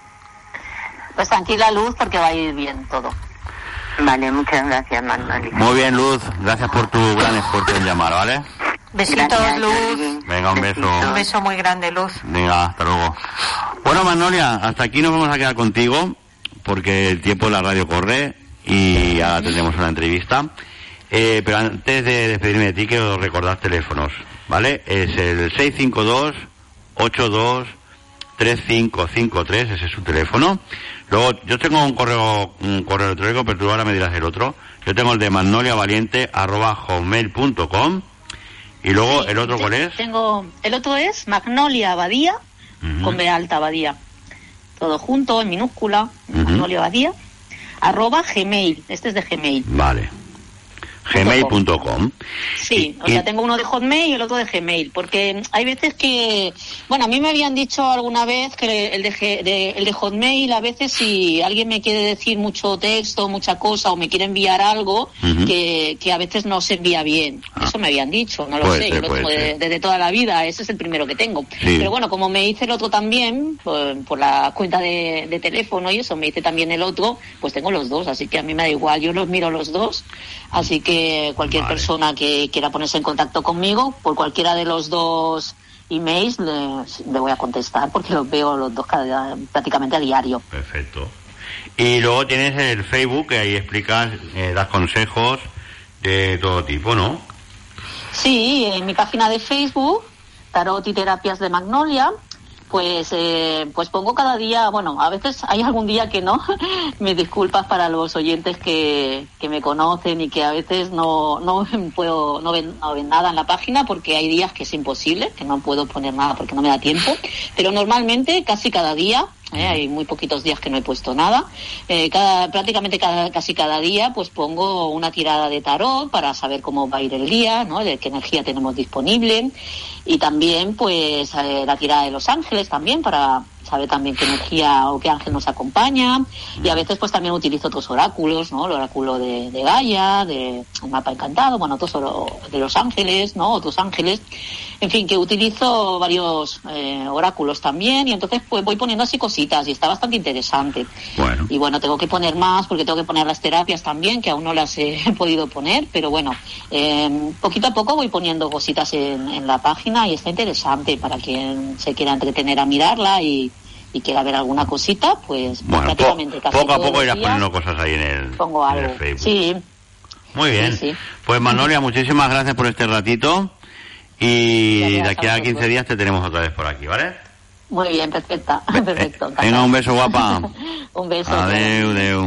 Pues tranquila, Luz, porque va a ir bien todo. Vale, muchas gracias, Magnolia. Muy bien, Luz, gracias por tu gran esfuerzo en llamar, ¿vale? Besitos, Gracias, Luz. Venga, un beso. Un beso muy grande, Luz. Venga, hasta luego. Bueno, Magnolia, hasta aquí nos vamos a quedar contigo, porque el tiempo de la radio corre y ahora tendremos una entrevista. Eh, pero antes de despedirme de ti, quiero recordar teléfonos, ¿vale? Es el seis cinco dos, ocho dos, tres cinco cinco tres, ese es su teléfono. Luego, yo tengo un correo un correo electrónico, pero tú ahora me dirás el otro. Yo tengo el de magnoliavaliente arroba hotmail punto com. Y luego, Sí, ¿el otro te- cuál es? Tengo, el otro es Magnolia Abadía, Ujú. con B alta Abadía. Todo junto, en minúscula, Ujú. Magnolia Abadía, arroba Gmail, este es de Gmail. Vale. gmail punto com. Sí, o Y- sea, tengo uno de Hotmail y el otro de Gmail, porque hay veces que, bueno, a mí me habían dicho alguna vez que el de, G- de- el de Hotmail, a veces si alguien me quiere decir mucho texto, mucha cosa, o me quiere enviar algo, Ujú. que, que a veces no se envía bien. Eso me habían dicho, no lo Puede sé, ser, yo lo puede tengo de- ser. desde toda la vida, ese es el primero que tengo. Sí. Pero bueno, como me hice el otro también, por, por la cuenta de, de teléfono y eso, me hice también el otro, pues tengo los dos, así que a mí me da igual, yo los miro los dos, así que cualquier persona que quiera ponerse en contacto conmigo, por cualquiera de los dos emails, le, le voy a contestar, porque los veo los dos cada, prácticamente a diario. Perfecto. Y luego tienes el Facebook, que ahí explicas, eh, das consejos de todo tipo, ¿no? Sí, en mi página de Facebook, Tarot y Terapias de Magnolia, pues eh, pues pongo cada día, bueno, a veces hay algún día que no, mis disculpas para los oyentes que, que me conocen y que a veces no no puedo no ven, no ven nada en la página, porque hay días que es imposible, que no puedo poner nada porque no me da tiempo, pero normalmente casi cada día, eh, hay muy poquitos días que no he puesto nada, eh, cada prácticamente cada, casi cada día pues pongo una tirada de tarot para saber cómo va a ir el día, ¿no? De qué energía tenemos disponible, y también pues eh, la tirada de los ángeles también, para saber también qué energía o qué ángel nos acompaña, y a veces pues también utilizo otros oráculos, ¿no? El oráculo de, de Gaia, de el mapa encantado, bueno, otros oro- de los ángeles, ¿no? Otros ángeles, en fin, que utilizo varios eh, oráculos también, y entonces pues voy poniendo así cositas y está bastante interesante. Bueno. Y bueno, tengo que poner más porque tengo que poner las terapias también, que aún no las he podido poner, pero bueno, eh, poquito a poco voy poniendo cositas en, en la página y está interesante para quien se quiera entretener a mirarla y, y quiera ver alguna cosita, pues Bueno, po- prácticamente casi poco a todos poco los irás días poniendo cosas ahí en el, pongo en el algo. Facebook. Sí, Muy bien. Sí, sí. Pues Magnolia, muchísimas gracias por este ratito. Y Gracias de aquí a a vosotros. quince días te tenemos otra vez por aquí, ¿vale? muy bien, perfecta, perfecto. Venga, un beso, guapa. Un beso. Adeu, adeu.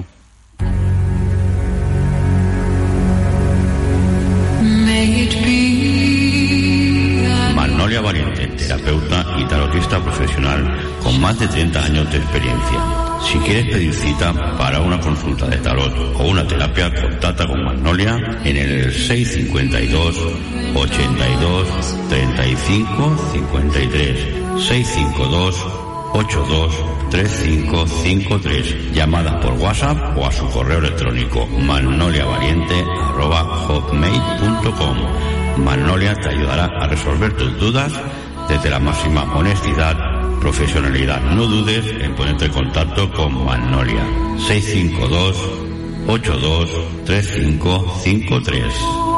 Magnolia Valiente, terapeuta y tarotista profesional con más de treinta años de experiencia. Si quieres pedir cita para una consulta de tarot o una terapia, contacta con Magnolia en el seis cincuenta y dos, ochenta y dos, treinta y cinco, cincuenta y tres, seis cinco dos, ochenta y dos, treinta y cinco cincuenta y tres, llamadas por WhatsApp o a su correo electrónico magnoliavaliente arroba hotmail punto com. Magnolia te ayudará a resolver tus dudas desde la máxima honestidad, profesionalidad. No dudes en ponerte en contacto con Magnolia. seis cinco dos, ochenta y dos, treinta y cinco cincuenta y tres.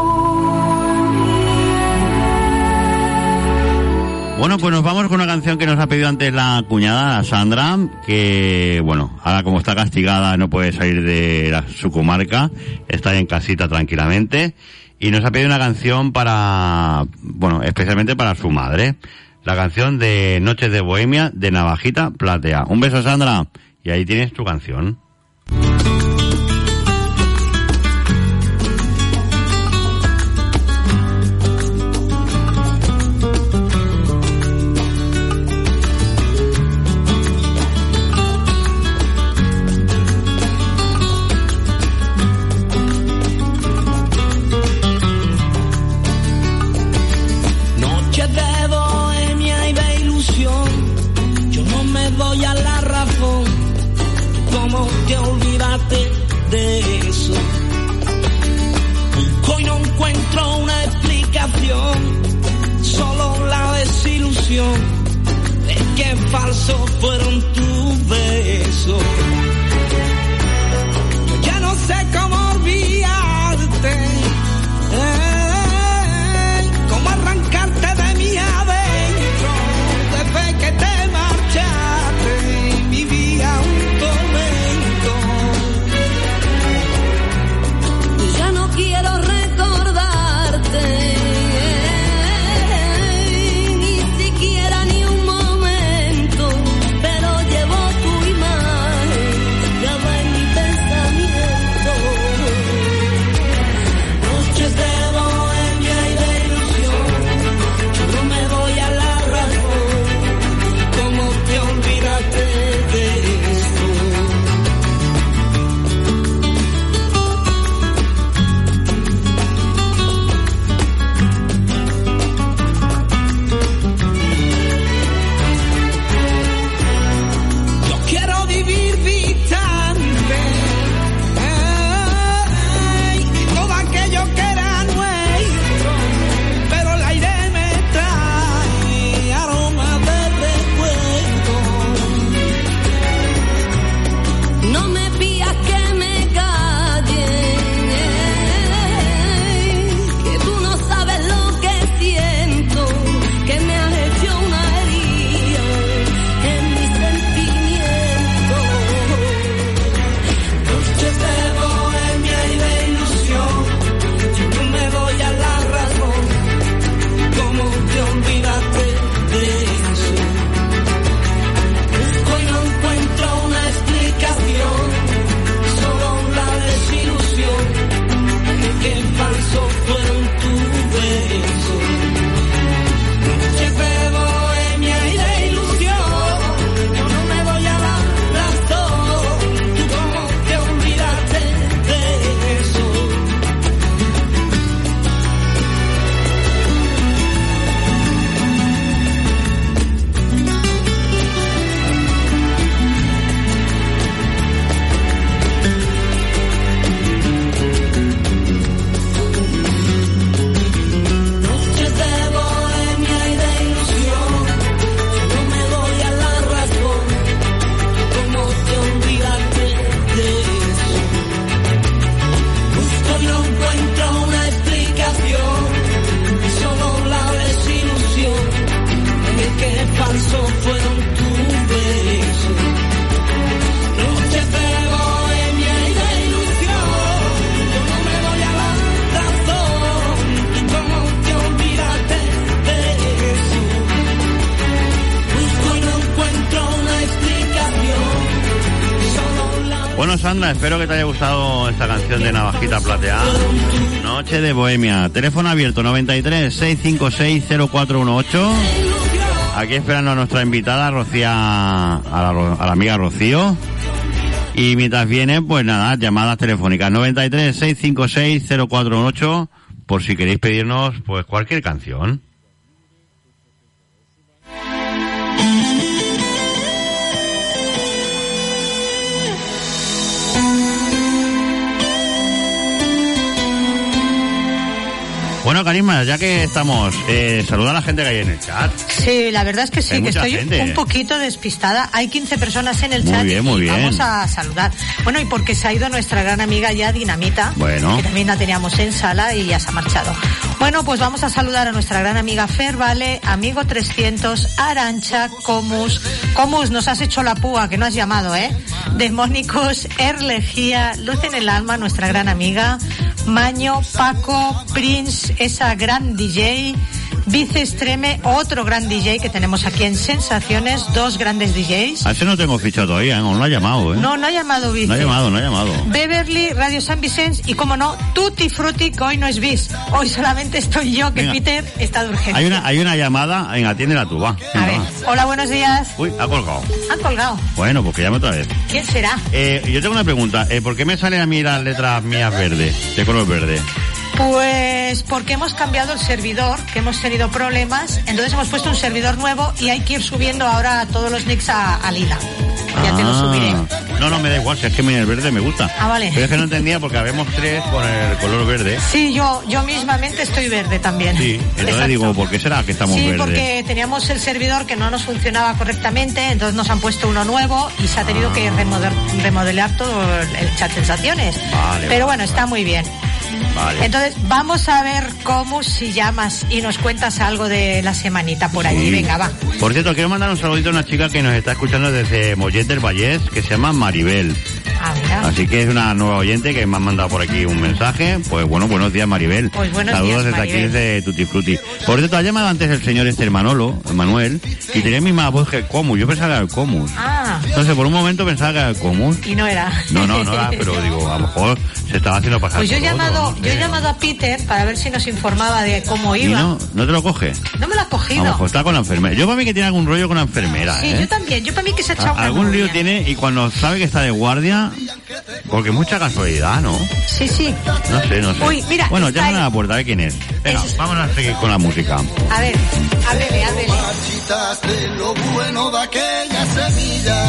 Bueno, pues nos vamos con una canción que nos ha pedido antes la cuñada Sandra, que, bueno, ahora como está castigada no puede salir de la, su comarca, está en casita tranquilamente, y nos ha pedido una canción para, bueno, especialmente para su madre. La canción de Noches de Bohemia de Navajita Platea. Un beso, Sandra, y ahí tienes tu canción. Falsos fueron tus besos. Yo ya no sé cómo olvidarte, eh, cómo arrancarte de mi adentro. Desde que te marchaste vivía un tormento. Ya no quiero recordarte. Bueno, Sandra, espero que te haya gustado esta canción de Navajita Platea. Noche de Bohemia. Teléfono abierto noventa y tres, seiscientos cincuenta y seis, cero cuatro dieciocho. Aquí esperando a nuestra invitada, Rocía, a la, a la amiga Rocío. Y mientras vienen, pues nada, llamadas telefónicas noventa y tres, seiscientos cincuenta y seis, cero cuatro ocho, por si queréis pedirnos pues cualquier canción. Bueno, Carisma, ya que estamos, eh, saluda a la gente que hay en el chat. Sí, la verdad es que sí, Hay que mucha estoy gente. un poquito despistada. Hay quince personas en el Muy chat bien, y muy bien. vamos a saludar. Bueno, y porque se ha ido nuestra gran amiga ya Dinamita, Bueno. que también la teníamos en sala y ya se ha marchado. Bueno, pues vamos a saludar a nuestra gran amiga Fer Vale, Amigo trescientos, Arancha, Comus. Comus, nos has hecho la púa, que no has llamado, ¿eh? Demónicos, Erlegía, Luz en el Alma, nuestra gran amiga, Maño, Paco, Prince, esa gran D J, Vice Extreme, otro gran D J que tenemos aquí en Sensaciones, dos grandes D Js. A ese no tengo fichado todavía, ¿eh? No lo ha llamado, ¿eh? No, no ha llamado Vice. No ha llamado, no ha llamado. Beverly, Radio San Vicente y, como no, Tutti Frutti, que hoy no es bis. Hoy solamente estoy yo, que Venga. Peter está de urgencia. Hay una, hay una llamada, venga, atiéndela tú, va. A ver, hola, buenos días. Uy, ha colgado. Han colgado. Bueno, pues que llame otra vez. ¿Quién será? Eh, yo tengo una pregunta, eh, ¿por qué me salen a mí las letras mías verdes, de color verde? Pues porque hemos cambiado el servidor, que hemos tenido problemas, entonces hemos puesto un servidor nuevo y hay que ir subiendo ahora todos los nicks a, a Lila. Ya te lo subiré. No, no, me da igual, si es que a mí el verde me gusta. Ah, vale. Pero es que no entendía porque habemos tres con el color verde. Sí, yo yo mismamente estoy verde también. Sí, entonces Exacto. digo, ¿por qué será que estamos Sí, verdes? porque teníamos el servidor que no nos funcionaba correctamente, entonces nos han puesto uno nuevo y se ha tenido que remodelar, remodelar todo el el chat Sensaciones. Vale, Pero vale, bueno, está muy bien. Vale. Entonces, vamos a ver cómo si llamas y nos cuentas algo de la semanita por allí. Sí. Venga, va. Por cierto, quiero mandar un saludito a una chica que nos está escuchando desde Mollet del Vallés, que se llama Maribel. Ah, mira. Así que es una nueva oyente que me ha mandado por aquí un mensaje. Pues bueno, buenos días, Maribel. Pues buenos Saludos días, desde Maribel. aquí, desde Tutti Frutti. Por cierto, ha llamado antes el señor Esther Manolo, Manuel, y tenía misma voz que el Comus. Yo pensaba que era el Comus. Ah, Entonces, por un momento pensaba que era el Comus. y no era. No, no, no era, pero digo, a lo mejor se estaba haciendo pasar Pues yo he por otro, llamado, no sé. yo he llamado a Peter para ver si nos informaba de cómo ¿Y iba. no? ¿No te lo coge? No me lo ha A lo cogido. mejor está con la enfermera. Yo para mí que tiene algún rollo con la enfermera, Sí, ¿eh? yo también. Yo para mí que se ha echado A- una Algún lío morria. tiene y cuando sabe que está de guardia, porque mucha casualidad, ¿no? Sí, sí. No sé, no sé. Uy, mira, bueno, está llaman ahí. a la puerta, a ver quién es. Venga, vamos a seguir con la música. A ver, ábrele, ábrele. Marchitas de lo bueno de aquella semilla.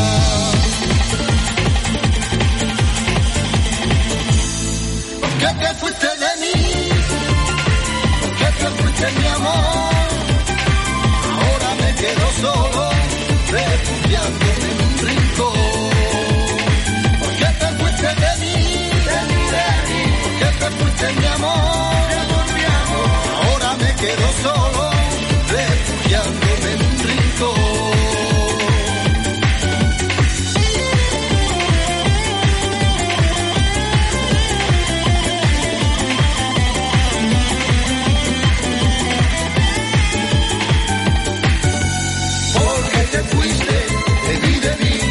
¿Por qué te fuiste de mí? ¿Por qué te fuiste mi amor? Ahora me quedo solo, refugiándome en un rincón. ¿Por qué te fuiste de mí? De mí, de mí. ¿Por qué te fuiste mi amor? Mi amor, mi amor. Ahora me quedo solo, refugiándome en un rincón. Porque te fuiste de mí, de mí.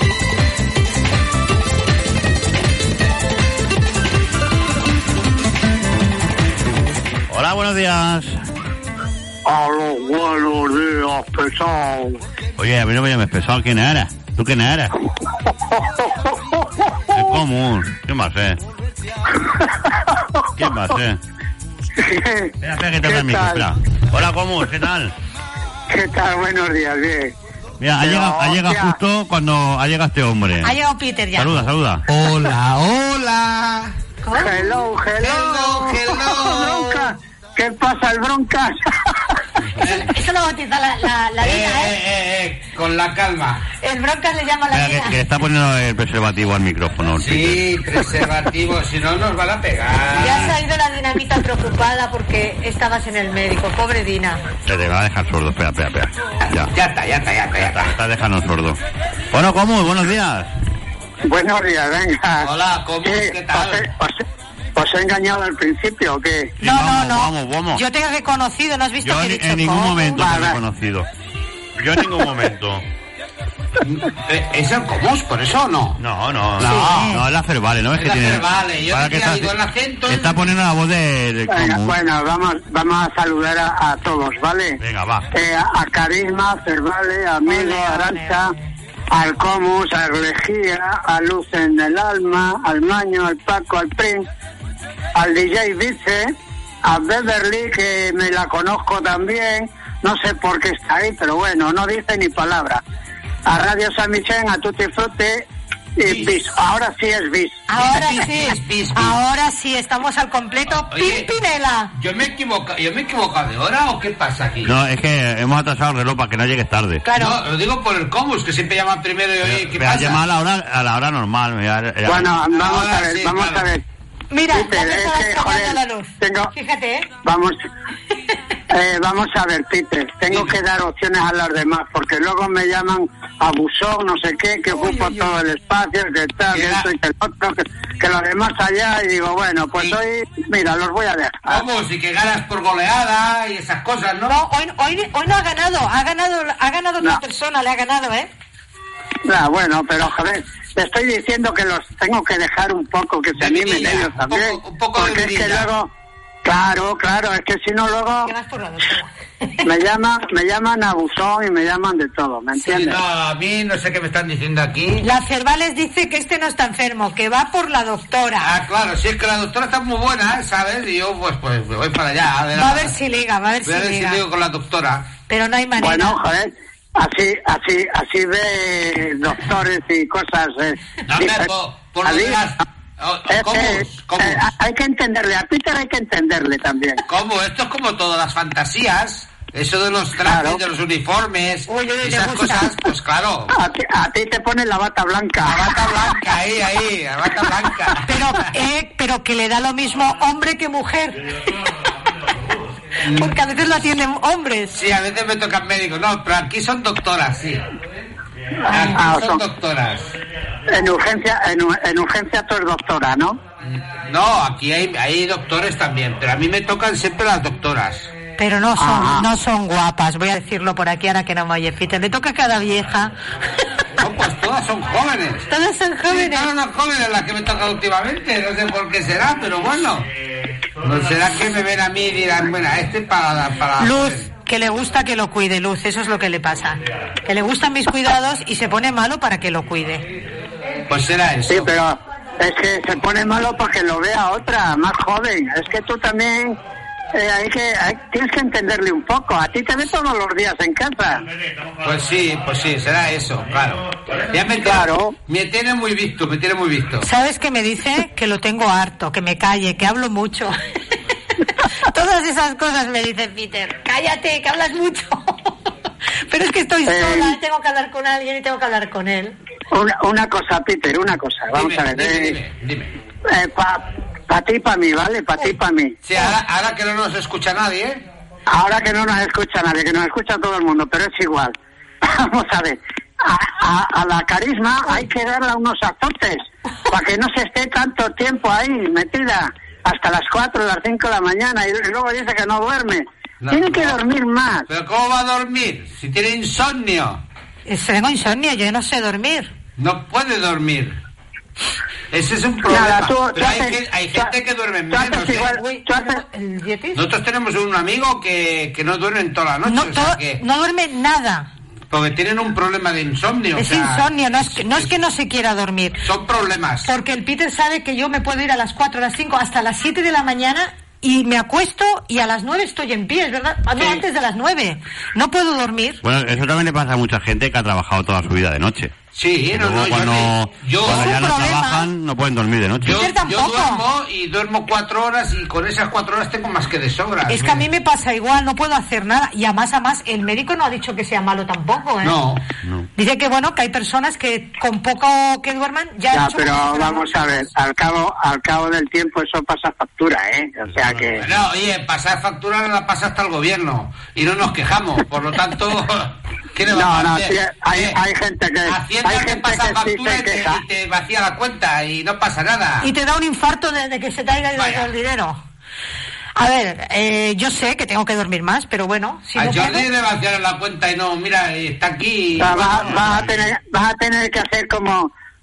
Hola, buenos días. A los buenos días, pesado. Oye, a mí no me llames pesado. ¿Quién eres? ¿Tú quién eres? Es común. ¿Quién va a ser? ¿Quién va a ser? Espera, espera, que te ¿Qué el micro, tal? espera. Hola, común, ¿qué tal? ¿Qué tal? Buenos días, bien. Mira, ha Pero, llegado, ha llegado hostia. justo cuando ha llegado este hombre. Ha llegado Peter ya. Saluda, saluda. Hola, hola. Hello, hello. Hello, hello. Bronca. ¿Qué pasa, el broncas? Eso lo bautiza la, la, la Eh, Dina, ¿eh? eh, eh, eh, con la calma. El Broncas le llama la Espera, que, Dina. que le está poniendo el preservativo al micrófono. el Sí, preservativo, si no nos van a Ya se pegar. ha ido la Dinamita preocupada porque estabas en el médico. Pobre Dina. Peter. Te va a dejar sordo, espera, espera, espera. Ya, Ya está, ya está, ya está, ya está. me está dejando sordo. Bueno, ¿cómo? Buenos días. Buenos días, venga. Hola, ¿cómo? ¿Qué, ¿Qué tal? ¿Os, he- os he- os he engañado al principio o qué? No, vamos, no, no. vamos, vamos. Yo te he reconocido, ¿no has visto Yo que he ni- dicho en ningún cómo? momento te he Vale. reconocido. Yo en ningún momento. Eh, ¿Es el Comus, por eso o no? No, no, Sí. no, no, es la Fervale, ¿no? Es Es que la tiene... Fervale, yo Para te que digo está, el acento. está poniendo la voz de... de Venga, Comus. bueno, vamos, vamos a saludar a, a todos, ¿vale? Venga, va. Eh, a, a Carisma, Cervale, a Amigo, Ole, a ole, Arancha, ole. al Comus, a Lejía, a Luz en el Alma, al Maño, al Paco, al Prince, al D J Vice, a Beverly, que me la conozco también, no sé por qué está ahí, pero bueno, no dice ni palabra. A Radio San Vicente, a Tutti Frutti y bis. Ahora sí es bis. Ahora sí, ahora sí, estamos al completo. Oye, Pimpinela. ¿Yo me he equivocado, yo me he equivocado de hora o qué pasa aquí? No, es que hemos atrasado el reloj para que no llegues tarde. Claro. No, lo digo por el Comus, que siempre llaman primero y oye, ¿qué Me ha pasa? llamado a la hora, a la hora normal. Ya, ya. Bueno, vamos Ahora a ver, sí, vamos claro. a ver. Mira, Peter, ya me es estabas que, sacando joder, la luz. tengo- Fíjate, ¿eh? Vamos, eh, vamos a ver, Peter, tengo que dar opciones a los demás, porque luego me llaman abusón, no sé qué, que ocupo todo el espacio, que tal, que esto y que el otro, que, que los demás allá, y digo, bueno, pues hoy, mira, los voy a dejar. Vamos, y que ganas por goleada y esas cosas, ¿no? No, hoy, hoy, hoy no ha ganado, ha ganado, ha ganado otra No. persona, le ha ganado, ¿eh? Ah, bueno, pero joder, te estoy diciendo que los tengo que dejar un poco, que se animen vidilla, ellos un también, poco- un poco de porque es que vidilla. luego, claro, claro, es que si no luego me llaman, me llaman abusón y me llaman de todo, ¿me Sí, entiendes? no, a mí no sé qué me están diciendo aquí. La Cervales dice que este no está enfermo, que va por la doctora. Ah, claro, si es que la doctora está muy buena, ¿sabes? Y yo, pues, pues, me voy para allá. A ver, Va a ver si liga, va a ver voy a si ver si liga. ligo con la doctora. Pero no hay manera. Bueno, joder, así, así, así ve doctores y cosas. Eh, No, hombre, difer- por, por lo así- de las... oh, oh, es ¿Cómo? que, ¿Cómo? eh, hay que entenderle, a Peter hay que entenderle también. ¿Cómo? Esto es como todas las fantasías. Eso de los trajes, Claro. de los uniformes, Uy, uy, esas le gusta. cosas, pues claro. A ti, a ti te ponen la bata blanca. La bata blanca, ahí, ahí, la bata blanca. Pero, eh, pero que le da lo mismo hombre que mujer. Porque a veces lo atienden hombres. Sí, a veces me tocan médicos. No, pero aquí son doctoras, sí. Aquí Ah, son son- doctoras. En urgencia, en, u- en urgencia tú eres doctora, ¿no? No, aquí hay, hay doctores también, pero a mí me tocan siempre las doctoras. Pero no son, Ajá. no son guapas, voy a decirlo por aquí ahora que no me oye Peter. Me toca cada vieja. No, pues todas son jóvenes. Todas son jóvenes. Todas las jóvenes las que me tocan últimamente, no sé por qué será, pero bueno. ¿No será que me ven a mí y dirán, bueno, este para... para Luz, que le gusta que lo cuide, Luz, eso es lo que le pasa. Que le gustan mis cuidados y se pone malo para que lo cuide. Pues será eso. Sí, pero es que se pone malo porque lo vea otra, más joven. Es que tú también eh, hay que hay- tienes que entenderle un poco. A ti te ve todos los días en casa. Pues sí, pues sí, será eso, claro. Ya me, Claro. me tiene muy visto, me tiene muy visto. ¿Sabes qué me dice? Que lo tengo harto, que me calle, que hablo mucho. Todas esas cosas me dice Peter. Cállate, que hablas mucho. Pero es que estoy Eh. sola, tengo que hablar con alguien y tengo que hablar con él. Una, una cosa, Peter, una cosa. Vamos Dime, a ver. dime, eh, dime, dime. eh, para ti y para mí, ¿vale? Para ti y para mí. Sí, ahora, ahora que no nos escucha nadie, ¿eh? Ahora que no nos escucha nadie, que nos escucha todo el mundo, pero es igual. Vamos a ver. A, a- a la carisma hay que darle unos azotes para que no se esté tanto tiempo ahí metida hasta las cuatro, las cinco de la mañana y, y luego dice que no duerme. No, Tiene que no. dormir más. ¿Pero cómo va a dormir? Si tiene insomnio. Eh, Tengo insomnio, yo no sé dormir. No puede dormir. Ese es un problema. Nada, tú- Pero tú hay, haces- gen- hay tú- gente que duerme tú haces menos, ¿eh? igual- Uy, tú haces- ¿el dietis? Nosotros tenemos un amigo que, que no duerme en toda la noche, No, o sea todo- que... no duerme nada. Porque tienen un problema de insomnio. o Es sea, insomnio, no es, que, no es que no se quiera dormir. Son problemas. Porque el Peter sabe que yo me puedo ir a las cuatro, a las cinco, hasta las siete de la mañana y me acuesto y a las nueve estoy en pie, ¿es verdad? Ah, no, Sí. antes de las nueve. No puedo dormir. Bueno, eso también le pasa a mucha gente que ha trabajado toda su vida de noche. Sí, Y no, luego no, yo cuando, me- yo- cuando Es ya un no problema. trabajan, no pueden dormir de noche. Yo, Peter yo tampoco. duermo y duermo cuatro horas y con esas cuatro horas tengo más que de sobra. Es que a mí me pasa igual, no puedo hacer nada. Y a más a más, el médico no ha dicho que sea malo tampoco, ¿eh? No. Dice que bueno, que hay personas que con poco que duerman ya... Ya, han hecho pero cosas que no- vamos a ver, al cabo, al cabo del tiempo eso pasa factura, ¿eh? O sea que... Bueno, oye, pasar factura la pasa hasta el gobierno y no nos quejamos, por lo tanto, ¿qué le No, vamos a no, hacer? sí, hay, Eh, hay gente que... Hacienda Hay que gente pasa que sí factura se y te, queja. y te vacía la cuenta y no pasa nada. Y te da un infarto de, de que se te haya ido Vaya. el dinero. A ver, eh, yo sé que tengo que dormir más, pero bueno, si a no Jordi puedo- le vaciaron la cuenta y no, mira, está aquí. O sea, bueno, vas, vas a tener, vas a tener que hacer como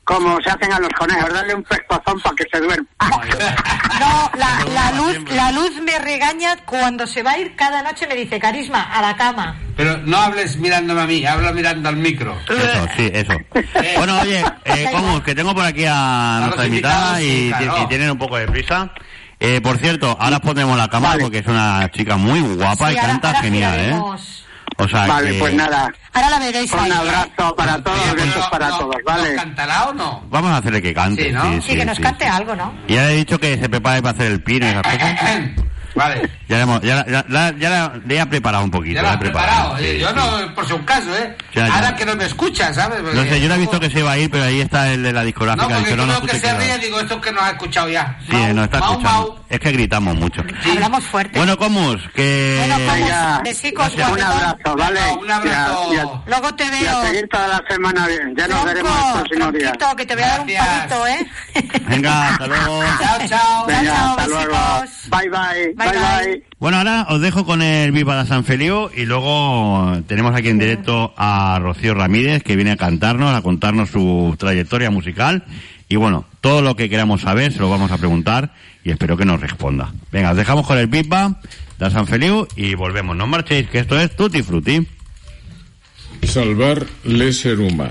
como se hacen a los conejos, darle un pescozón para que se duerma. No, la, la luz la luz me regaña cuando se va a ir cada noche, me dice, Carisma, a la cama. Pero no hables mirándome a mí, habla mirando al micro. Eso, sí, eso. Bueno, oye, eh, ¿cómo? Que tengo por aquí a, a nuestra invitada y, sí, claro. y tienen un poco de prisa. Eh, por cierto, ahora pondremos la cámara vale. porque es una chica muy guapa sí, y ahora, canta ahora genial, ¿eh? O sea vale, que... pues nada. Ahora la veréis Un ahí, abrazo ¿eh? para todos, Oye, besos no, para no, todos, ¿vale? ¿Nos cantará o no? Vamos a hacerle que cante. Sí, ¿no? Sí, sí, sí que nos sí. cante algo, ¿no? Y ya le he dicho que se prepare para hacer el pino y esas cosas. Vale. Ya, le hemos, ya, ya, ya, ya la, le he preparado un poquito. Ya lo has preparado. preparado. Sí, yo sí. no, por su caso, ¿eh? Ya, ya. Ahora que no me escucha, ¿sabes? Porque no sé, yo no he visto que se iba a ir, pero ahí está el de la discográfica. No, porque dicho, yo no, veo no, que se quedas. ríe, digo, esto que nos ha escuchado ya. Sí, Mau, nos está mau, escuchando. mau. Es que gritamos mucho. Sí. Hablamos fuerte. Bueno, Comus, que... Bueno, Comus, besicos, un abrazo, ¿vale? No, un abrazo. Ya, ya, Luego te veo. Y a seguir toda la semana bien. Ya nos veremos el próximo día. Que te voy a dar un palito, ¿eh? Venga, hasta luego. Chao, chao. Venga, chao, hasta besitos. luego. Bye, bye. Bye, bye. bye. Bueno, ahora os dejo con el Viva de San Feliu y luego tenemos aquí en directo a Rocío Ramírez, que viene a cantarnos, a contarnos su trayectoria musical. Y bueno, todo lo que queramos saber se lo vamos a preguntar y espero que nos responda. Venga, os dejamos con el Viva de San Feliu y volvemos. No marchéis, que esto es Tutti Frutti. Salvar l'ésser humà.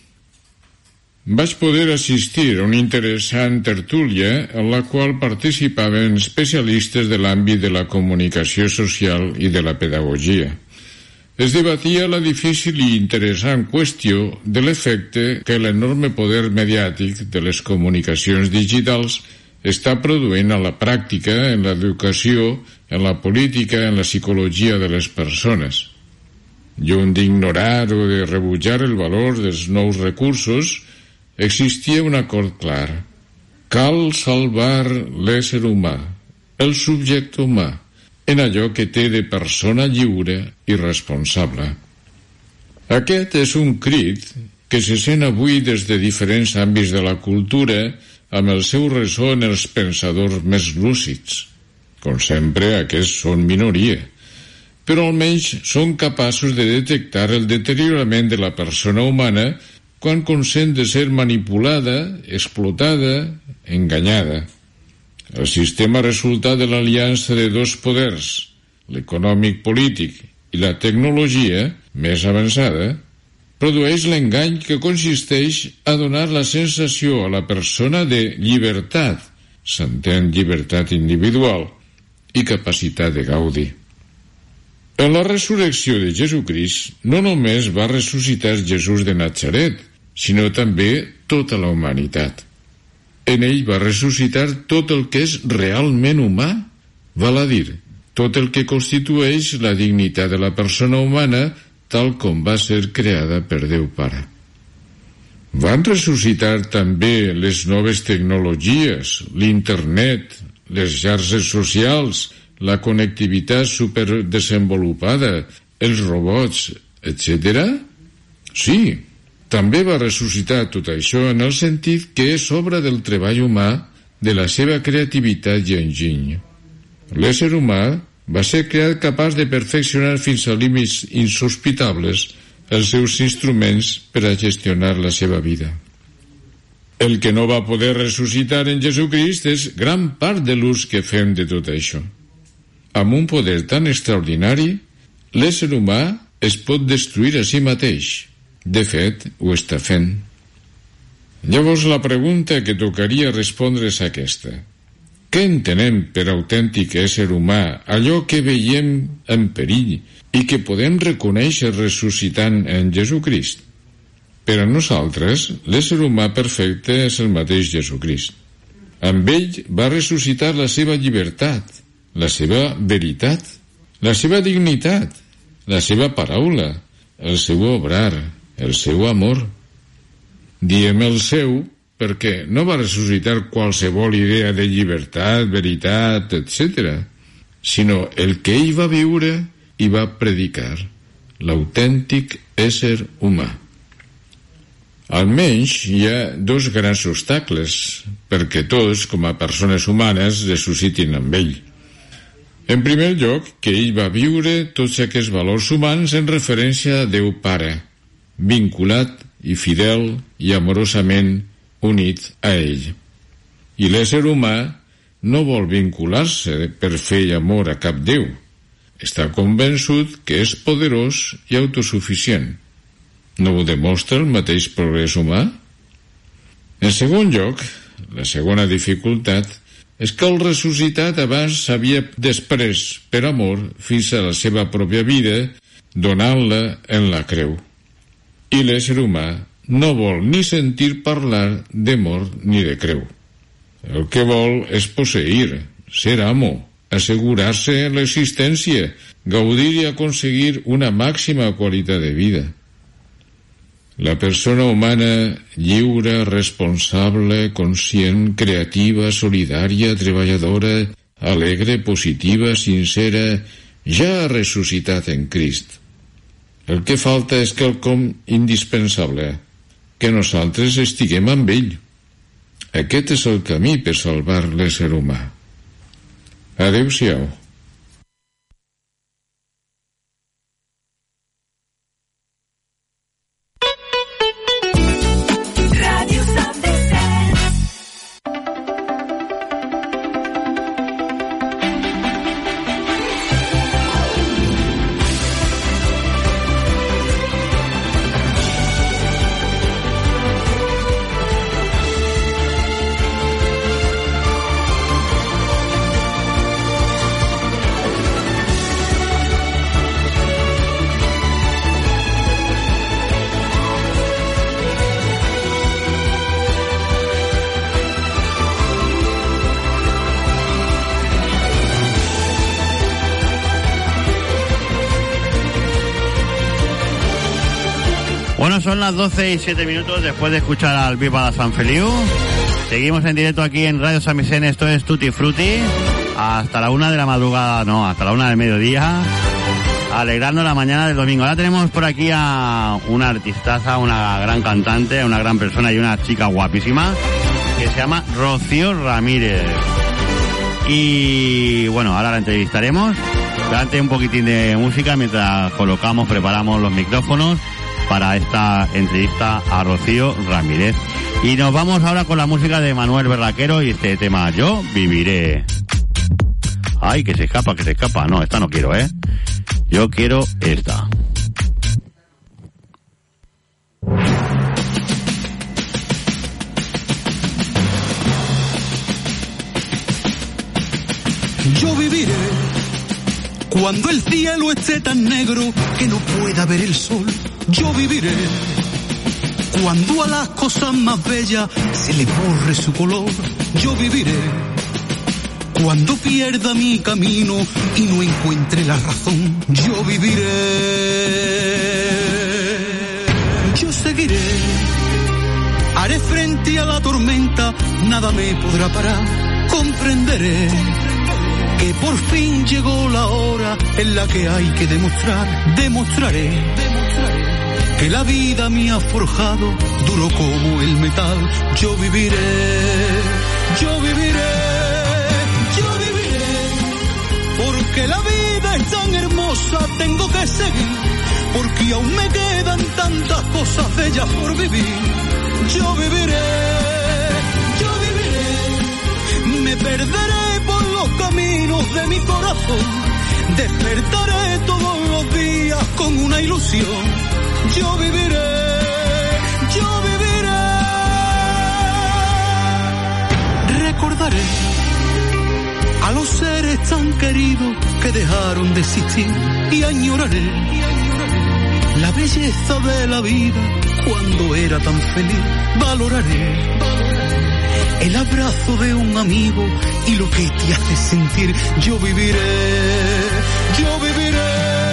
Vaig poder assistir a una interessant tertúlia en la qual participaven especialistes de l'àmbit de la comunicació social i de la pedagogia. Es debatia la difícil i interessant qüestió de l'efecte que l'enorme poder mediàtic de les comunicacions digitals està produint a la pràctica, en l'educació, en la política, en la psicologia de les persones. Lluny d'ignorar o de rebutjar el valor dels nous recursos, existia un acord clar. Cal salvar l'ésser humà, el subjecte humà, en allò que té de persona lliure i responsable. Aquest és un crit que se sent avui des de diferents àmbits de la cultura amb el seu ressò en els pensadors més lúcids. Com sempre, aquests són minoria, però almenys són capaços de detectar el deteriorament de la persona humana quan consent de ser manipulada, explotada, enganyada. El sistema resultat de l'aliança de dos poders, l'econòmic-polític i la tecnologia més avançada, produeix l'engany que consisteix a donar la sensació a la persona de llibertat, s'entén llibertat individual, i capacitat de gaudir. En la resurrecció de Jesucrist no només va ressuscitar Jesús de Natzaret, sinó també tota la humanitat. En ell va ressuscitar tot el que és realment humà, val a dir, tot el que constitueix la dignitat de la persona humana tal com va ser creada per Déu Pare. Van ressuscitar també les noves tecnologies, l'internet, les xarxes socials, la connectivitat superdesenvolupada, els robots, etcètera? Sí, també va ressuscitar tot això en el sentit que és obra del treball humà, de la seva creativitat i enginy. L'ésser humà va ser creat capaç de perfeccionar fins a límits insospitables els seus instruments per a gestionar la seva vida. El que no va poder ressuscitar en Jesucrist és gran part de l'ús que fem de tot això. Amb un poder tan extraordinari, l'ésser humà es pot destruir a si mateix. De fet, ho està fent. Llavors la pregunta que tocaria respondre és aquesta. Què entenem per autèntic ésser humà, allò que veiem en perill i que podem reconèixer ressuscitant en Jesucrist? Per a nosaltres, l'ésser humà perfecte és el mateix Jesucrist. Amb ell va ressuscitar la seva llibertat, la seva veritat, la seva dignitat, la seva paraula, el seu obrar, el seu amor. Diem el seu perquè no va ressuscitar qualsevol idea de llibertat, veritat, etcètera, sinó el que ell va viure i va predicar, l'autèntic ésser humà. Almenys hi ha dos grans obstacles perquè tots, com a persones humanes, ressuscitin amb ell. En primer lloc, que ell va viure tots aquests valors humans en referència a Déu Pare, vinculat i fidel i amorosament unit a ell. I l'ésser humà no vol vincular-se per fe i amor a cap déu. Està convençut que és poderós i autosuficient. No ho demostra el mateix progrés humà? En segon lloc, la segona dificultat és que el ressuscitat abans s'havia després, per amor, fins a la seva pròpia vida, donant-la en la creu. I l'ésser humà no vol ni sentir parlar de mort ni de creu. El que vol és posseir, ser amo, assegurar-se l'existència, gaudir i aconseguir una màxima qualitat de vida. La persona humana lliure, responsable, conscient, creativa, solidària, treballadora, alegre, positiva, sincera, ja ha ressuscitat en Crist. El que falta és quelcom indispensable, que nosaltres estiguem amb ell. Aquest és el camí per salvar l'ésser humà. Adéu-siau. Bueno, son las doce y siete minutos después de escuchar al Viva la San Feliu. Seguimos en directo aquí en Radio San Vicente, esto es Tutti Frutti. Hasta la una de la madrugada, no, hasta la una del mediodía. Alegrando la mañana del domingo. Ahora tenemos por aquí a una artistaza, una gran cantante, una gran persona y una chica guapísima que se llama Rocío Ramírez. Y bueno, ahora la entrevistaremos. Durante un poquitín de música mientras colocamos, preparamos los micrófonos para esta entrevista a Rocío Ramírez. Y nos vamos ahora con la música de Manuel Berraquero y este tema, Yo Viviré. Ay, que se escapa, que se escapa. No, esta no quiero, ¿eh? Yo quiero esta. Yo viviré cuando el cielo esté tan negro que no pueda ver el sol. Yo viviré cuando a las cosas más bellas se le borre su color. Yo viviré cuando pierda mi camino y no encuentre la razón. Yo viviré. Yo seguiré. Haré frente a la tormenta, nada me podrá parar. Comprenderé que por fin llegó la hora en la que hay que demostrar. Demostraré que la vida me ha forjado duro como el metal. Yo viviré, yo viviré, yo viviré, porque la vida es tan hermosa, tengo que seguir, porque aún me quedan tantas cosas bellas por vivir. Yo viviré, yo viviré, me perderé por los caminos de mi corazón, despertaré todos los días con una ilusión. Yo viviré, yo viviré. Recordaré a los seres tan queridos que dejaron de existir y añoraré la belleza de la vida cuando era tan feliz. Valoraré el abrazo de un amigo y lo que te hace sentir. Yo viviré, yo viviré.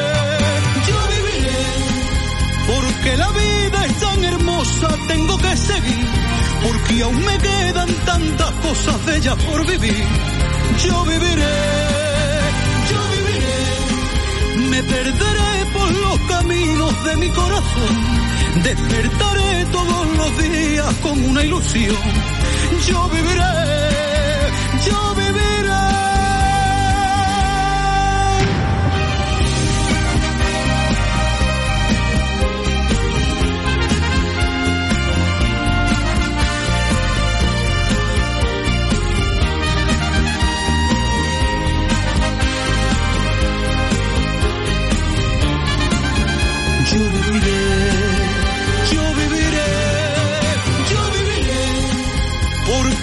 Porque la vida es tan hermosa, tengo que seguir, porque aún me quedan tantas cosas bellas por vivir. Yo viviré, yo viviré, me perderé por los caminos de mi corazón, despertaré todos los días con una ilusión. Yo viviré, yo viviré.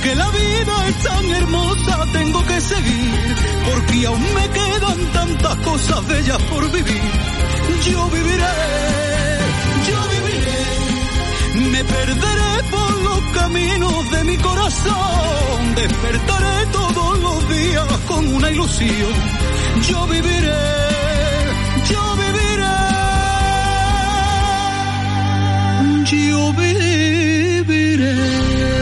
que la vida es tan hermosa, tengo que seguir, porque aún me quedan tantas cosas bellas por vivir. Yo viviré, yo viviré, me perderé por los caminos de mi corazón, despertaré todos los días con una ilusión. Yo viviré, yo viviré, yo viviré.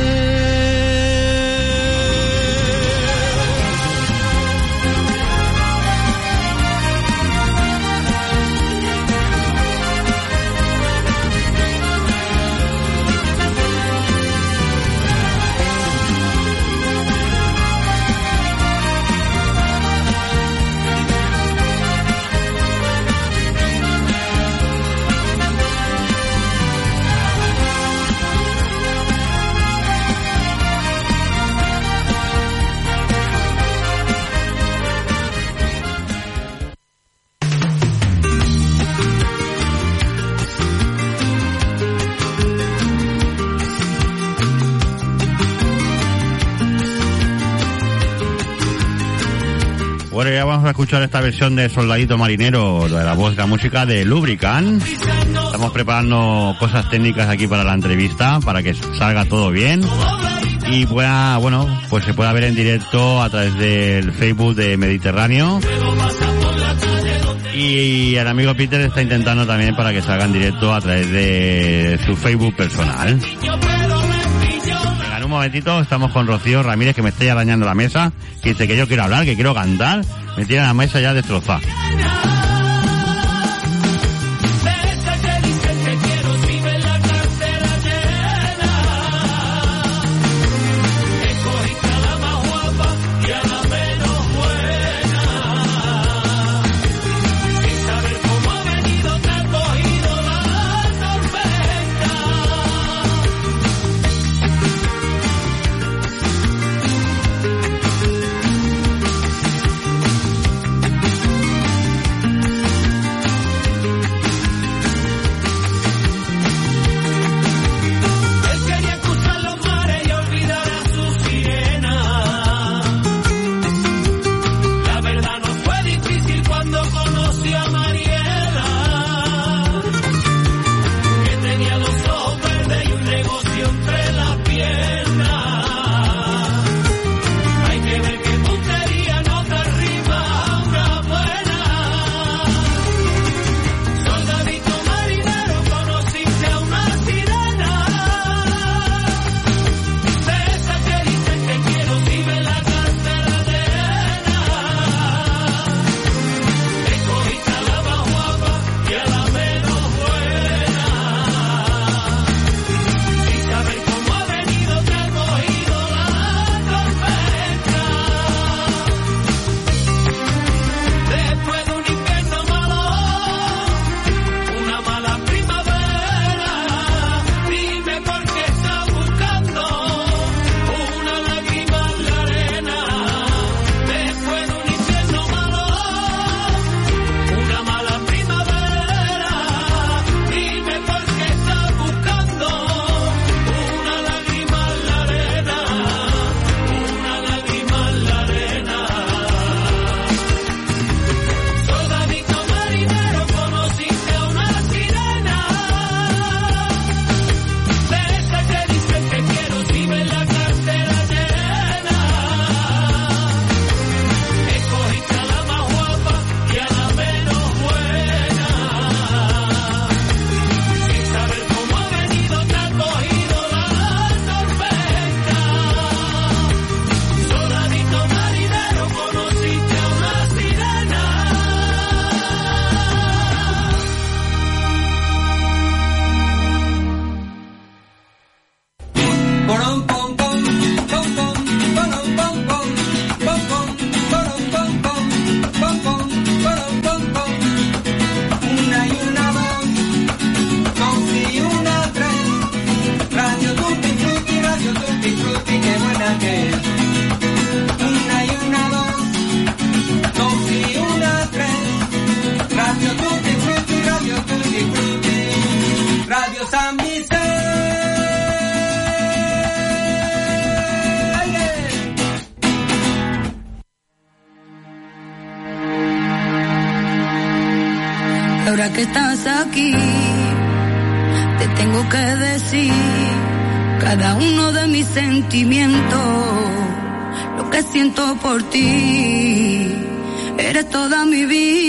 Bueno, ya vamos a escuchar esta versión de Soldadito Marinero, de la voz de la música de Lubricant. Estamos preparando cosas técnicas aquí para la entrevista, para que salga todo bien y pueda, bueno, pues se pueda ver en directo a través del Facebook de Mediterráneo. Y el amigo Peter está intentando también para que salga en directo a través de su Facebook personal. En un momentito estamos con Rocío Ramírez, que me está arañando la mesa, que dice que yo quiero hablar, que quiero cantar, me tiene la mesa ya destrozada. que estás aquí, te tengo que decir cada uno de mis sentimientos, lo que siento por ti. Eres toda mi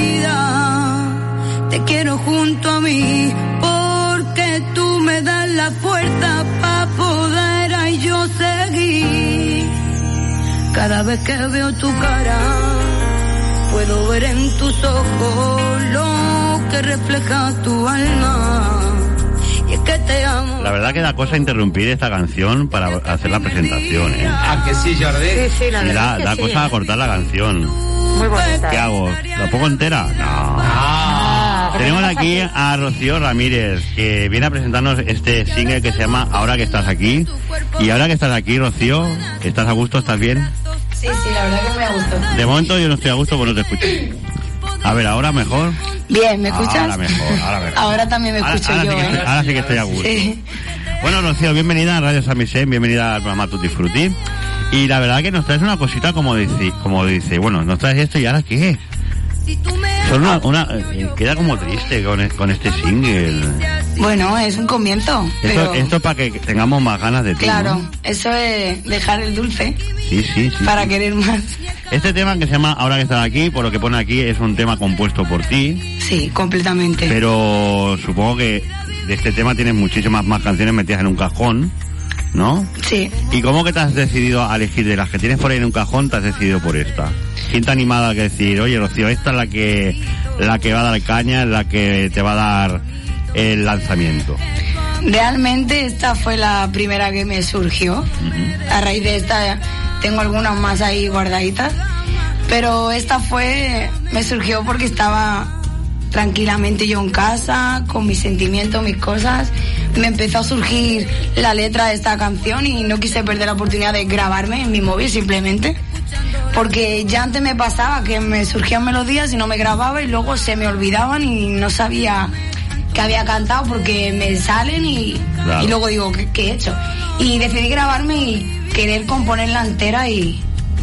vida, te quiero junto a mí, porque tú me das la fuerza para poder ay, yo seguir. Cada vez que veo tu cara, puedo ver en tus ojos lo que refleja tu alma. Y es que te amo. La verdad que da cosa interrumpir esta canción para hacer la presentación, ¿eh? Ah, que sí, Jordi. Sí, sí, la Y verdad da, que da sí. cosa a cortar la canción. Muy bonita. ¿Qué hago? ¿La pongo entera? No. Ah, Tenemos aquí a Rocío Ramírez, que viene a presentarnos este single que se llama Ahora que estás aquí. Y ahora que estás aquí, Rocío, ¿estás a gusto? ¿Estás bien? Sí, sí, la verdad que me gustó. De momento yo no estoy a gusto porque no te escucho. A ver, ahora mejor. Bien, ¿me escuchas? Ahora mejor, ahora mejor. Ahora también me Ahora- escucho ahora yo, sí que ¿eh? estoy- ahora sí que estoy a gusto. Sí. Bueno, Rocío, bienvenida a Radio San Vicente, bienvenida al programa Tutti Frutti. Y la verdad que nos traes una cosita como dice, como dice, bueno, nos traes esto y ahora qué. Son una, una eh, queda como triste con, e- con este single. Bueno, es un comienzo, Esto, pero esto para que tengamos más ganas de ti, claro, ¿no? eso es dejar el dulce Sí, sí, sí. para sí. querer más. Este tema que se llama Ahora que estás aquí, por lo que pone aquí, es un tema compuesto por ti, Sí, completamente. pero supongo que de este tema tienes muchísimas más canciones metidas en un cajón, ¿no? Sí. ¿Y cómo que te has decidido a elegir de las que tienes por ahí en un cajón, te has decidido por esta? ¿Quién te ha animado a decir, oye, Rocío, esta es la que, la que va a dar caña, es la que te va a dar el lanzamiento? Realmente esta fue la primera que me surgió. A raíz de esta tengo algunas más ahí guardaditas. Pero esta fue, me surgió porque estaba tranquilamente yo en casa, con mis sentimientos, mis cosas. Me empezó a surgir la letra de esta canción y no quise perder la oportunidad de grabarme en mi móvil simplemente. Porque ya antes me pasaba que me surgían melodías y no me grababa y luego se me olvidaban y no sabía que había cantado porque me salen y, Claro. y luego digo, ¿qué, qué he hecho? Y decidí grabarme y querer componerla entera y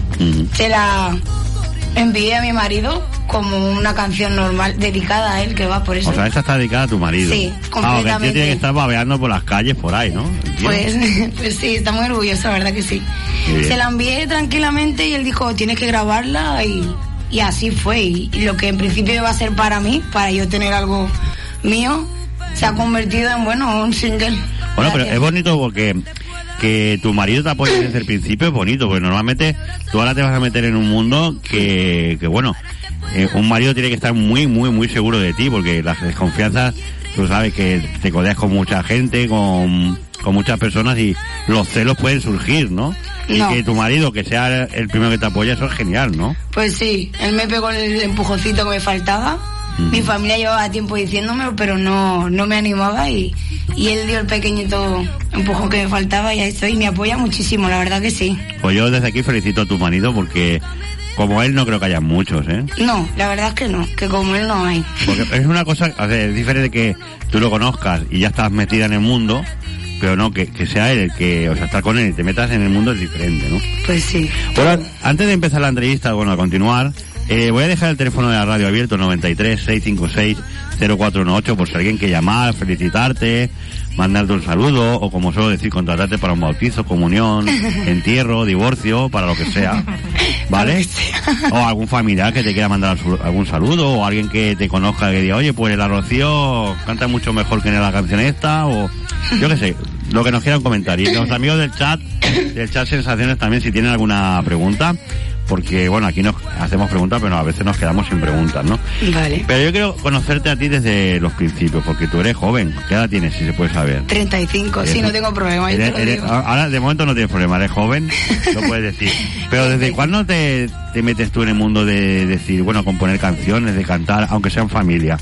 se la envié a mi marido como una canción normal dedicada a él, que va por eso. O sea, esta está dedicada a tu marido. Sí, Ah, que el tío completamente. tiene que estar babeando por las calles por ahí, ¿no? El tío. Pues, pues sí, está muy orgulloso, la verdad que sí. Qué bien. Se la envié tranquilamente y él dijo, tienes que grabarla y, y así fue. Y, y lo que en principio iba a ser para mí, para yo tener algo mío, se ha convertido en, bueno, un single. Bueno, pero Gracias. es bonito porque que tu marido te apoye desde el principio es bonito, porque normalmente tú ahora te vas a meter en un mundo que, que bueno, eh, un marido tiene que estar muy, muy, muy seguro de ti, porque las desconfianzas, tú sabes que te codeas con mucha gente, con, con muchas personas y los celos pueden surgir, ¿no? Y No. que tu marido, que sea el primero que te apoya, eso es genial, ¿no? Pues sí, él me pegó el empujoncito que me faltaba. Mi familia llevaba tiempo diciéndomelo, pero no, no me animaba y, y él dio el pequeñito empujón que me faltaba y ahí estoy. Me apoya muchísimo, la verdad que sí. Pues yo desde aquí felicito a tu marido porque como él no creo que haya muchos, ¿eh? No, la verdad es que no, que como él no hay. Porque es una cosa, o sea, es diferente que tú lo conozcas y ya estás metida en el mundo, pero no, que, que sea él el que, o sea, estar con él y te metas en el mundo es diferente, ¿no? Pues sí. Bueno, antes de empezar la entrevista, bueno, a continuar, eh, voy a dejar el teléfono de la radio abierto, noventa y tres, seiscientos cincuenta y seis, cero cuatro uno ocho, por si alguien quiere llamar, felicitarte, mandarte un saludo, o como suelo decir, contratarte para un bautizo, comunión, entierro, divorcio, para lo que sea, ¿vale? O algún familiar que te quiera mandar su- algún saludo, o alguien que te conozca que diga, oye, pues la Rocío canta mucho mejor que en la canción esta, o yo qué sé, lo que nos quieran comentar. Y los amigos del chat, del chat Sensaciones también, si tienen alguna pregunta, porque bueno, aquí nos hacemos preguntas, pero a veces nos quedamos sin preguntas, ¿no? Vale. Pero yo quiero conocerte a ti desde los principios, porque tú eres joven. ¿Qué edad tienes, si se puede saber? treinta y cinco, sí, Eres- no tengo problema, yo te Eres- lo eres- digo. ahora de momento no tienes problema, eres joven, lo puedes decir. Pero ¿desde cuándo te, te metes tú en el mundo de decir, bueno, componer canciones, de cantar, aunque sea en familia?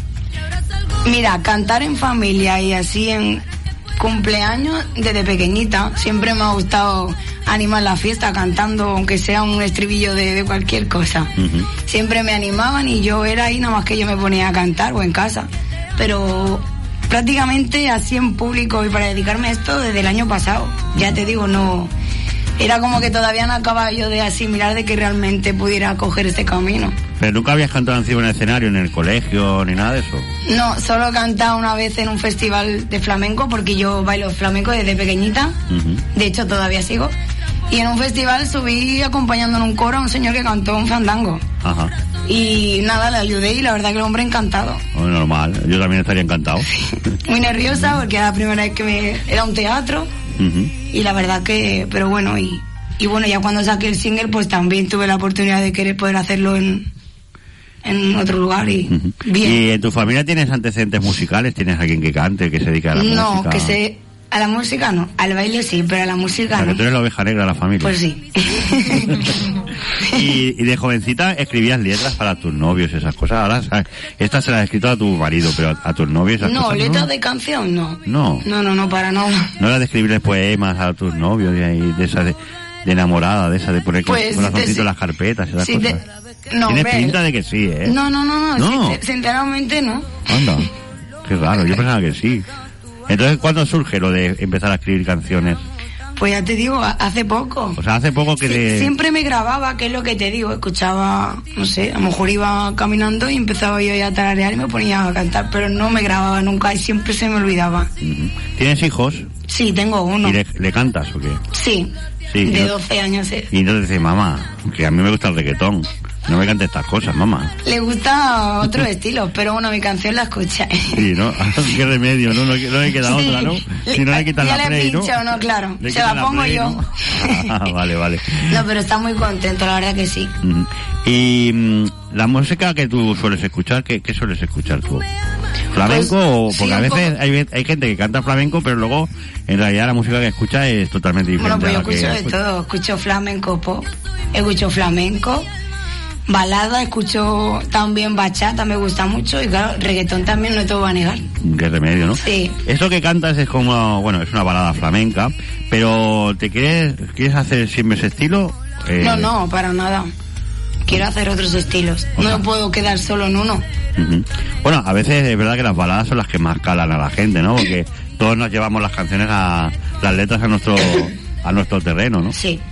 Mira, cantar en familia y así en cumpleaños desde pequeñita, siempre me ha gustado animar la fiesta cantando, aunque sea un estribillo de, de cualquier cosa. Siempre me animaban y yo era ahí, nada más que yo me ponía a cantar o en casa. Pero prácticamente así en público y para dedicarme a esto desde el año pasado. Ya te digo, no, era como que todavía no acababa yo de asimilar de que realmente pudiera coger este camino. ¿Pero nunca habías cantado encima en el escenario, en el colegio, ni nada de eso? No, solo he cantado una vez en un festival de flamenco, porque yo bailo flamenco desde pequeñita, uh-huh. De hecho todavía sigo, y en un festival subí acompañando en un coro a un señor que cantó un fandango. Ajá. Y nada, le ayudé y la verdad que el hombre encantado. Oh, normal, yo también estaría encantado. Muy nerviosa porque era la primera vez que me... era un teatro, uh-huh. Y la verdad que... pero bueno, y, y bueno, ya cuando saqué el single pues también tuve la oportunidad de querer poder hacerlo en... en otro lugar y uh-huh. Bien. ¿Y en tu familia tienes antecedentes musicales? ¿Tienes alguien que cante, que se dedica a la no, música? No, que se... a la música no, al baile sí, pero a la música o sea, no. Que tú eres la oveja negra de la familia. Pues sí. y, y de jovencita escribías letras para tus novios, esas cosas. Ahora, ¿sabes? Esta se las has escrito a tu marido, pero a, a tus novios esas no, cosas letras no. de canción no. No. No, no, no, para nada. No era de escribirles poemas a tus novios de ahí, de esa de, de enamorada, de esa de poner pues, corazoncito te, en las carpetas, esas sí, cosas. Te, no, Tienes ver. pinta de que sí, ¿eh? No, no, no, no, no. Sí, sinceramente no. Anda, qué raro, yo pensaba que sí. Entonces, ¿cuándo surge lo de empezar a escribir canciones? Pues ya te digo, hace poco. O sea, hace poco que... Sí, de... Siempre me grababa, que es lo que te digo, escuchaba, no sé, a lo mejor iba caminando y empezaba yo ya a tararear y me ponía a cantar, pero no me grababa nunca y siempre se me olvidaba. Uh-huh. ¿Tienes hijos? Sí, tengo uno. ¿Y le, le cantas o qué? Sí, sí de no... doce años. Eh. Y entonces dice, mamá, que a mí me gusta el reggaetón. No me cantes estas cosas, mamá. Le gusta otro estilo, pero bueno, mi canción la escucha. Sí, ¿no? Qué remedio, ¿no? No, no le queda sí. otra, ¿no? Si no le quitan la play, ¿no? Ya le pincho, ¿no? Claro. Le se la pongo la play, yo. ¿no? Ah, vale, vale. No, pero está muy contento, la verdad que sí. Mm. Y mm, la música que tú sueles escuchar, ¿qué, qué sueles escuchar tú? ¿Flamenco? Pues, o, porque sí, a veces hay, hay gente que canta flamenco, pero luego en realidad la música que escucha es totalmente diferente. Bueno, pues yo a la escucho que de todo. Escucho flamenco pop, escucho flamenco, balada, escucho también bachata, me gusta mucho, y claro, reggaetón también, no te lo voy a negar. Qué remedio, ¿no? Sí. Eso que cantas es como, bueno, es una balada flamenca, pero ¿te quieres, quieres hacer siempre ese estilo? Eh... No, no, para nada. Quiero hacer otros estilos. O sea, no puedo quedar solo en uno. Uh-huh. Bueno, a veces es verdad que las baladas son las que más calan a la gente, ¿no? Porque todos nos llevamos las canciones a, las letras a nuestro, a nuestro terreno, ¿no? Sí.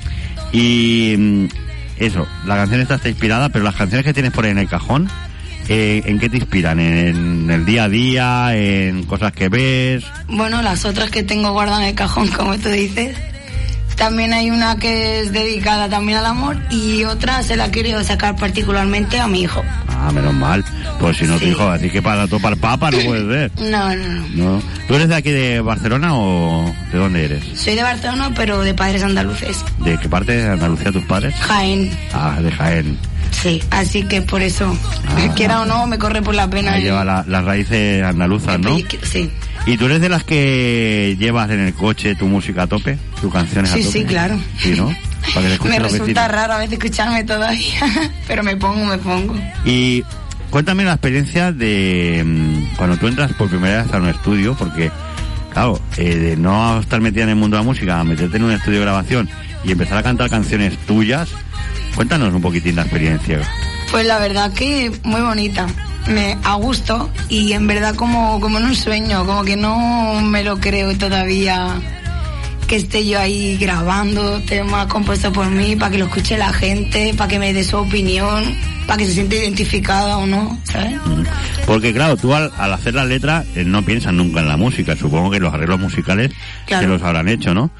Y eso, la canción esta está inspirada, pero las canciones que tienes por ahí en el cajón, eh, ¿en qué te inspiran? ¿En el día a día? ¿En cosas que ves? Bueno, las otras que tengo guardadas en el cajón, como tú dices. También hay una que es dedicada también al amor y otra se la he querido sacar particularmente a mi hijo. Ah, menos mal. Pues si no, sí. Tu hijo, así que para topar papa no puede ser. No, no, no. No. ¿Tú eres de aquí de Barcelona o de dónde eres? Soy de Barcelona, pero de padres andaluces. ¿De qué parte de Andalucía tus padres? Jaén. Ah, de Jaén. Sí, así que por eso, ah, quiera o no, me corre por la pena. Ahí lleva la, las raíces andaluzas, ¿no? Sí. ¿Y tú eres de las que llevas en el coche tu música a tope? ¿Tus canciones sí, a tope? Sí, sí, claro. Sí, ¿no? Para que me resulta vecinos. Raro a veces escucharme todavía, pero me pongo, me pongo. Y cuéntame la experiencia de um, cuando tú entras por primera vez a un estudio, porque, claro, eh, de no estar metida en el mundo de la música, a meterte en un estudio de grabación y empezar a cantar canciones tuyas, cuéntanos un poquitín la experiencia. Pues la verdad que muy bonita. Me a gusto y en verdad como, como en un sueño, como que no me lo creo todavía que esté yo ahí grabando temas compuestos por mí para que lo escuche la gente, para que me dé su opinión, para que se sienta identificada o no, ¿sabes? Porque claro, tú al, al hacer las letras eh, no piensas nunca en la música, supongo que los arreglos musicales claro. Que los habrán hecho, ¿no?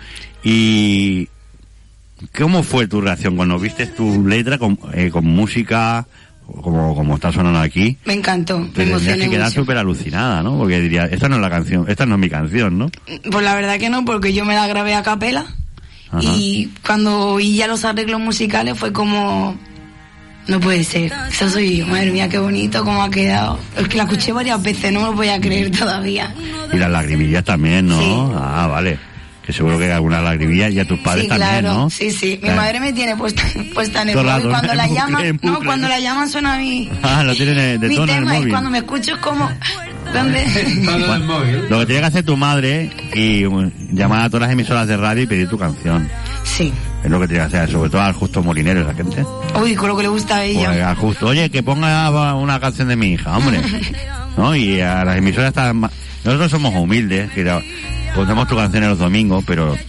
Y ¿cómo fue tu reacción cuando viste tu letra con, eh, con música? Como, como está sonando aquí. Me encantó, me emocioné emocioné que quedar súper alucinada, ¿no? Porque diría, esta no es la canción, esta no es mi canción, ¿no? Pues la verdad que no, porque yo me la grabé a capela. Ajá. Y cuando oí ya los arreglos musicales fue como, no puede ser, eso soy yo, madre mía, qué bonito, cómo ha quedado. Es que la escuché varias veces, no me lo voy a creer todavía. Y las lagrimillas también, ¿no? Sí. Ah, vale. Que seguro que hay alguna lagrimilla y a tus padres sí, también, claro. ¿no? Sí, sí. Mi claro. madre me tiene puesta, puesta en el Todo móvil. Cuando la llaman, bucle, no, cuando la llaman suena mi... Ah, lo tienen de mi tono en el tema, móvil. Y cuando me escucho es como... ¿Dónde? Bueno, lo que tiene que hacer tu madre y um, llamar a todas las emisoras de radio y pedir tu canción. Sí. Es lo que tiene que hacer, sobre todo al Justo Molinero, esa gente. Uy, con lo que le gusta a ella. Pues al Justo, oye, que ponga una canción de mi hija, hombre. ¿No? Y a las emisoras están... Nosotros somos humildes, que ponemos tu canción los domingos, pero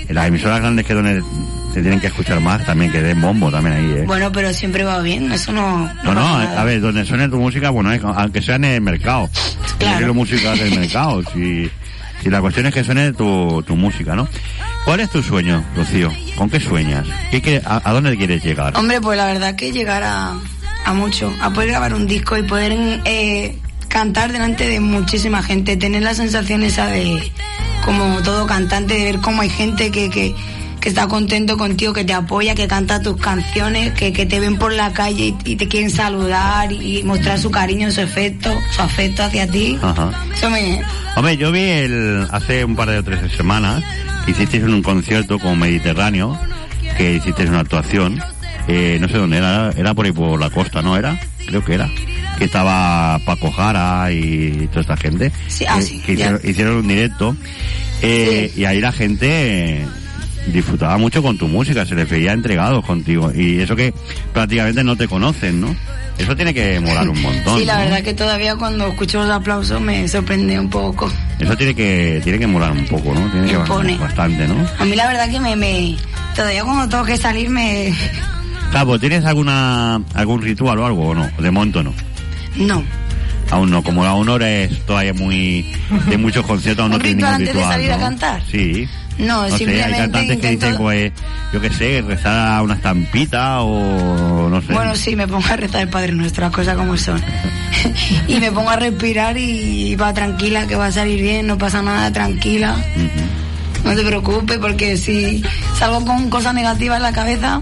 En las emisoras grandes que donde se tienen que escuchar más, también que den bombo también ahí, ¿eh? Bueno, pero siempre va bien, eso no... No, no, no a ver, donde suene tu música, bueno, es, aunque sea en el mercado. Claro. Quiero música del mercado, si, si la cuestión es que suene tu, tu música, ¿no? ¿Cuál es tu sueño, Rocío? ¿Con qué sueñas? ¿Qué, qué, a, ¿A dónde quieres llegar? Hombre, pues la verdad que llegar a, a mucho, a poder grabar un disco y poder eh, cantar delante de muchísima gente, tener la sensación esa de, como todo cantante, de ver cómo hay gente que... que que está contento contigo, que te apoya, que canta tus canciones, que, que te ven por la calle y, y te quieren saludar y, y mostrar su cariño, su afecto, su afecto hacia ti. Ajá. Eso me... Hombre, yo vi el hace un par de o tres semanas que hicisteis un concierto con Mediterráneo, que hicisteis una actuación, eh, no sé dónde era, era por ahí por la costa, ¿no era? Creo que era. Que estaba Paco Jara y toda esta gente. Sí, ah, sí, eh, que hicieron, hicieron un directo eh, sí. Y ahí la gente... Eh, disfrutaba mucho con tu música, se les veía entregados contigo, y eso que prácticamente no te conocen, ¿no? Eso tiene que molar un montón. Sí, la ¿no? verdad que todavía cuando escucho los aplausos me sorprende un poco. Eso tiene que tiene que molar un poco, ¿no? Tiene que molar bastante, ¿no? A mí la verdad que me, me todavía cuando tengo que salir me... Cabo, ¿tienes alguna algún ritual o algo o no? De momento no. No. Aún no, como aún no eres todavía muy de muchos conciertos, aún no tienes ningún antes ritual, de salir ¿no? a cantar? Sí. No, no simplemente sé, hay cantantes intento... que dicen, pues, yo qué sé, rezar a una estampita o no sé. Bueno, sí, me pongo a rezar el Padre Nuestro, las cosas como son. Y me pongo a respirar y va tranquila, que va a salir bien, no pasa nada, tranquila. Uh-huh. No te preocupes, porque si salgo con cosas negativas en la cabeza...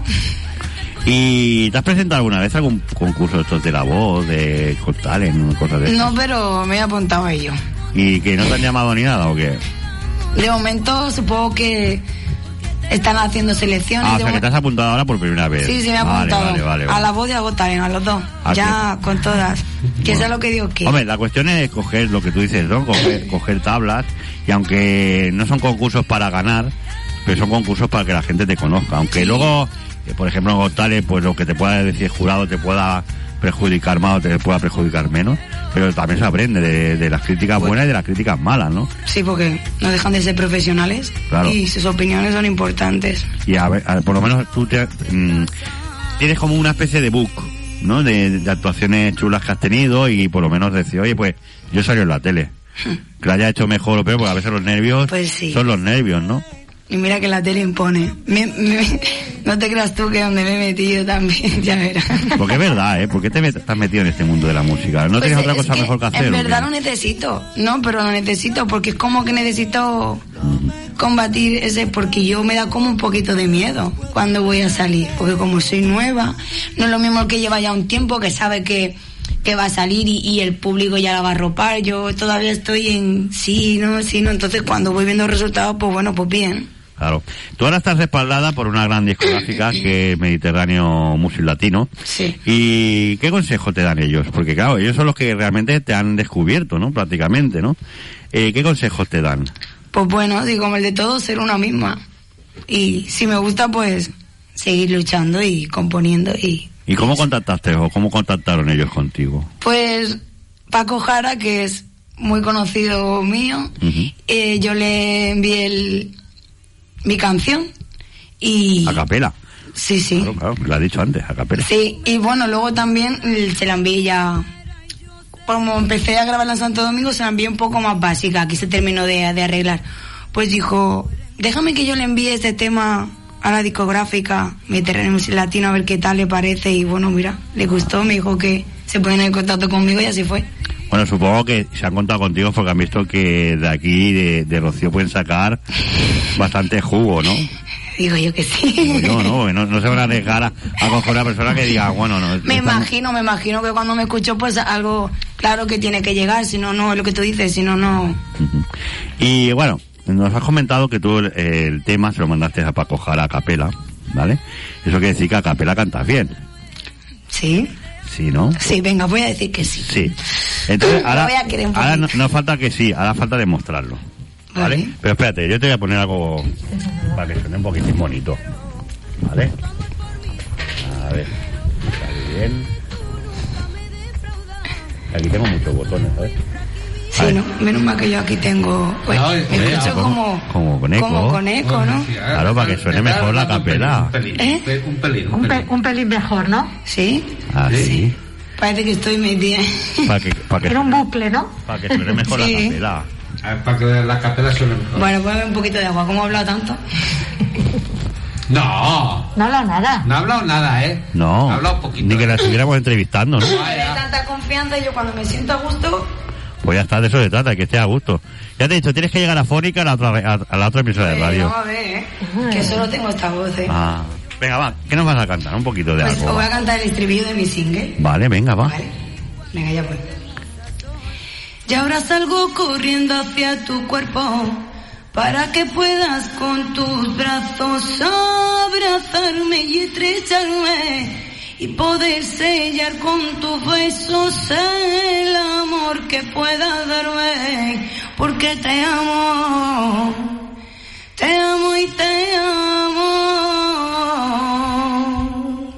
¿Y te has presentado alguna vez a algún concurso de estos de La Voz, de Got Talent, cosas de No, pero me he apuntado a ello. ¿Y que no te han llamado ni nada o qué? De momento supongo que están haciendo selecciones. Ah, o sea, que te has apuntado ahora por primera vez. Sí, sí, me he vale, apuntado. Vale, vale, vale. A La Voz y a Got Talent, a los dos. ¿A ya, qué? Con todas. Que bueno. Sea lo que Dios quiera. Hombre, la cuestión es coger lo que tú dices, ¿no? Coger, coger tablas, y aunque no son concursos para ganar, pero son concursos para que la gente te conozca. Aunque sí. Luego, eh, por ejemplo, en Got Talent, pues lo que te pueda decir el jurado te pueda perjudicar más o te pueda perjudicar menos, pero también se aprende de, de las críticas buenas y de las críticas malas, ¿no? Sí, porque no dejan de ser profesionales, claro. Y sus opiniones son importantes. Y a ver, a ver, por lo menos tú te, mmm, tienes como una especie de book, ¿no? De, de actuaciones chulas que has tenido, y por lo menos decir, oye, pues yo salí en la tele. Que lo haya hecho mejor o peor, porque a veces los nervios pues sí. Son los nervios, ¿no? Y mira que la tele impone. Me, me, no te creas tú que donde me he metido también, ya verás. Porque es verdad, ¿eh? ¿Por qué te met, estás metido en este mundo de la música? ¿No pues tienes otra cosa que mejor que hacer? En verdad lo necesito, no, pero lo necesito porque es como que necesito combatir ese, porque yo me da como un poquito de miedo cuando voy a salir, porque como soy nueva, no es lo mismo que lleva ya un tiempo, que sabe que que va a salir y, y el público ya la va a arropar. Yo todavía estoy en sí, no, sí, no. Entonces cuando voy viendo resultados, pues bueno, pues bien. Claro. Tú ahora estás respaldada por una gran discográfica que es Mediterráneo Music Latino. Sí. ¿Y qué consejo te dan ellos? Porque claro, ellos son los que realmente te han descubierto, ¿no? Prácticamente, ¿no? Eh, ¿Qué consejos te dan? Pues bueno, digo, como el de todo, ser una misma. Y si me gusta, pues seguir luchando y componiendo y... ¿Y cómo contactaste o cómo contactaron ellos contigo? Pues Paco Jara, que es muy conocido mío, uh-huh. eh, yo le envié el, mi canción y... A capela. Sí, sí. Claro, claro, me lo has dicho antes, a capela. Sí, y bueno, luego también se la envié ya... Como empecé a grabarla en Santo Domingo, se la envié un poco más básica, aquí se terminó de, de arreglar. Pues dijo, déjame que yo le envíe este tema a la discográfica Mediterráneo Music Latino a ver qué tal le parece, y bueno, mira, le gustó, me dijo que se ponen en contacto conmigo y así fue. Bueno, supongo que se han contado contigo porque han visto que de aquí, de, de Rocío, pueden sacar bastante jugo, ¿no? Digo yo que sí. Digo yo, ¿no? No, no se van a arriesgar a, a coger una persona que diga, bueno, no. Me están... imagino, me imagino que cuando me escucho, pues algo claro que tiene que llegar, si no, no, es lo que tú dices, si no, no. Uh-huh. Y bueno, nos has comentado que tú el, el tema se lo mandaste a Paco Jara a capela, ¿vale? Eso quiere decir que a capela cantas bien. Sí. Sí, ¿no? Sí, venga, voy a decir que sí. Sí. Entonces, ahora, voy a querer un ahora no, no falta que sí, ahora falta demostrarlo. ¿Vale? ¿Vale? Pero espérate, yo te voy a poner algo para que suene un poquitín bonito. ¿Vale? A ver, está bien. Aquí tengo muchos botones, ¿sabes? Sí, Sí, ¿no? Menos mal que yo aquí tengo... Pues, No, me eh, escucho ¿cómo? como... Como con eco. Como con eco, ¿no? Claro, para que suene mejor la capela. Un pelín, ¿Eh? un pelín. Un, pe- un pelín mejor, ¿no? Sí. Ah, sí. Parece que estoy metida. Para que, para que, Era un bucle, ¿no? para que suene mejor Sí. la capela. A ver, para que la capela suene mejor. Bueno, pues un poquito de agua. ¿Cómo he hablado tanto? No, No habla nada. no ha hablado nada, ¿eh? No, Ha hablado poquito. ni que la estuviéramos entrevistando, ¿no? Ah, Hay ya. tanta confianza y yo cuando me siento a gusto... Pues ya está, de eso se trata, que esté a gusto. Ya te he dicho, tienes que llegar a Fónica a la otra, a, a la otra emisora de Pues, radio. vamos a ver, ¿eh? Que solo tengo esta voz, ¿eh? Ah, venga, va, ¿qué nos vas a cantar? Un poquito de Pues algo. os voy va. a cantar el estribillo de mi single. Vale, venga, va. Vale. Venga, ya voy. Y ahora salgo corriendo hacia tu cuerpo para que puedas con tus brazos abrazarme y estrecharme y poder sellar con tus besos el amor que puedas darme, porque te amo, te amo y te amo.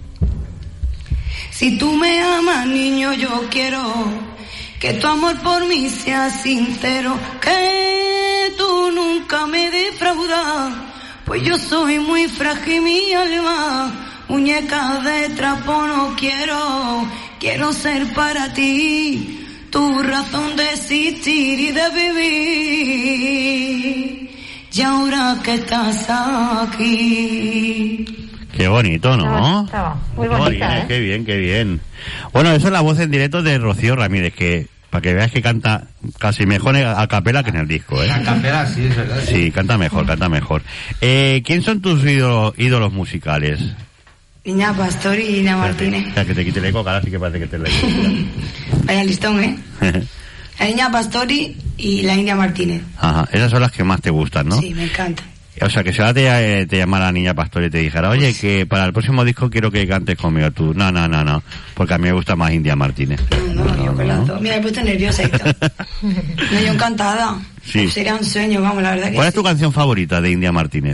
Si tú me amas, niño, yo quiero que tu amor por mí sea sincero, que tú nunca me defraudas, pues yo soy muy frágil, mi alma, muñeca de trapo no quiero, quiero ser para ti tu razón de existir y de vivir, y ahora que estás aquí. Qué bonito, ¿no? Estaba muy Qué bonita, bien, ¿eh? qué bien, qué bien. Bueno, esa es la voz en directo de Rocío Ramírez, que para que veas que canta casi mejor a capela que en el disco, ¿eh? La capela, sí, es verdad. Sí, canta mejor, canta mejor. Eh, ¿Quién son tus ídolos, ídolos musicales? Niña Pastori y Niña Martínez. O sea, que te quite el eco, que ahora sí que parece que te le Vaya listón, ¿eh? La Niña Pastori y la India Martínez. Ajá, esas son las que más te gustan, ¿no? Sí, me encanta. O sea, que si ahora te, te llamara la Niña Pastor y te dijera, oye, que para el próximo disco quiero que cantes conmigo. Tú, no, no, no, no, porque a mí me gusta más India Martínez. No, no, yo con las dos. Mira, me he puesto nerviosa y todo. No, yo encantada. Sí. Sería un sueño, vamos, la verdad que ¿Cuál es sí. tu canción favorita de India Martínez?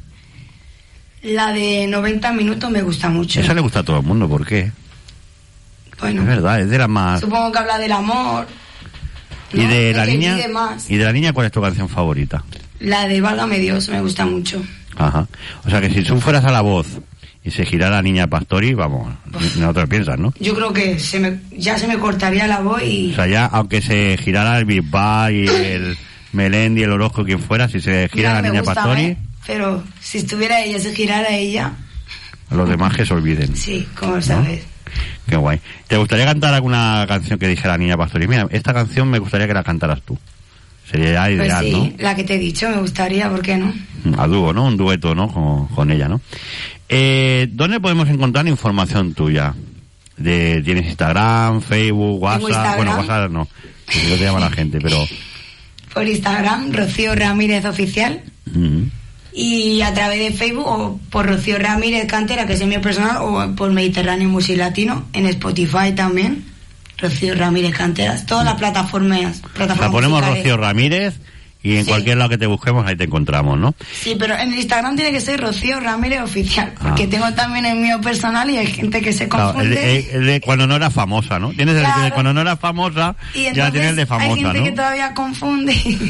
La de noventa minutos me gusta mucho. Esa le gusta a todo el mundo, ¿por qué? Bueno, Es verdad, es de las más... supongo que habla del amor. ¿Y ¿no? de la que niña? pide más. ¿Y de la niña cuál es tu canción favorita? La de Válgame Dios me gusta mucho. Ajá. O sea, que si tú fueras a La Voz y se girara la Niña Pastori, vamos, no te lo piensas, ¿no? Yo creo que se me, ya se me cortaría la voz y... O sea, ya, aunque se girara el Bisbal y el Melendi, el Orozco, quien fuera, si se gira Mira la que me Niña gusta, Pastori, ¿eh? Pero si estuviera ella, se girara ella, los demás que se olviden. sí, como sabes. Qué guay. ¿Te gustaría cantar alguna canción que dijera la Niña Pastori? Mira, esta canción me gustaría que la cantaras tú. Sería ya Pues ideal, sí, la que te he dicho me gustaría, ¿por qué no? ¿no? A dúo, ¿no? Un dueto, ¿no? Con, con ella, ¿no? Eh, ¿Dónde podemos encontrar información tuya? De, ¿Tienes Instagram, Facebook, WhatsApp? Instagram. Bueno, WhatsApp no, que si no te llama la gente, pero... Por Instagram, Rocío Ramírez Oficial, Mm, y a través de Facebook o por Rocío Ramírez Cantera, que es el mío personal, o por Mediterráneo Music Latino, en Spotify también, Rocío Ramírez Canteras, todas las plataformas, o plataformas sea, ponemos musicales. Rocío Ramírez y en Sí. cualquier lado que te busquemos ahí te encontramos, ¿no? Sí, pero en el Instagram tiene que ser Rocío Ramírez Oficial, porque Ah. tengo también el mío personal y hay gente que se Claro, el, confunde. el- el de cuando no era famosa, ¿no? Tienes el de Claro. cuando no era famosa, y ya entonces tienes el de hay famosa, gente ¿no? que todavía confunde.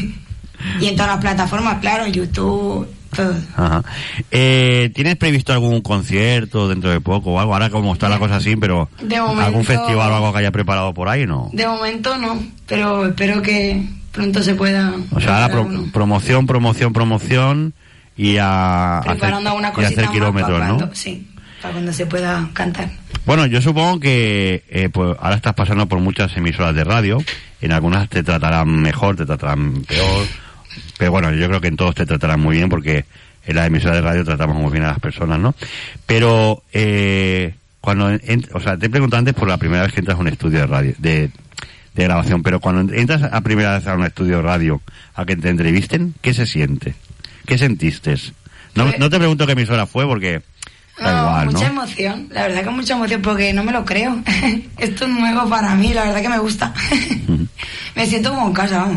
Y en todas las plataformas, claro, YouTube, todo. Ajá. Eh, ¿Tienes previsto algún concierto dentro de poco o algo? Ahora como está la cosa así, pero De momento- ¿algún festival o algo que haya preparado por ahí, no? De momento no, pero espero que pronto se pueda. O sea, ahora pro- preparar uno. promoción, promoción, promoción y a hacer, Preparando alguna y cosita hacer más kilómetros, para ¿no? cuando, sí, para cuando se pueda cantar. Bueno, yo supongo que eh, pues ahora estás pasando por muchas emisoras de radio. En algunas te tratarán mejor, te tratarán peor. Pero bueno, yo creo que en todos te tratarán muy bien porque en las emisoras de radio tratamos muy bien a las personas, ¿no? Pero, eh, cuando, ent- o sea, te he preguntado antes por la primera vez que entras a un estudio de radio, de, de grabación, pero cuando entras a primera vez a un estudio de radio a que te entrevisten, ¿qué se siente? ¿Qué sentiste? No, Pues- no te pregunto qué emisora fue porque da No, igual, mucha ¿no? emoción, la verdad que mucha emoción porque no me lo creo. Esto es nuevo para mí, la verdad que me gusta. Me siento como en casa, vamos.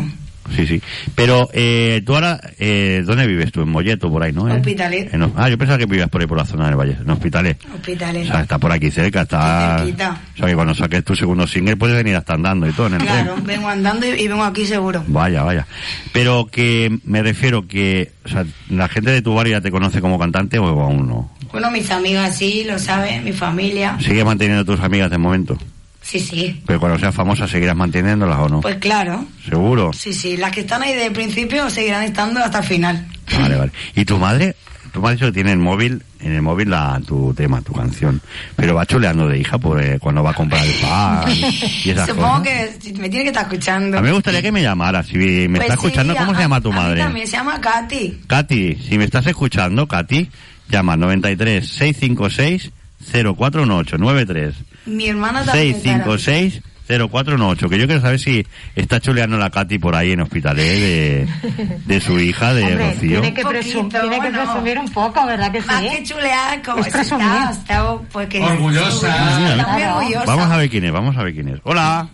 Sí, sí. Pero, eh, tú ahora, eh, ¿dónde vives tú? En Molleto, por ahí, ¿no? Hospitalet. En, ah, yo pensaba que vivías por ahí, por la zona del Valle. En Hospitalet. Hospitalet. O sea, está por aquí cerca, está... cerquita. O sea, que cuando saques tu segundo single puedes venir hasta andando y todo en el Claro, tren. vengo andando y, y vengo aquí seguro. Vaya, vaya. Pero que me refiero que, o sea, ¿la gente de tu barrio ya te conoce como cantante o aún no? Bueno, mis amigas sí, lo saben, mi familia. ¿Sigues manteniendo tus amigas de momento? Sí, sí. Pero cuando seas famosa, ¿seguirás manteniéndolas o no? Pues claro. ¿Seguro? Sí, sí, las que están ahí de principio seguirán estando hasta el final. Vale, vale. ¿Y tu madre? Tu madre ha dicho que tiene en el móvil, en el móvil la, tu tema, tu canción. Pero va chuleando de hija por eh, cuando va a comprar el pan y esas Supongo cosas. que me tiene que estar escuchando. A mí me gustaría que me llamara. Si me Pues está escuchando, sí, ¿cómo a- se llama tu a mí madre? también se llama Katy. Katy, si me estás escuchando, Katy, llama al noventa y tres, seiscientos cincuenta y seis, cero cuatro uno ocho, noventa y tres, Mi hermana también. seiscientos cincuenta y seis, cero cuatro uno ocho, que yo quiero saber si está chuleando la Katy por ahí en Hospitalet de, de su hija, de Hombre, Rocío. tiene que, presum- tiene que bueno. presumir un poco, ¿verdad que sí? Más que chulear, como Es si presumir. está, está, pues que Orgullosa. Está muy orgullosa. Vamos a ver quién es, vamos a ver quién es. Hola.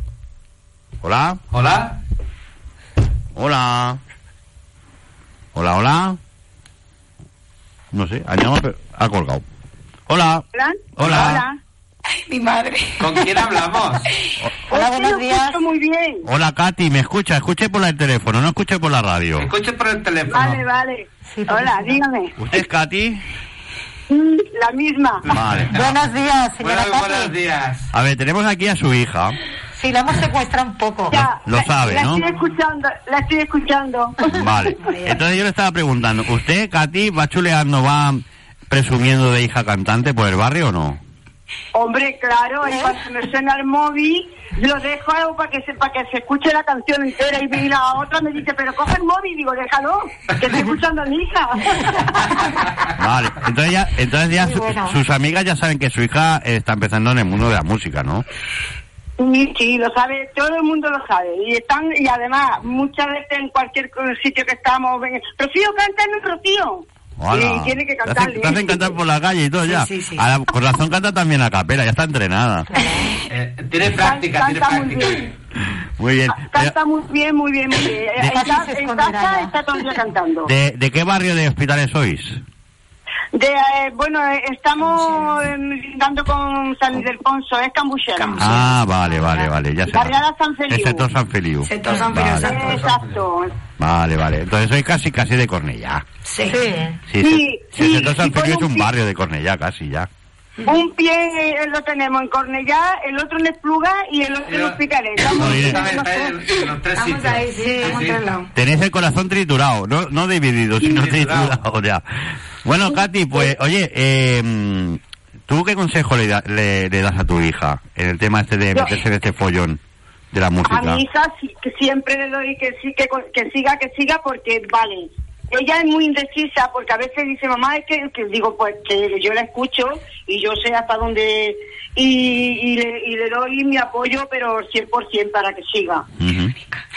Hola. Hola. Hola. Hola, hola. No sé, ha llamado, pero ha colgado. Hola. Hola. Hola. Mi madre. ¿Con quién hablamos? Hola, buenos días. Muy bien. Hola, Katy, ¿me escucha? Escuche por el teléfono, no escuche por la radio. Escuche por el teléfono. Vale, vale. Hola, dígame. ¿Usted es Katy? Mm, La misma. Vale. Buenos días, señora Buenos, Katy. buenos días. A ver, tenemos aquí a su hija. Sí, la hemos secuestrado un poco. Ya, Lo sabe, la ¿no? estoy escuchando, la estoy escuchando. Vale. Entonces yo le estaba preguntando, ¿usted, Katy, va chuleando, va presumiendo de hija cantante por el barrio o no? Hombre, claro, en cuanto me suena el móvil, lo dejo para que se para que se escuche la canción entera y la otra me dice, pero coge el móvil, digo, déjalo, que estoy escuchando a mi hija. Vale, entonces ya, entonces ya Muy su- bueno. sus amigas ya saben que su hija eh, está empezando en el mundo de la música, ¿no? Sí, sí, lo sabe, todo el mundo lo sabe. Y están, y además, muchas veces en cualquier sitio que estamos, ven, Rocío, cántame, Rocío. Hola. Y tiene que Te hacen, cantarle. te hacen cantar por la calle y todo Sí, ya. sí, sí. A la, por razón canta también a capela, ya está entrenada. Eh, tiene práctica, tiene Canta muy práctica. bien. Muy bien. Canta muy bien, muy bien, muy bien. En, Casi ca- se en esconderá casa ya. está todo el día cantando. ¿De, de qué barrio de Hospitales sois? De, eh, bueno, eh, estamos eh, dando con San Ildefonso, es Cambuchera. Ah, vale, vale, vale, ya sé. Barriada San Feliu. El sector San Feliu. Sector San Feliu, Vale. exacto. Exacto. Vale, vale. Entonces soy casi, casi de Cornellá. Sí. Sí, Sí, se- sí, el sector San y por Feliu es un un pi- barrio de Cornellá, casi ya. Un pie eh, lo tenemos en Cornellá, el otro en Espluga y el otro en Hospitalet. Estamos Muy bien. en los tres. En los tres Estamos sitios. ahí, sí, estamos sí. en tres lados. Tenéis el corazón triturado, no, no dividido, sino Triturado. triturado ya. Bueno, Katy, pues, oye, eh, ¿tú qué consejo le, da- le, le das a tu hija en el tema este de Yo- meterse en este follón de la A música? mi hija sí, que siempre le doy que sí, que, que siga, que siga, porque vale. Ella es muy indecisa, porque a veces dice, mamá, es que, que digo, pues que yo la escucho y yo sé hasta dónde... Y, y, le, y le doy mi apoyo, pero cien por ciento para que siga. Ujú.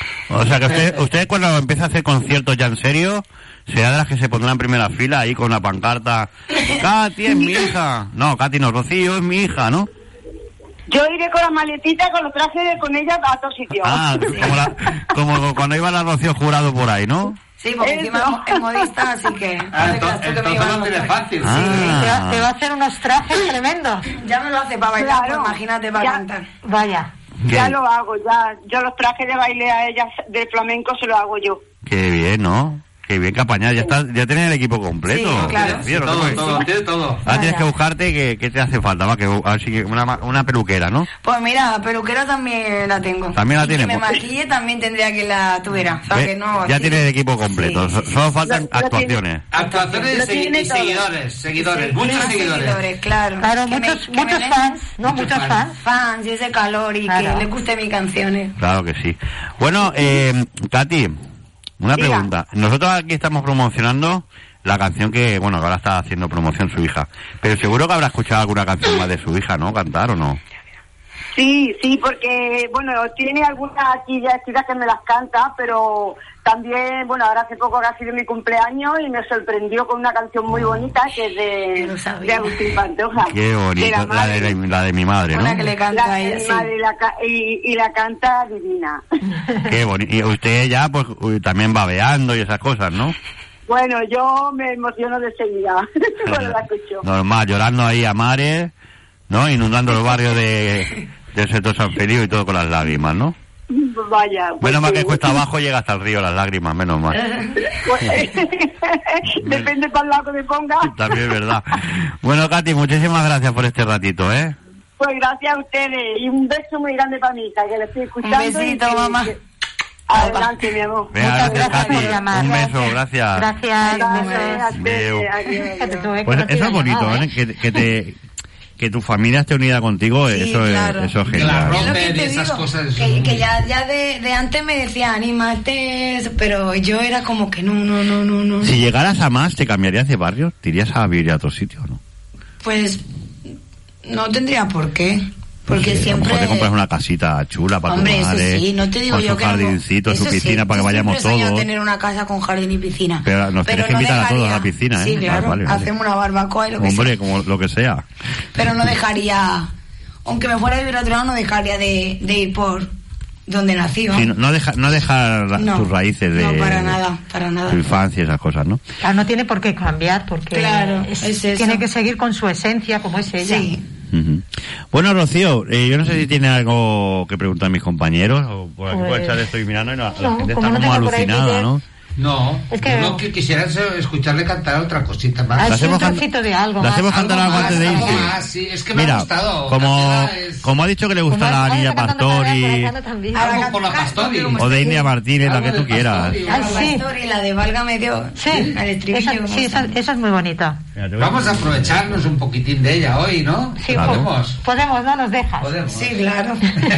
O sea, que usted, usted cuando empieza a hacer conciertos ya en serio, será de las que se pondrán en primera fila ahí con la pancarta, Katy es mi hija. No, Katy no, Rocío es mi hija, ¿no? Yo iré con la maletita, con los trajes, con ella a todos sitios. Ah, como, la, como cuando iba la Rocío Jurado por ahí, ¿no? Sí, porque Eso. encima es modista, así que... Ah, no te creas tú que me entonces iba a no tiene mostrar. fácil. Ah. Te va, te va a hacer unos trajes tremendos. Ya me lo hace para bailar, Claro. pues imagínate para Ya. cantar. Vaya. Ya Qué, lo hago, ya. Yo los trajes de baile a ella de flamenco se los hago yo. qué bien, ¿no? Qué bien que apañar, ya está, ya tienes el equipo completo. Sí, claro. Rocío, ¿no? Todo, ¿Cómo es? todo, tiene todo. Ahora tienes que buscarte que, que te hace falta, va, que a ver si- una, ma- una peluquera, ¿no? Pues mira, peluquera también la tengo. También la Y tiene, que me pues. maquille también tendría que la tuviera. O sea, ¿Ve? que no, Ya así- tienes el equipo completo, Sí, so- sí, solo sí. faltan Lo- lo actuaciones. Actuaciones y, Lo segui- tiene y todo. seguidores, seguidores, Sí, muchos muchos seguidores. claro. Claro, Que me- muchos, que me muchos den fans, ¿no? Muchos Muchos fans. fans. fans y ese calor y Claro. que les guste mis canciones. Claro que sí. Bueno, eh, Katy, una Diga. pregunta. Nosotros aquí estamos promocionando la canción que, bueno, que ahora está haciendo promoción su hija. Pero seguro que habrá escuchado alguna canción más de su hija, ¿no? Cantar o no. Sí, sí, porque, bueno, tiene algunas aquí ya estiras que me las canta, pero también, bueno, ahora hace poco que ha sido mi cumpleaños y me sorprendió con una canción muy bonita que es de, de Agustín Pantoja. Qué bonito, la, la, de, la de mi madre, ¿no? Una que le canta la a ella, sí. Madre, la, y, y la canta divina. Qué bonito. Y usted ya, pues, también babeando y esas cosas, ¿no? Bueno, yo me emociono de seguida cuando la escucho. Normal, llorando ahí a mares, ¿no? Inundando los barrios de, del sector San Feliu y todo con las lágrimas, ¿no? Vaya. Pues menos mal sí. que cuesta abajo llega hasta el río las lágrimas, menos mal. Depende para el lado que me ponga. También es verdad. Bueno, Katy, muchísimas gracias por este ratito, ¿eh? Pues gracias a ustedes y un beso muy grande para mi hija, que le estoy escuchando. Un besito, y, mamá. Que... Adelante, mi amor. Venga, Muchas gracias, gracias Katy. por llamar. Un beso, gracias. Gracias. Adeu. Adiós. Pues eso es bonito, ¿eh? Que, que te... Que tu familia esté unida contigo, Sí, eso, claro. es, eso es Que la genial. rompen Es lo que y te esas digo, cosas. Que, que ya, ya de, de antes me decía, anímate, pero yo era como que no, no, no, no, no. Si llegaras a más, ¿te cambiarías de barrio? ¿Te irías a vivir a otro sitio o no? Pues no tendría por qué. Porque Sí, siempre... A lo mejor te compras una casita chula para Hombre, tu madre. eso sí, no te digo con yo su que no. jardincito, su Eso piscina sí, para que yo vayamos siempre he soñado todos. tener una casa con jardín y piscina. Pero nos tienes que no invitar a todos a la dejaría- piscina, ¿eh? Sí, claro, Vale, vale. hacemos una barbacoa y lo que Hombre, sea. como lo que sea. Pero no dejaría, aunque me fuera a vivir a otro lado, no dejaría de, de ir por donde nací, ¿no? Sí, no, no, deja, no dejar la- No, tus raíces de no, para nada, para nada. tu infancia y esas cosas, ¿no? Claro, no tiene por qué cambiar, porque Claro, es- es eso. tiene que seguir con su esencia, como es ella. Sí. Ujú. Bueno, Rocío, eh, yo no sé si tiene algo que preguntar a mis compañeros, o por aquí Pues- por el chat estoy mirando y no- la No, gente como está no como tengo por ahí alucinada, Twitter. ¿no? No, Es que- lo que quisiera es escucharle cantar otra cosita más. Ah, ¿La sí, un hacemos can- trocito de algo ¿La más. hacemos cantar algo más, antes de algo irse? más, sí, es que me Mira, ha gustado. como, Candela es- como ha dicho que le gusta Como la ahora Niña cantando Candela, Pastori por acá también. Algo por la Pastori. o de India Martínez, la Algo que de tú quieras. Pastori. Ay, La sí. historia y la de Válgame Dios. Sí, El estribillo. esa, ¿cómo sí está? esa, esa es muy bonita. Vamos a aprovecharnos un poquitín de ella hoy, ¿no? Sí, Claro. Podemos. Podemos, no nos dejas. Podemos. Sí, claro.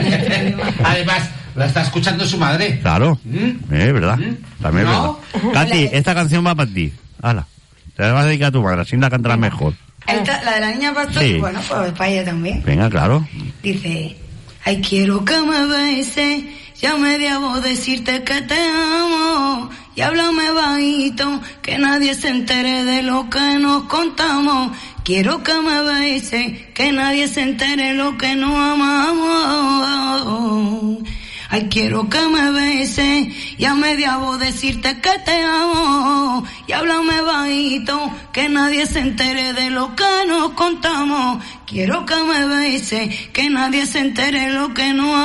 Además, la está escuchando su madre. Claro, ¿Mm? es verdad, también es ¿No? verdad. Katy, esta canción va para ti. Hala, te la vas a dedicar a tu madre, así la cantarás mejor. Esta- la de la niña pastor, Sí. bueno, pues para ella también. Venga, claro. Dice, ay, quiero que me beses, ya me debo decirte que te amo. Y háblame bajito, que nadie se entere de lo que nos contamos. Quiero que me beses, que nadie se entere de lo que nos amamos. Ay, quiero que me beses, y a media voz decirte que te amo. Y háblame bajito, que nadie se entere de lo que nos contamos. Quiero que me beses, que nadie se entere de lo que nos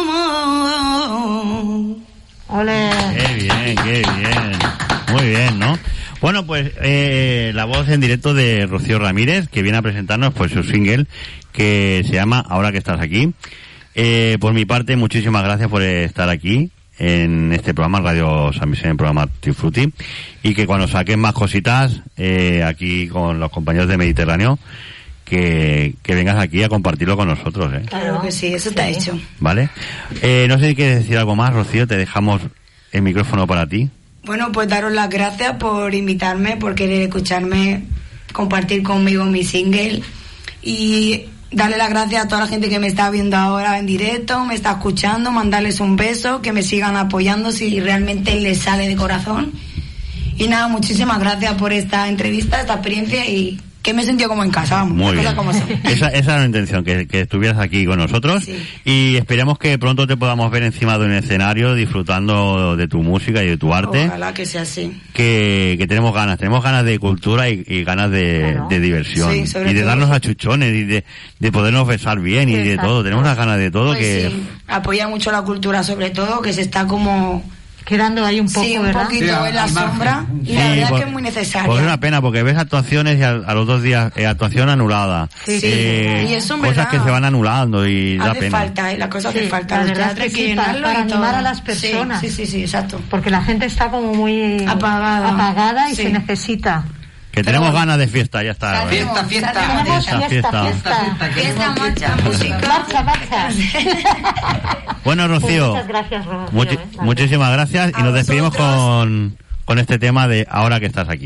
amamos. Ole. Qué bien, qué bien. Muy bien, ¿no? Bueno, pues eh, la voz en directo de Rocío Ramírez, que viene a presentarnos pues su single, que se llama Ahora que estás aquí. Eh, por mi parte, muchísimas gracias por estar aquí en este programa, Radio San Vicente, en el programa Tutti Frutti, y que cuando saquen más cositas eh, aquí con los compañeros de Mediterráneo, que, que vengas aquí a compartirlo con nosotros, ¿eh? Claro que sí, eso está hecho. ¿Vale? Eh, no sé si quieres decir algo más, Rocío, te dejamos el micrófono para ti. Bueno, pues daros las gracias por invitarme, por querer escucharme, compartir conmigo mi single y darle las gracias a toda la gente que me está viendo ahora en directo, me está escuchando, mandarles un beso, que me sigan apoyando si realmente les sale de corazón. Y nada, muchísimas gracias por esta entrevista, esta experiencia y que me he sentido como en casa, vamos, Muy las bien. cosas como son. Esa, esa era la intención, que, que estuvieras aquí con nosotros. Sí. Y esperamos que pronto te podamos ver encima de un escenario disfrutando de tu música y de tu arte. Ojalá que sea así. Que, que tenemos ganas, tenemos ganas de cultura y, y ganas de, Claro. de diversión. Sí, sobre y de todo. darnos achuchones y de, de podernos besar bien y de Exacto. todo. Tenemos unas ganas de todo Pues que... sí, apoya mucho la cultura, sobre todo, que se está como... Quedando ahí un poco, sí, un ¿verdad? poquito Sí, en la al margen. sombra y Sí, la verdad por- es que es muy necesaria. Pues es una pena porque ves actuaciones y a, a los dos días eh, actuación anulada. Sí, sí. Eh, Y eso en cosas verdad que se van anulando y da hace pena. falta, ¿eh? La cosa hace Sí, falta. la Los verdad teatros es que hay que sí, para- llenarlo para y animar todo. a las Sí, personas. Sí, sí, sí, exacto. Porque la gente está como muy Apagada. apagada y Sí. se necesita. Que tenemos ganas de fiesta, ya está. Fiesta, fiesta. Tenemos Fiesta, fiesta, fiesta. fiesta. Fiesta, marcha, música. Marcha, marcha. Bueno, Pues Rocío, muchas gracias, Rocío. muchi- ¿eh? muchísimas gracias y A nos despedimos vosotros. con, con este tema de Ahora que estás aquí.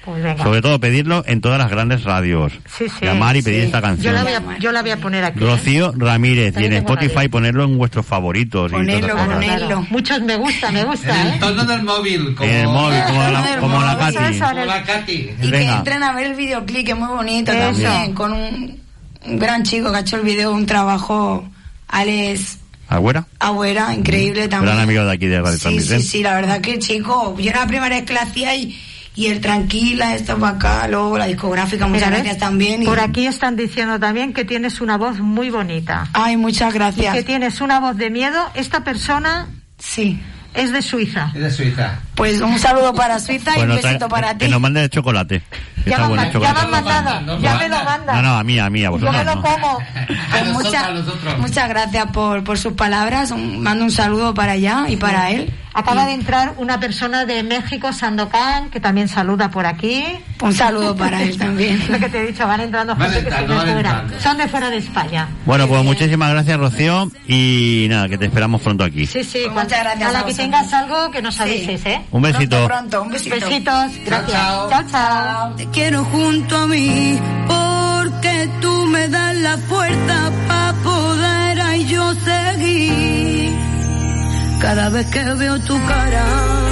Pues venga. Sobre todo pedirlo en todas las grandes radios. Sí, sí. Llamar y pedir sí. esta canción. Yo la, voy a, yo la voy a poner aquí. Rocío Ramírez, y en Spotify radio. ponerlo en vuestros favoritos. Ponerlo, y todas ponerlo. Claro. Muchos me gusta, me gusta. En el ¿eh? tono del móvil. Como... En el móvil, como la, como la Katy. Eso, como la Katy. Y Venga. que entren a ver el videoclip, que es muy bonito Eso. también, con un, un gran chico que ha hecho el video, un trabajo, Alex ¿Agüera? Agüera, increíble también. Gran amigo de aquí de Radio Sí, San sí, Vicente. sí, la verdad que chico, yo era la primera vez que la hacía y, y el Tranquila, esto para acá, luego la discográfica, muchas Mira, gracias ¿ves? también. Y... Por aquí están diciendo también que tienes una voz muy bonita. Ay, muchas gracias. Y que tienes una voz de miedo. Esta persona sí es de Suiza. Es de Suiza. Pues un saludo para Suiza Bueno, y un besito trae- para que ti. nos mande el chocolate. Que Ya está me, bueno han, el ya me chocolate. han mandado, ya me lo mandan. No, no, a mí, a mí, a Yo vosotros me lo no. como. Pues nosotros, mucha- a nosotros. muchas gracias por, por sus palabras. Un- mando un saludo para allá y para él. Acaba de entrar una persona de México, Sandokan, que también saluda por aquí. Un saludo para él también. Lo que te he dicho, van entrando Van gente que son entrando, de van fuera. entrando. Son de fuera de España. Bueno, pues muchísimas gracias, Rocío. Y nada, que te esperamos pronto aquí. Sí, sí. Pues cuando- muchas gracias a la a que vosotros. tengas algo, que nos Sí. avises, ¿eh? Un besito. Pronto, pronto, un besito. Besitos, gracias. chao. Chao, chao. Te quiero junto a mí porque tú me das la fuerza para poder ay, yo seguir. Cada vez que veo tu cara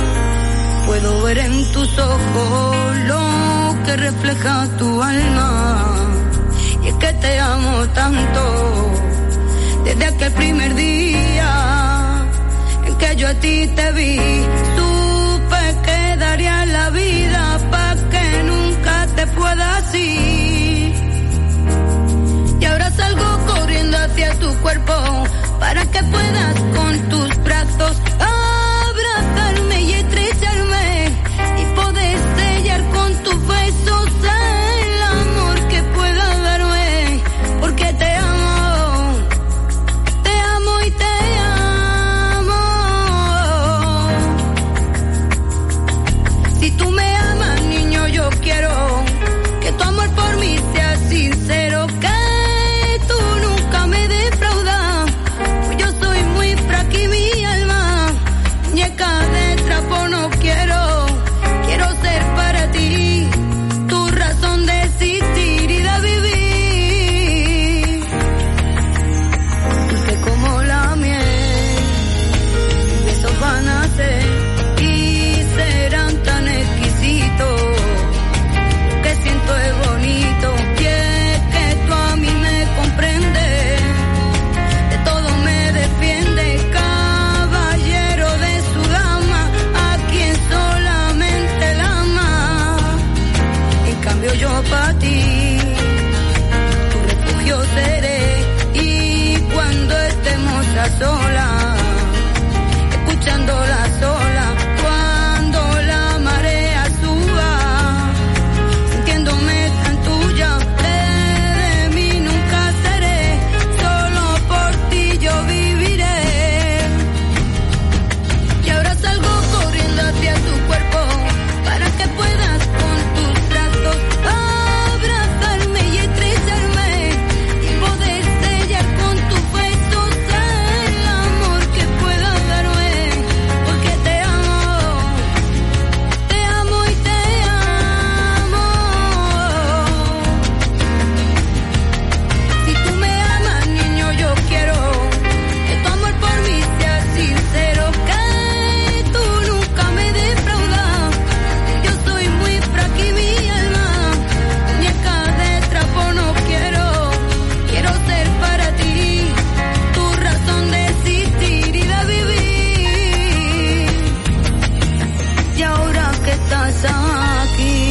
puedo ver en tus ojos lo que refleja tu alma. Y es que te amo tanto desde aquel primer día en que yo a ti te vi. Supe que daría la vida pa' que nunca te puedas ir. Y ahora salgo corriendo hacia tu cuerpo para que puedas con tus brazos abrazarme y estrecharme y poder sellar con tus besos el amor que pueda darme, porque te amo, te amo y te amo. Si tú me amas, niño, yo quiero que tu amor por mí sea sincero, que tú nunca me defraudas, pues yo soy muy frágil y mi alma muñeca de trapo no quiero, quiero ser para ti tu razón de existir y de vivir, dulce como la miel, mis besos van a ser y serán tan exquisitos, lo que siento es bonito, y es que tú a mí me comprendes, de todo me defiendes, caballero de su dama, a quien solamente la ama, en cambio yo para ti, tu refugio seré, y cuando estemos a solas, escuchando las olas, cuando la marea suba, sintiéndome tan tuya, de mí nunca seré, solo por ti yo viviré. Y ahora salgo corriendo hacia tu cuerpo para que puedas con tus brazos abrazarme y estrecharme y poder sellar con tus besos el amor que pueda darme, porque te amo, te amo y te amo. Si tú me amas, niño, yo quiero que tu amor por mí sea sincero, que tú nunca me defraudas, yo soy muy frágil y mi alma muñeca de trapo no quiero, quiero ser para ti tu razón de existir y de vivir. Y ahora que estás aquí,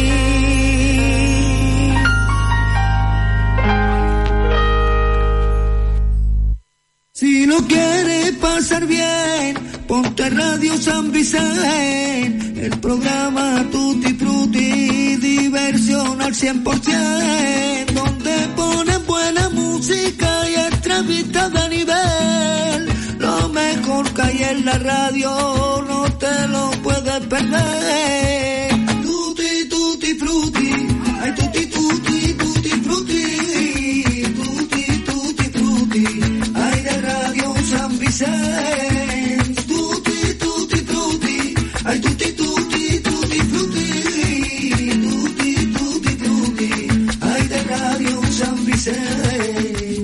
Si lo quieres pasar bien, ponte Radio San Vicente, el programa Tutti Frutti, diversión al cien por ciento, donde ponen buena música y entrevistas de nivel. Lo mejor que hay en la radio, no te lo puedes perder. Tutti, tutti frutti, ay tutti, tutti, tutti frutti, tutti, tutti frutti, ay de Radio San Vicente. Tutti, tutti frutti, ay tutti, tutti, tutti frutti, dice.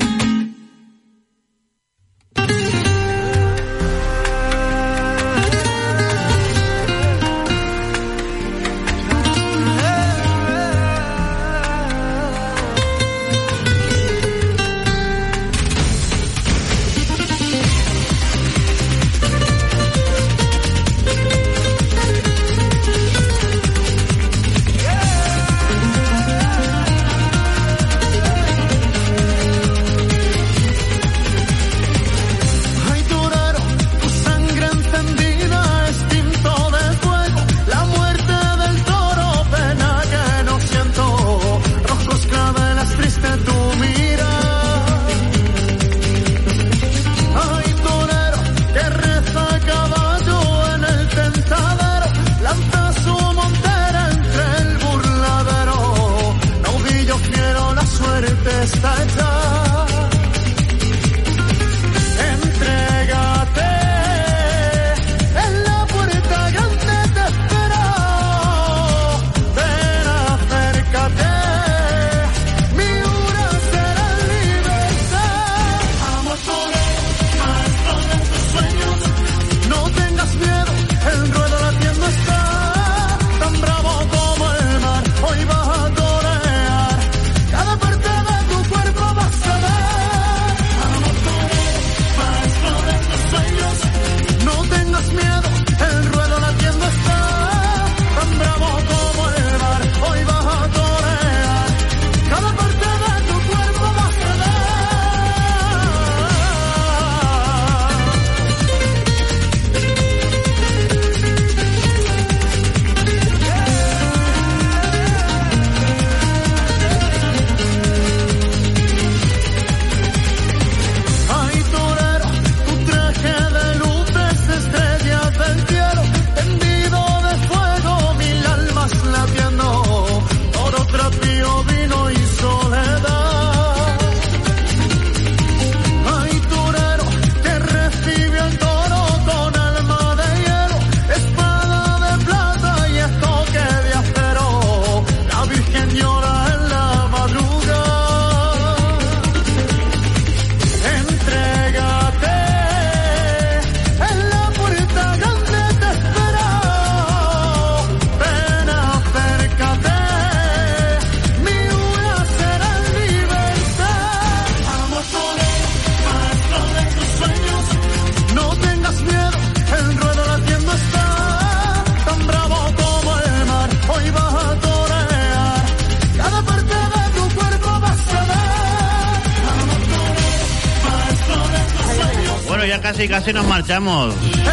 Casi, casi nos marchamos.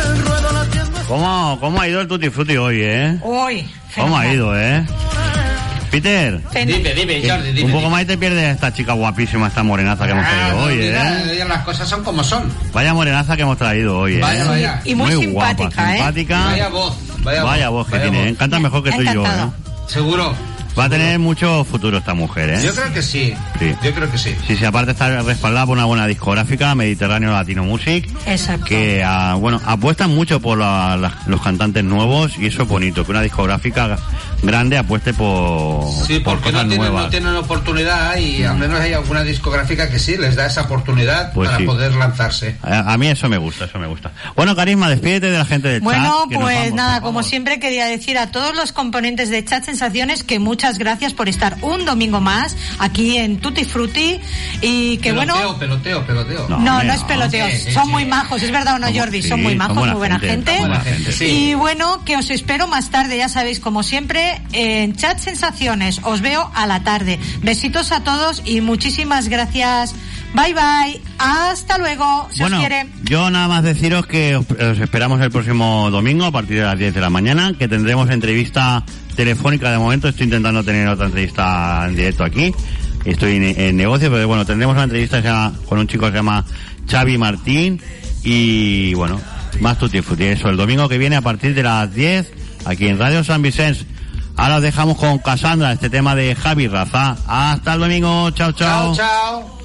¿Cómo, cómo ha ido el Tutti Frutti hoy, eh? Hoy. ¿Cómo ha ido, eh? Peter. Dime, dime, Jordi, dime. Un poco dime. más y te pierdes esta chica guapísima, esta morenaza que hemos traído Ah, hoy, no, mira, eh. ya las cosas son como son. Vaya morenaza que hemos traído hoy, Vaya, eh. vaya. Y muy, muy simpática, guapa, ¿eh? simpática. Vaya voz. Vaya, Vaya voz, voz que vaya tiene. voz. Canta mejor que tú y yo, eh. Seguro. Va a tener mucho futuro esta mujer, ¿eh? Yo creo que sí. Sí. Yo creo que sí. Sí, sí, aparte está respaldada por una buena discográfica, Mediterráneo Latino Music. Exacto. Que, ah, bueno, apuestan mucho por la- la- los cantantes nuevos y eso es bonito, que una discográfica grande apueste por, Sí, por porque cosas no tienen, nuevas. no tienen oportunidad y al menos hay alguna discográfica que sí les da esa oportunidad Pues para sí. poder lanzarse. A, a mí eso me gusta, eso me gusta. Bueno, Carisma, despídete de la gente del Bueno, chat. que nos pues vamos. nada, como siempre quería decir a todos los componentes de Chat Sensaciones que muchas gracias por estar un domingo más aquí en Tutti Frutti y que peloteo, bueno... peloteo, peloteo. No, no, no es peloteo, Sí, sí, son sí. muy majos, ¿es verdad o no, Somos- Jordi? sí, son muy majos, son buena muy buena gente, gente. son buena gente, sí. Y bueno, que os espero más tarde, ya sabéis, como siempre, en Chat Sensaciones. Os veo a la tarde. Besitos a todos y muchísimas gracias. Bye, bye. Hasta luego. Si Bueno, os quiere. yo nada más deciros que os, os esperamos el próximo domingo a partir de las diez de la mañana, que tendremos entrevista telefónica de momento. Estoy intentando tener otra entrevista en directo aquí. Estoy en, en negocio, pero bueno, tendremos una entrevista ya con un chico que se llama Xavi Martín y bueno, más Tutti Frutti. Eso, el domingo que viene a partir de las diez aquí en Radio San Vicente. Ahora os dejamos con Cassandra, este tema de Javi Raza. Hasta el domingo. Chao, chao. Chao, chao.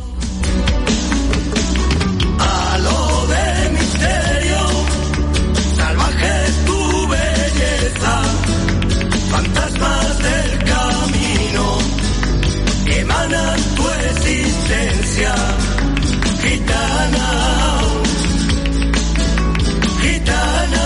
Halo de misterio, salvaje tu belleza, fantasmas del camino, emanan tu existencia. resistencia gitana, gitana.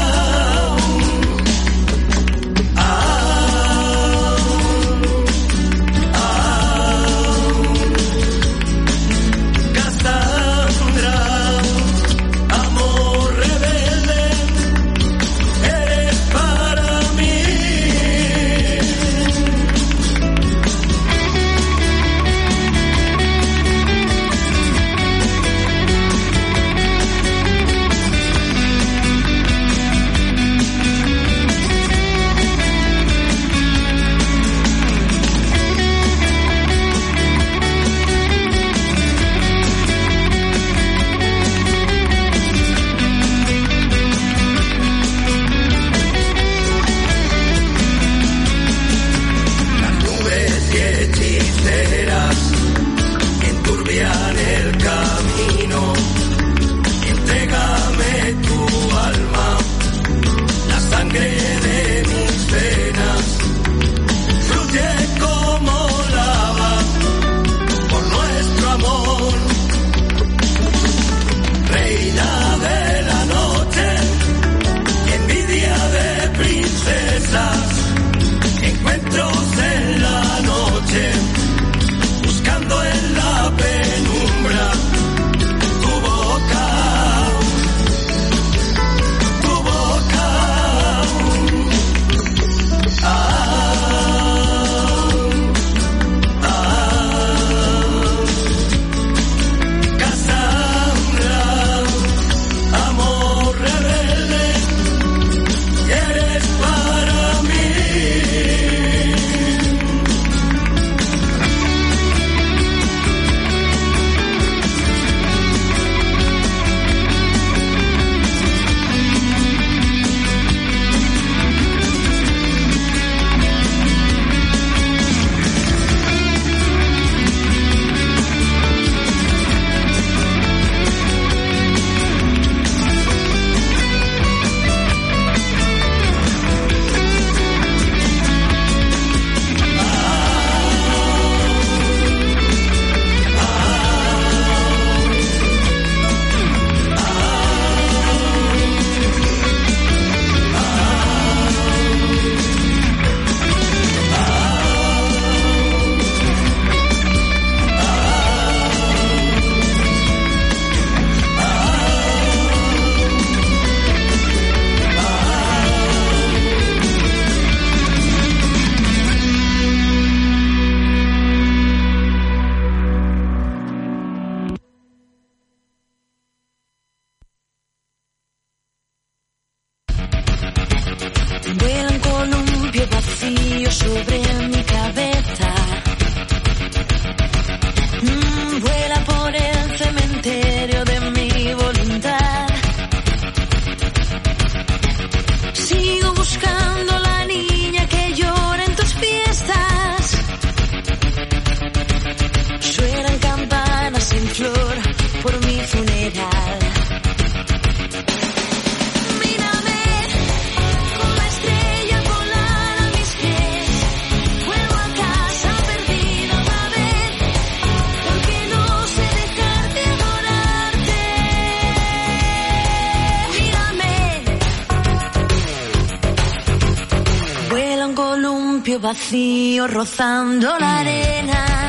Vacío rozando la arena,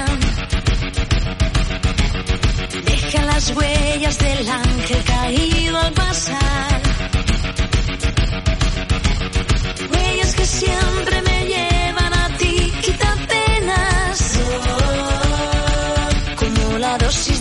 deja las huellas del ángel caído al pasar, huellas que siempre me llevan a ti, quita penas, como la dosis